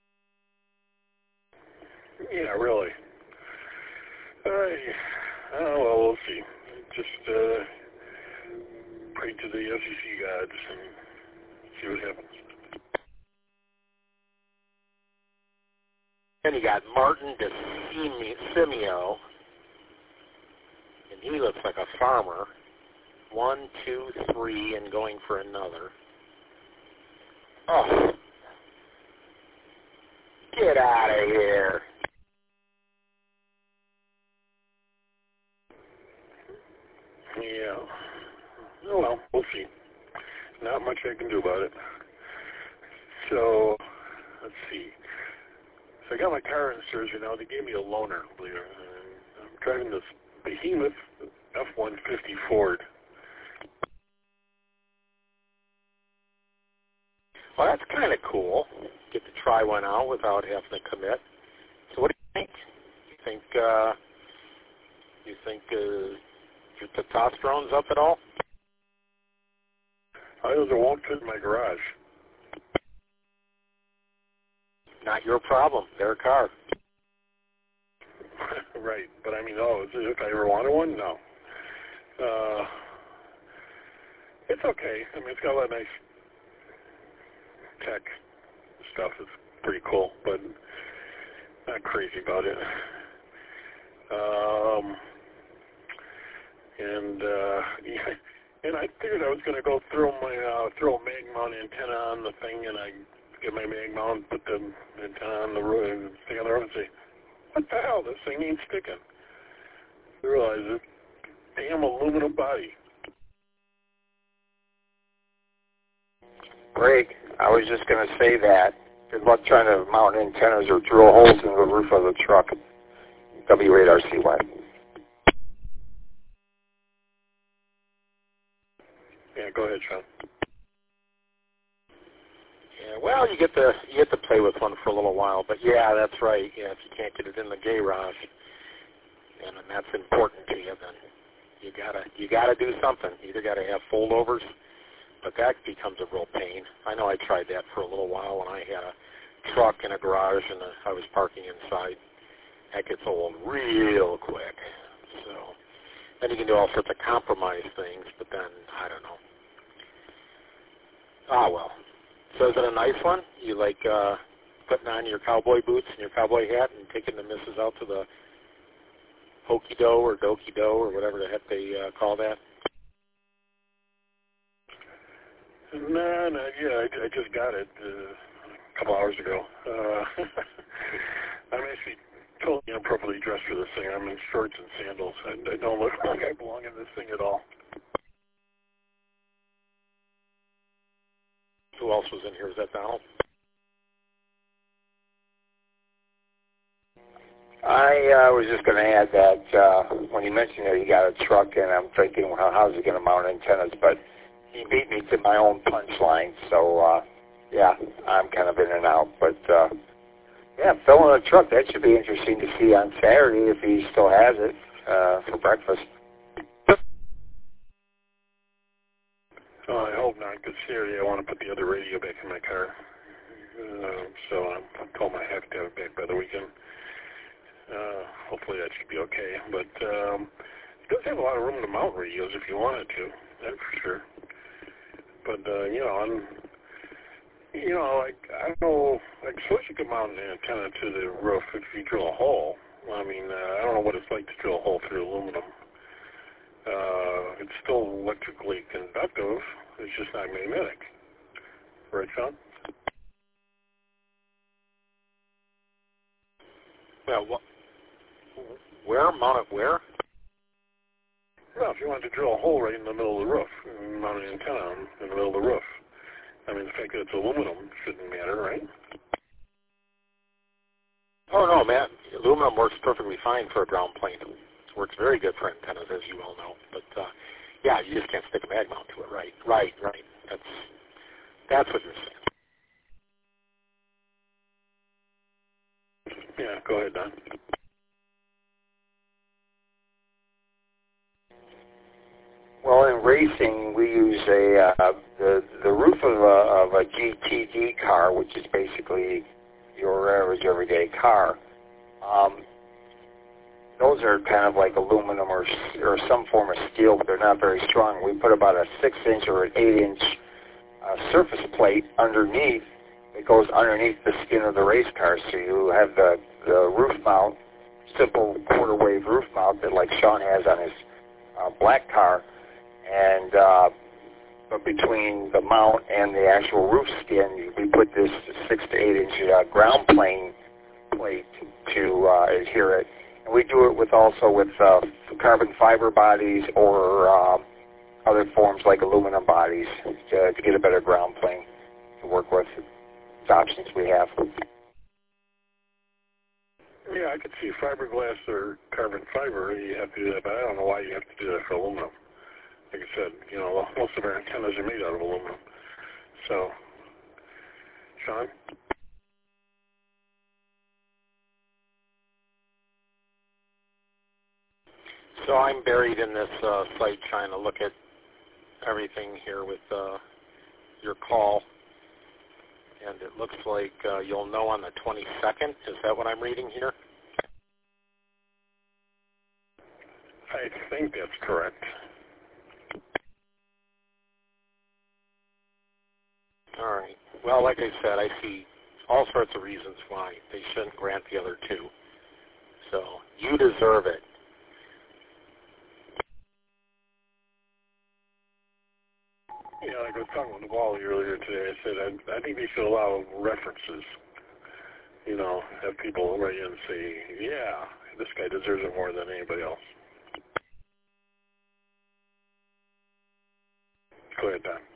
Yeah, really. Uh, oh, well, we'll see. Just uh, pray to the S E C gods and see what happens. Then you got Martin DeSimio, and he looks like a farmer. One, two, three, and going for another. Oh. Get out of here. Yeah. Oh, well, we'll see. Not much I can do about it. So, let's see. So I got my car in surgery now. They gave me a loaner, believe it or not. I'm driving this behemoth F one fifty Ford. Well, that's kind of cool. Get to try one out without having to commit. So what do you think? You think, uh, you think uh, your testosterone's up at all? I know it won't fit in my garage. Not your problem. Their car. Right, but I mean, oh, if I ever wanted one, no. Uh, it's okay. I mean, it's got a lot of nice tech stuff. It's pretty cool, but not crazy about it. Um, and uh, yeah, and I figured I was going to go throw my uh, throw a mag mount antenna on the thing, and I get my mag mount, put the antenna on the road, thing on the road, and say, "What the hell? This thing ain't sticking." I realize it. Damn aluminum body. Greg, I was just going to say that. Good luck trying to mount antennas or drill holes in the roof of the truck. W eight R C Y. Yeah, go ahead, Sean. Yeah, well, you get to you get to play with one for a little while, but yeah, that's right. Yeah, if you can't get it in the garage, and that's important to you, then you gotta you gotta do something. You either gotta have foldovers, but that becomes a real pain. I know I tried that for a little while when I had a truck in a garage and I was parking inside. That gets old real quick. So then you can do all sorts of compromise things, but then I don't know. Ah well. So is it a nice one? You like uh, putting on your cowboy boots and your cowboy hat and taking the missus out to the hokey do or dokey do or whatever the heck they uh, call that? No, no, yeah, I, I just got it uh, a couple hours ago. Uh, I'm actually totally inappropriately dressed for this thing. I'm in shorts and sandals, and I don't look like I belong in this thing at all. Who else was in here? Is that Donald? I uh, was just going to add that uh, when you mentioned that you got a truck, and I'm thinking, well, how's he going to mount antennas? But he beat me to my own punchline, so uh, yeah, I'm kind of in and out. But uh, yeah, filling a truck, that should be interesting to see on Saturday if he still has it uh, for breakfast. Oh, I hope not, because Saturday I want to put the other radio back in my car. Uh, so I'm, I'm told I have to have it back by the weekend. Uh, hopefully that should be okay. But um, it does have a lot of room to mount radios if you wanted to, that's for sure. But, uh, you know, I'm, you know, like, I don't know, like, suppose you could mount an antenna to the roof if you drill a hole. I mean, uh, I don't know what it's like to drill a hole through aluminum. Uh, it's still electrically conductive. It's just not magnetic. Right, Sean? Well, wh- where? Mount it where? Well, if you wanted to drill a hole right in the middle of the roof, mount an antenna in the middle of the roof. I mean, the fact that it's aluminum shouldn't matter, right? Oh, no, Matt. Aluminum works perfectly fine for a ground plane. It works very good for antennas, as you all know. But, uh, yeah, you just can't stick a mag mount to it, right? Right, right. That's, that's what you're saying. Yeah, go ahead, Don. Well, in racing, we use a uh, the the roof of a, of a G T D car, which is basically your average everyday car. Um, those are kind of like aluminum or or some form of steel, but they're not very strong. We put about a six-inch or an eight-inch uh, surface plate underneath. It goes underneath the skin of the race car, so you have the the roof mount, simple quarter wave roof mount that like Sean has on his uh, black car. And uh, but between the mount and the actual roof skin, we put this six to eight inch uh, ground plane plate to uh, adhere it. And we do it with also with uh, carbon fiber bodies or uh, other forms like aluminum bodies to, to get a better ground plane to work with. It's options we have. Yeah, I could see fiberglass or carbon fiber. You have to do that, but I don't know why you have to do that for aluminum. Like I said, you know, most of our antennas are made out of aluminum. So, Sean? So I'm buried in this uh, site trying to look at everything here with uh, your call. And it looks like uh, you'll know on the twenty-second. Is that what I'm reading here? I think that's correct. All right. Well, like I said, I see all sorts of reasons why they shouldn't grant the other two. So you deserve it. Yeah, like I was talking with Wally earlier today, I said I, I think they should allow references. You know, have people write in and say, yeah, this guy deserves it more than anybody else. Go ahead, Don.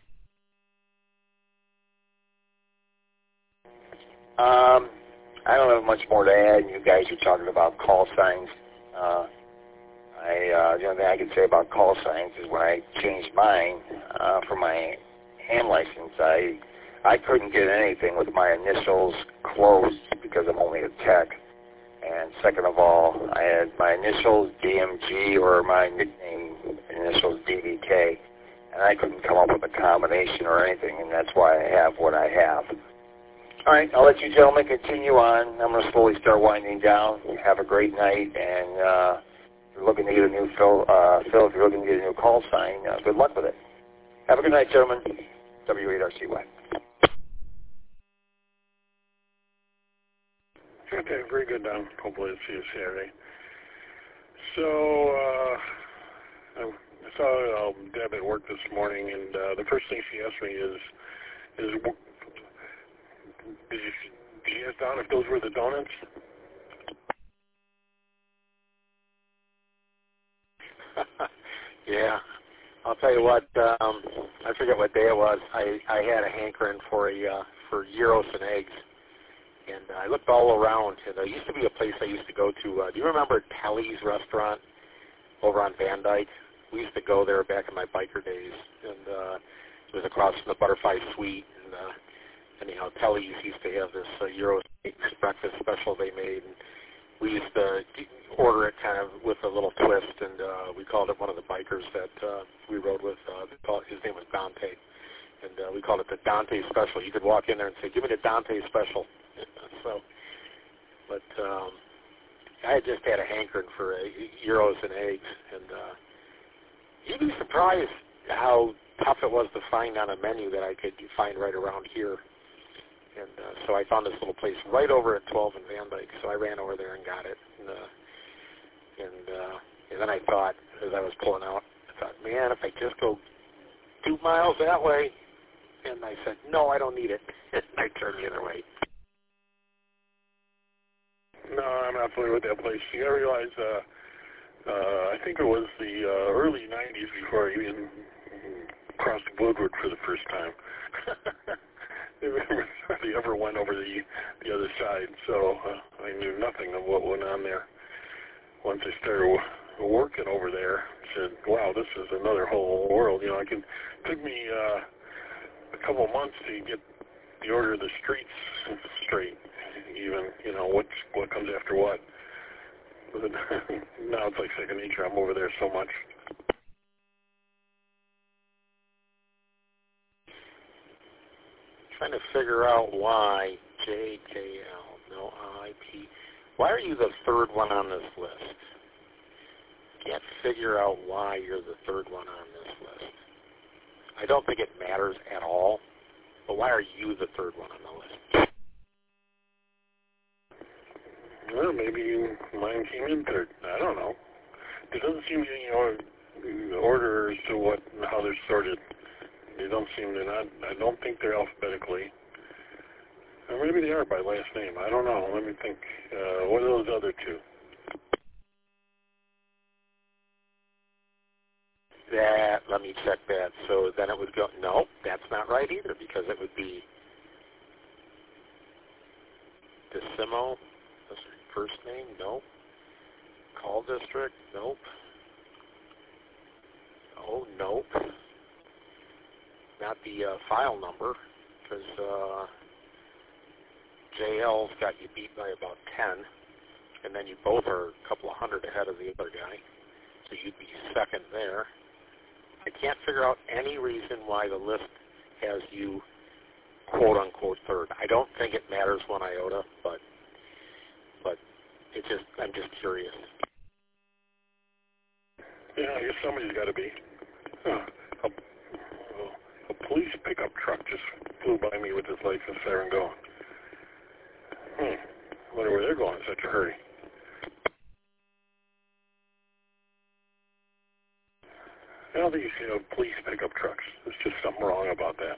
Um, I don't have much more to add. You guys are talking about call signs. Uh, I, uh, the only thing I can say about call signs is when I changed mine uh, for my ham license, I I couldn't get anything with my initials closed because I'm only a tech. And second of all, I had my initials D M G or my nickname initials D B K, and I couldn't come up with a combination or anything, and that's why I have what I have. All right, I'll let you gentlemen continue on. I'm going to slowly start winding down. Have a great night, and uh, if you're looking to get a new Phil, uh, Phil, if you're looking to get a new call sign, uh, good luck with it. Have a good night, gentlemen. W eight R C Y. Okay, very good, Don. Hopefully I'll see you Saturday. So, uh, I saw um, Deb at work this morning, and uh, the first thing she asked me is, is did you, did you ask Don if those were the donuts? Yeah. I'll tell you what, um, I forget what day it was. I, I had a hankering for a uh, for gyros and eggs. And uh, I looked all around, and there used to be a place I used to go to. Uh, do you remember Telly's restaurant over on Van Dyke? We used to go there back in my biker days, and uh, it was across from the Butterfly Suite. And uh, anyhow, Telly's used to have this uh, Euro breakfast special they made, and we used to order it kind of with a little twist, and uh, we called it one of the bikers that uh, we rode with. Uh, his name was Dante, and uh, we called it the Dante Special. You could walk in there and say, "Give me the Dante Special." So, but um, I just had a hankering for uh, gyros and eggs, and uh, you'd be surprised how tough it was to find on a menu that I could find right around here. And uh, so I found this little place right over at twelve in Van Dyke, so I ran over there and got it. And, uh, and, uh, and then I thought, as I was pulling out. I thought, man, if I just go two miles that way, and I said, no, I don't need it. And I turned the other way. No, I'm not familiar with that place. You gotta realize, uh, uh, I think it was the uh, early nineties before I even crossed Woodward for the first time. I hardly ever went over the the other side, so uh, I knew nothing of what went on there. Once I started w- working over there, I said, wow, this is another whole world. You know, I can, it took me uh, a couple of months to get the order of the streets straight, even, you know, what, what comes after what. But now it's like second nature. I'm over there so much. Trying to figure out why J K L, no I P. Why are you the third one on this list? Can't figure out why you're the third one on this list. I don't think it matters at all, but why are you the third one on the list? Well, maybe mine came in third. I don't know. There doesn't seem to be any order as to what how they're sorted. They don't seem to not. I don't think they're alphabetically. Or maybe they are by last name. I don't know. Let me think. Uh, what are those other two? That, let me check that. So then it would go, no, that's not right either, because it would be Decimo, first name, nope. Call district, nope. Oh, nope. Not the uh, file number, because uh, J L's got you beat by about ten, and then you both are a couple of hundred ahead of the other guy, so you'd be second there. I can't figure out any reason why the list has you quote-unquote third. I don't think it matters one iota, but but it just I'm just curious. Yeah, I guess somebody's got to be. Huh. A, a police pickup truck just flew by me with his license siren going. Hmm. I wonder where they're going in such a hurry. I don't think you see no police pickup trucks. There's just something wrong about that.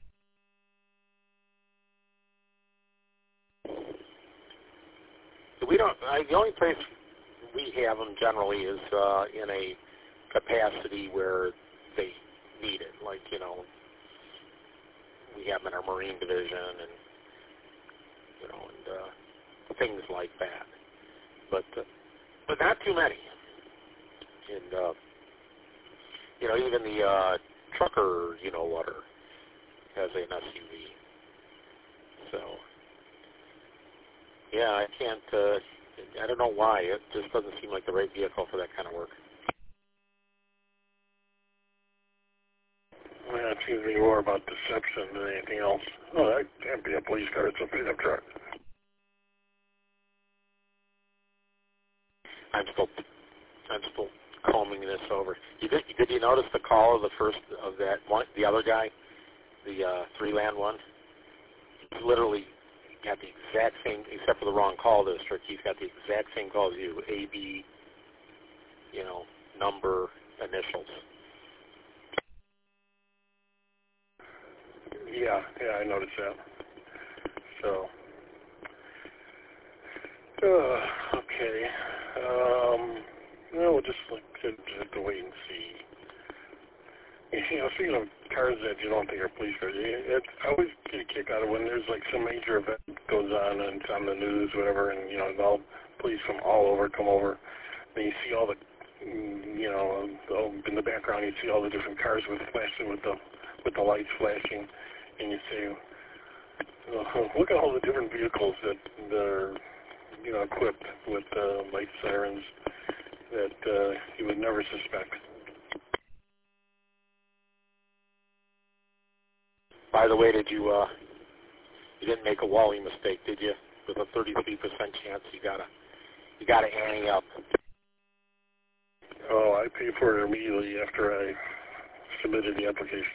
We don't. I, the only place we have them generally is uh, in a capacity where they need it. Like, you know, we have them in our Marine division and, you know, and uh, things like that. But uh, but not too many. And uh, you know, even the uh, trucker, you know, water has an S U V. So, yeah, I can't, uh, I don't know why. It just doesn't seem like the right vehicle for that kind of work. Yeah, it seems to be more about deception than anything else. Oh, that can't be a police car. It's a pickup truck. I'm still, I'm still combing this over. You did, did you notice the call of the first of that one, the other guy, the uh, three-land one? He's literally got the exact same, except for the wrong call district. He's got the exact same call as you, A, B, you know, number, initials. Yeah, yeah, I noticed that. So, uh, okay. Um, well, we'll just like to, have to wait and see. You know, speaking of cars that you don't think are police cars, it, I always get a kick out of when there's like some major event goes on and it's on the news, whatever, and you know, all police from all over come over, and you see all the, you know, in the background you see all the different cars with flashing with the with the lights flashing, and you say, oh, look at all the different vehicles that they're, you know, equipped with uh, light sirens that uh, you would never suspect. By the way, did you, uh, you didn't make a Wally mistake, did you? With a thirty-three percent chance, you gotta, you gotta ante up. Oh, I paid for it immediately after I submitted the application.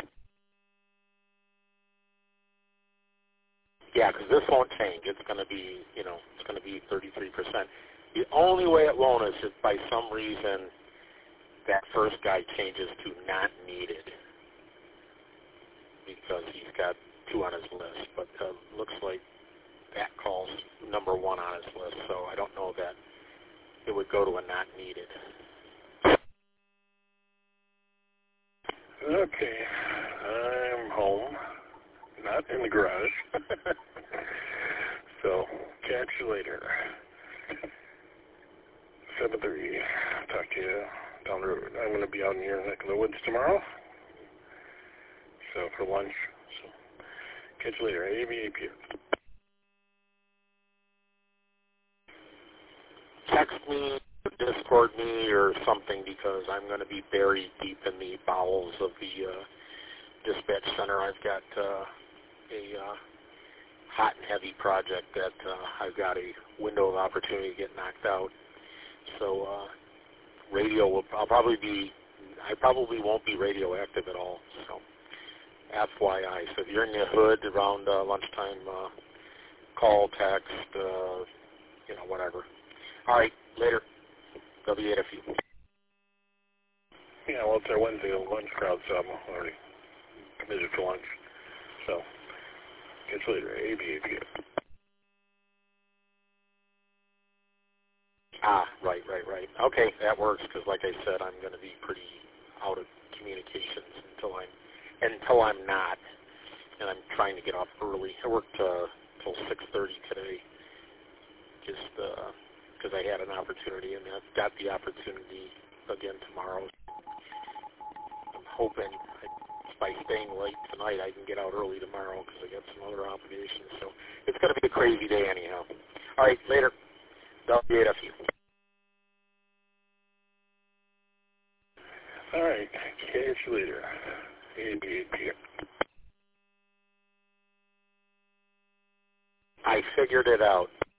Yeah, because this won't change. It's going to be, you know, it's going to be thirty-three percent. The only way it won't is if by some reason that first guy changes to not needed because he's got two on his list. But uh, looks like that call's number one on his list, so I don't know that it would go to a not needed. Okay, I'm home, not in the garage. So, catch you later. seven thirty, talk to you down the road. I'm going to be out in your neck of the woods tomorrow, so for lunch. So, catch you later, A B A P. Text me, Discord me, or something, because I'm going to be buried deep in the bowels of the uh, dispatch center. I've got uh, a uh, hot and heavy project that uh, I've got a window of opportunity to get knocked out. So uh, radio will I'll probably be I probably won't be radioactive at all. So F Y I. So if you're in the hood around uh, lunchtime, uh, call, text, uh, you know, whatever. All right, later. W eight F U. Yeah, well, it's our Wednesday lunch crowd, so I'm already committed for lunch. So, catch you later. A B A P. Ah, right, right, right. Okay, that works, because like I said, I'm going to be pretty out of communications until I'm, until I'm not, and I'm trying to get off early. I worked uh, till six thirty today, just because uh, I had an opportunity, and I've got the opportunity again tomorrow. I'm hoping I, by staying late tonight, I can get out early tomorrow, because I got some other obligations. So it's going to be a crazy day anyhow. All right, later. W eight F U. All right, catch you later. A B A P. I figured it out.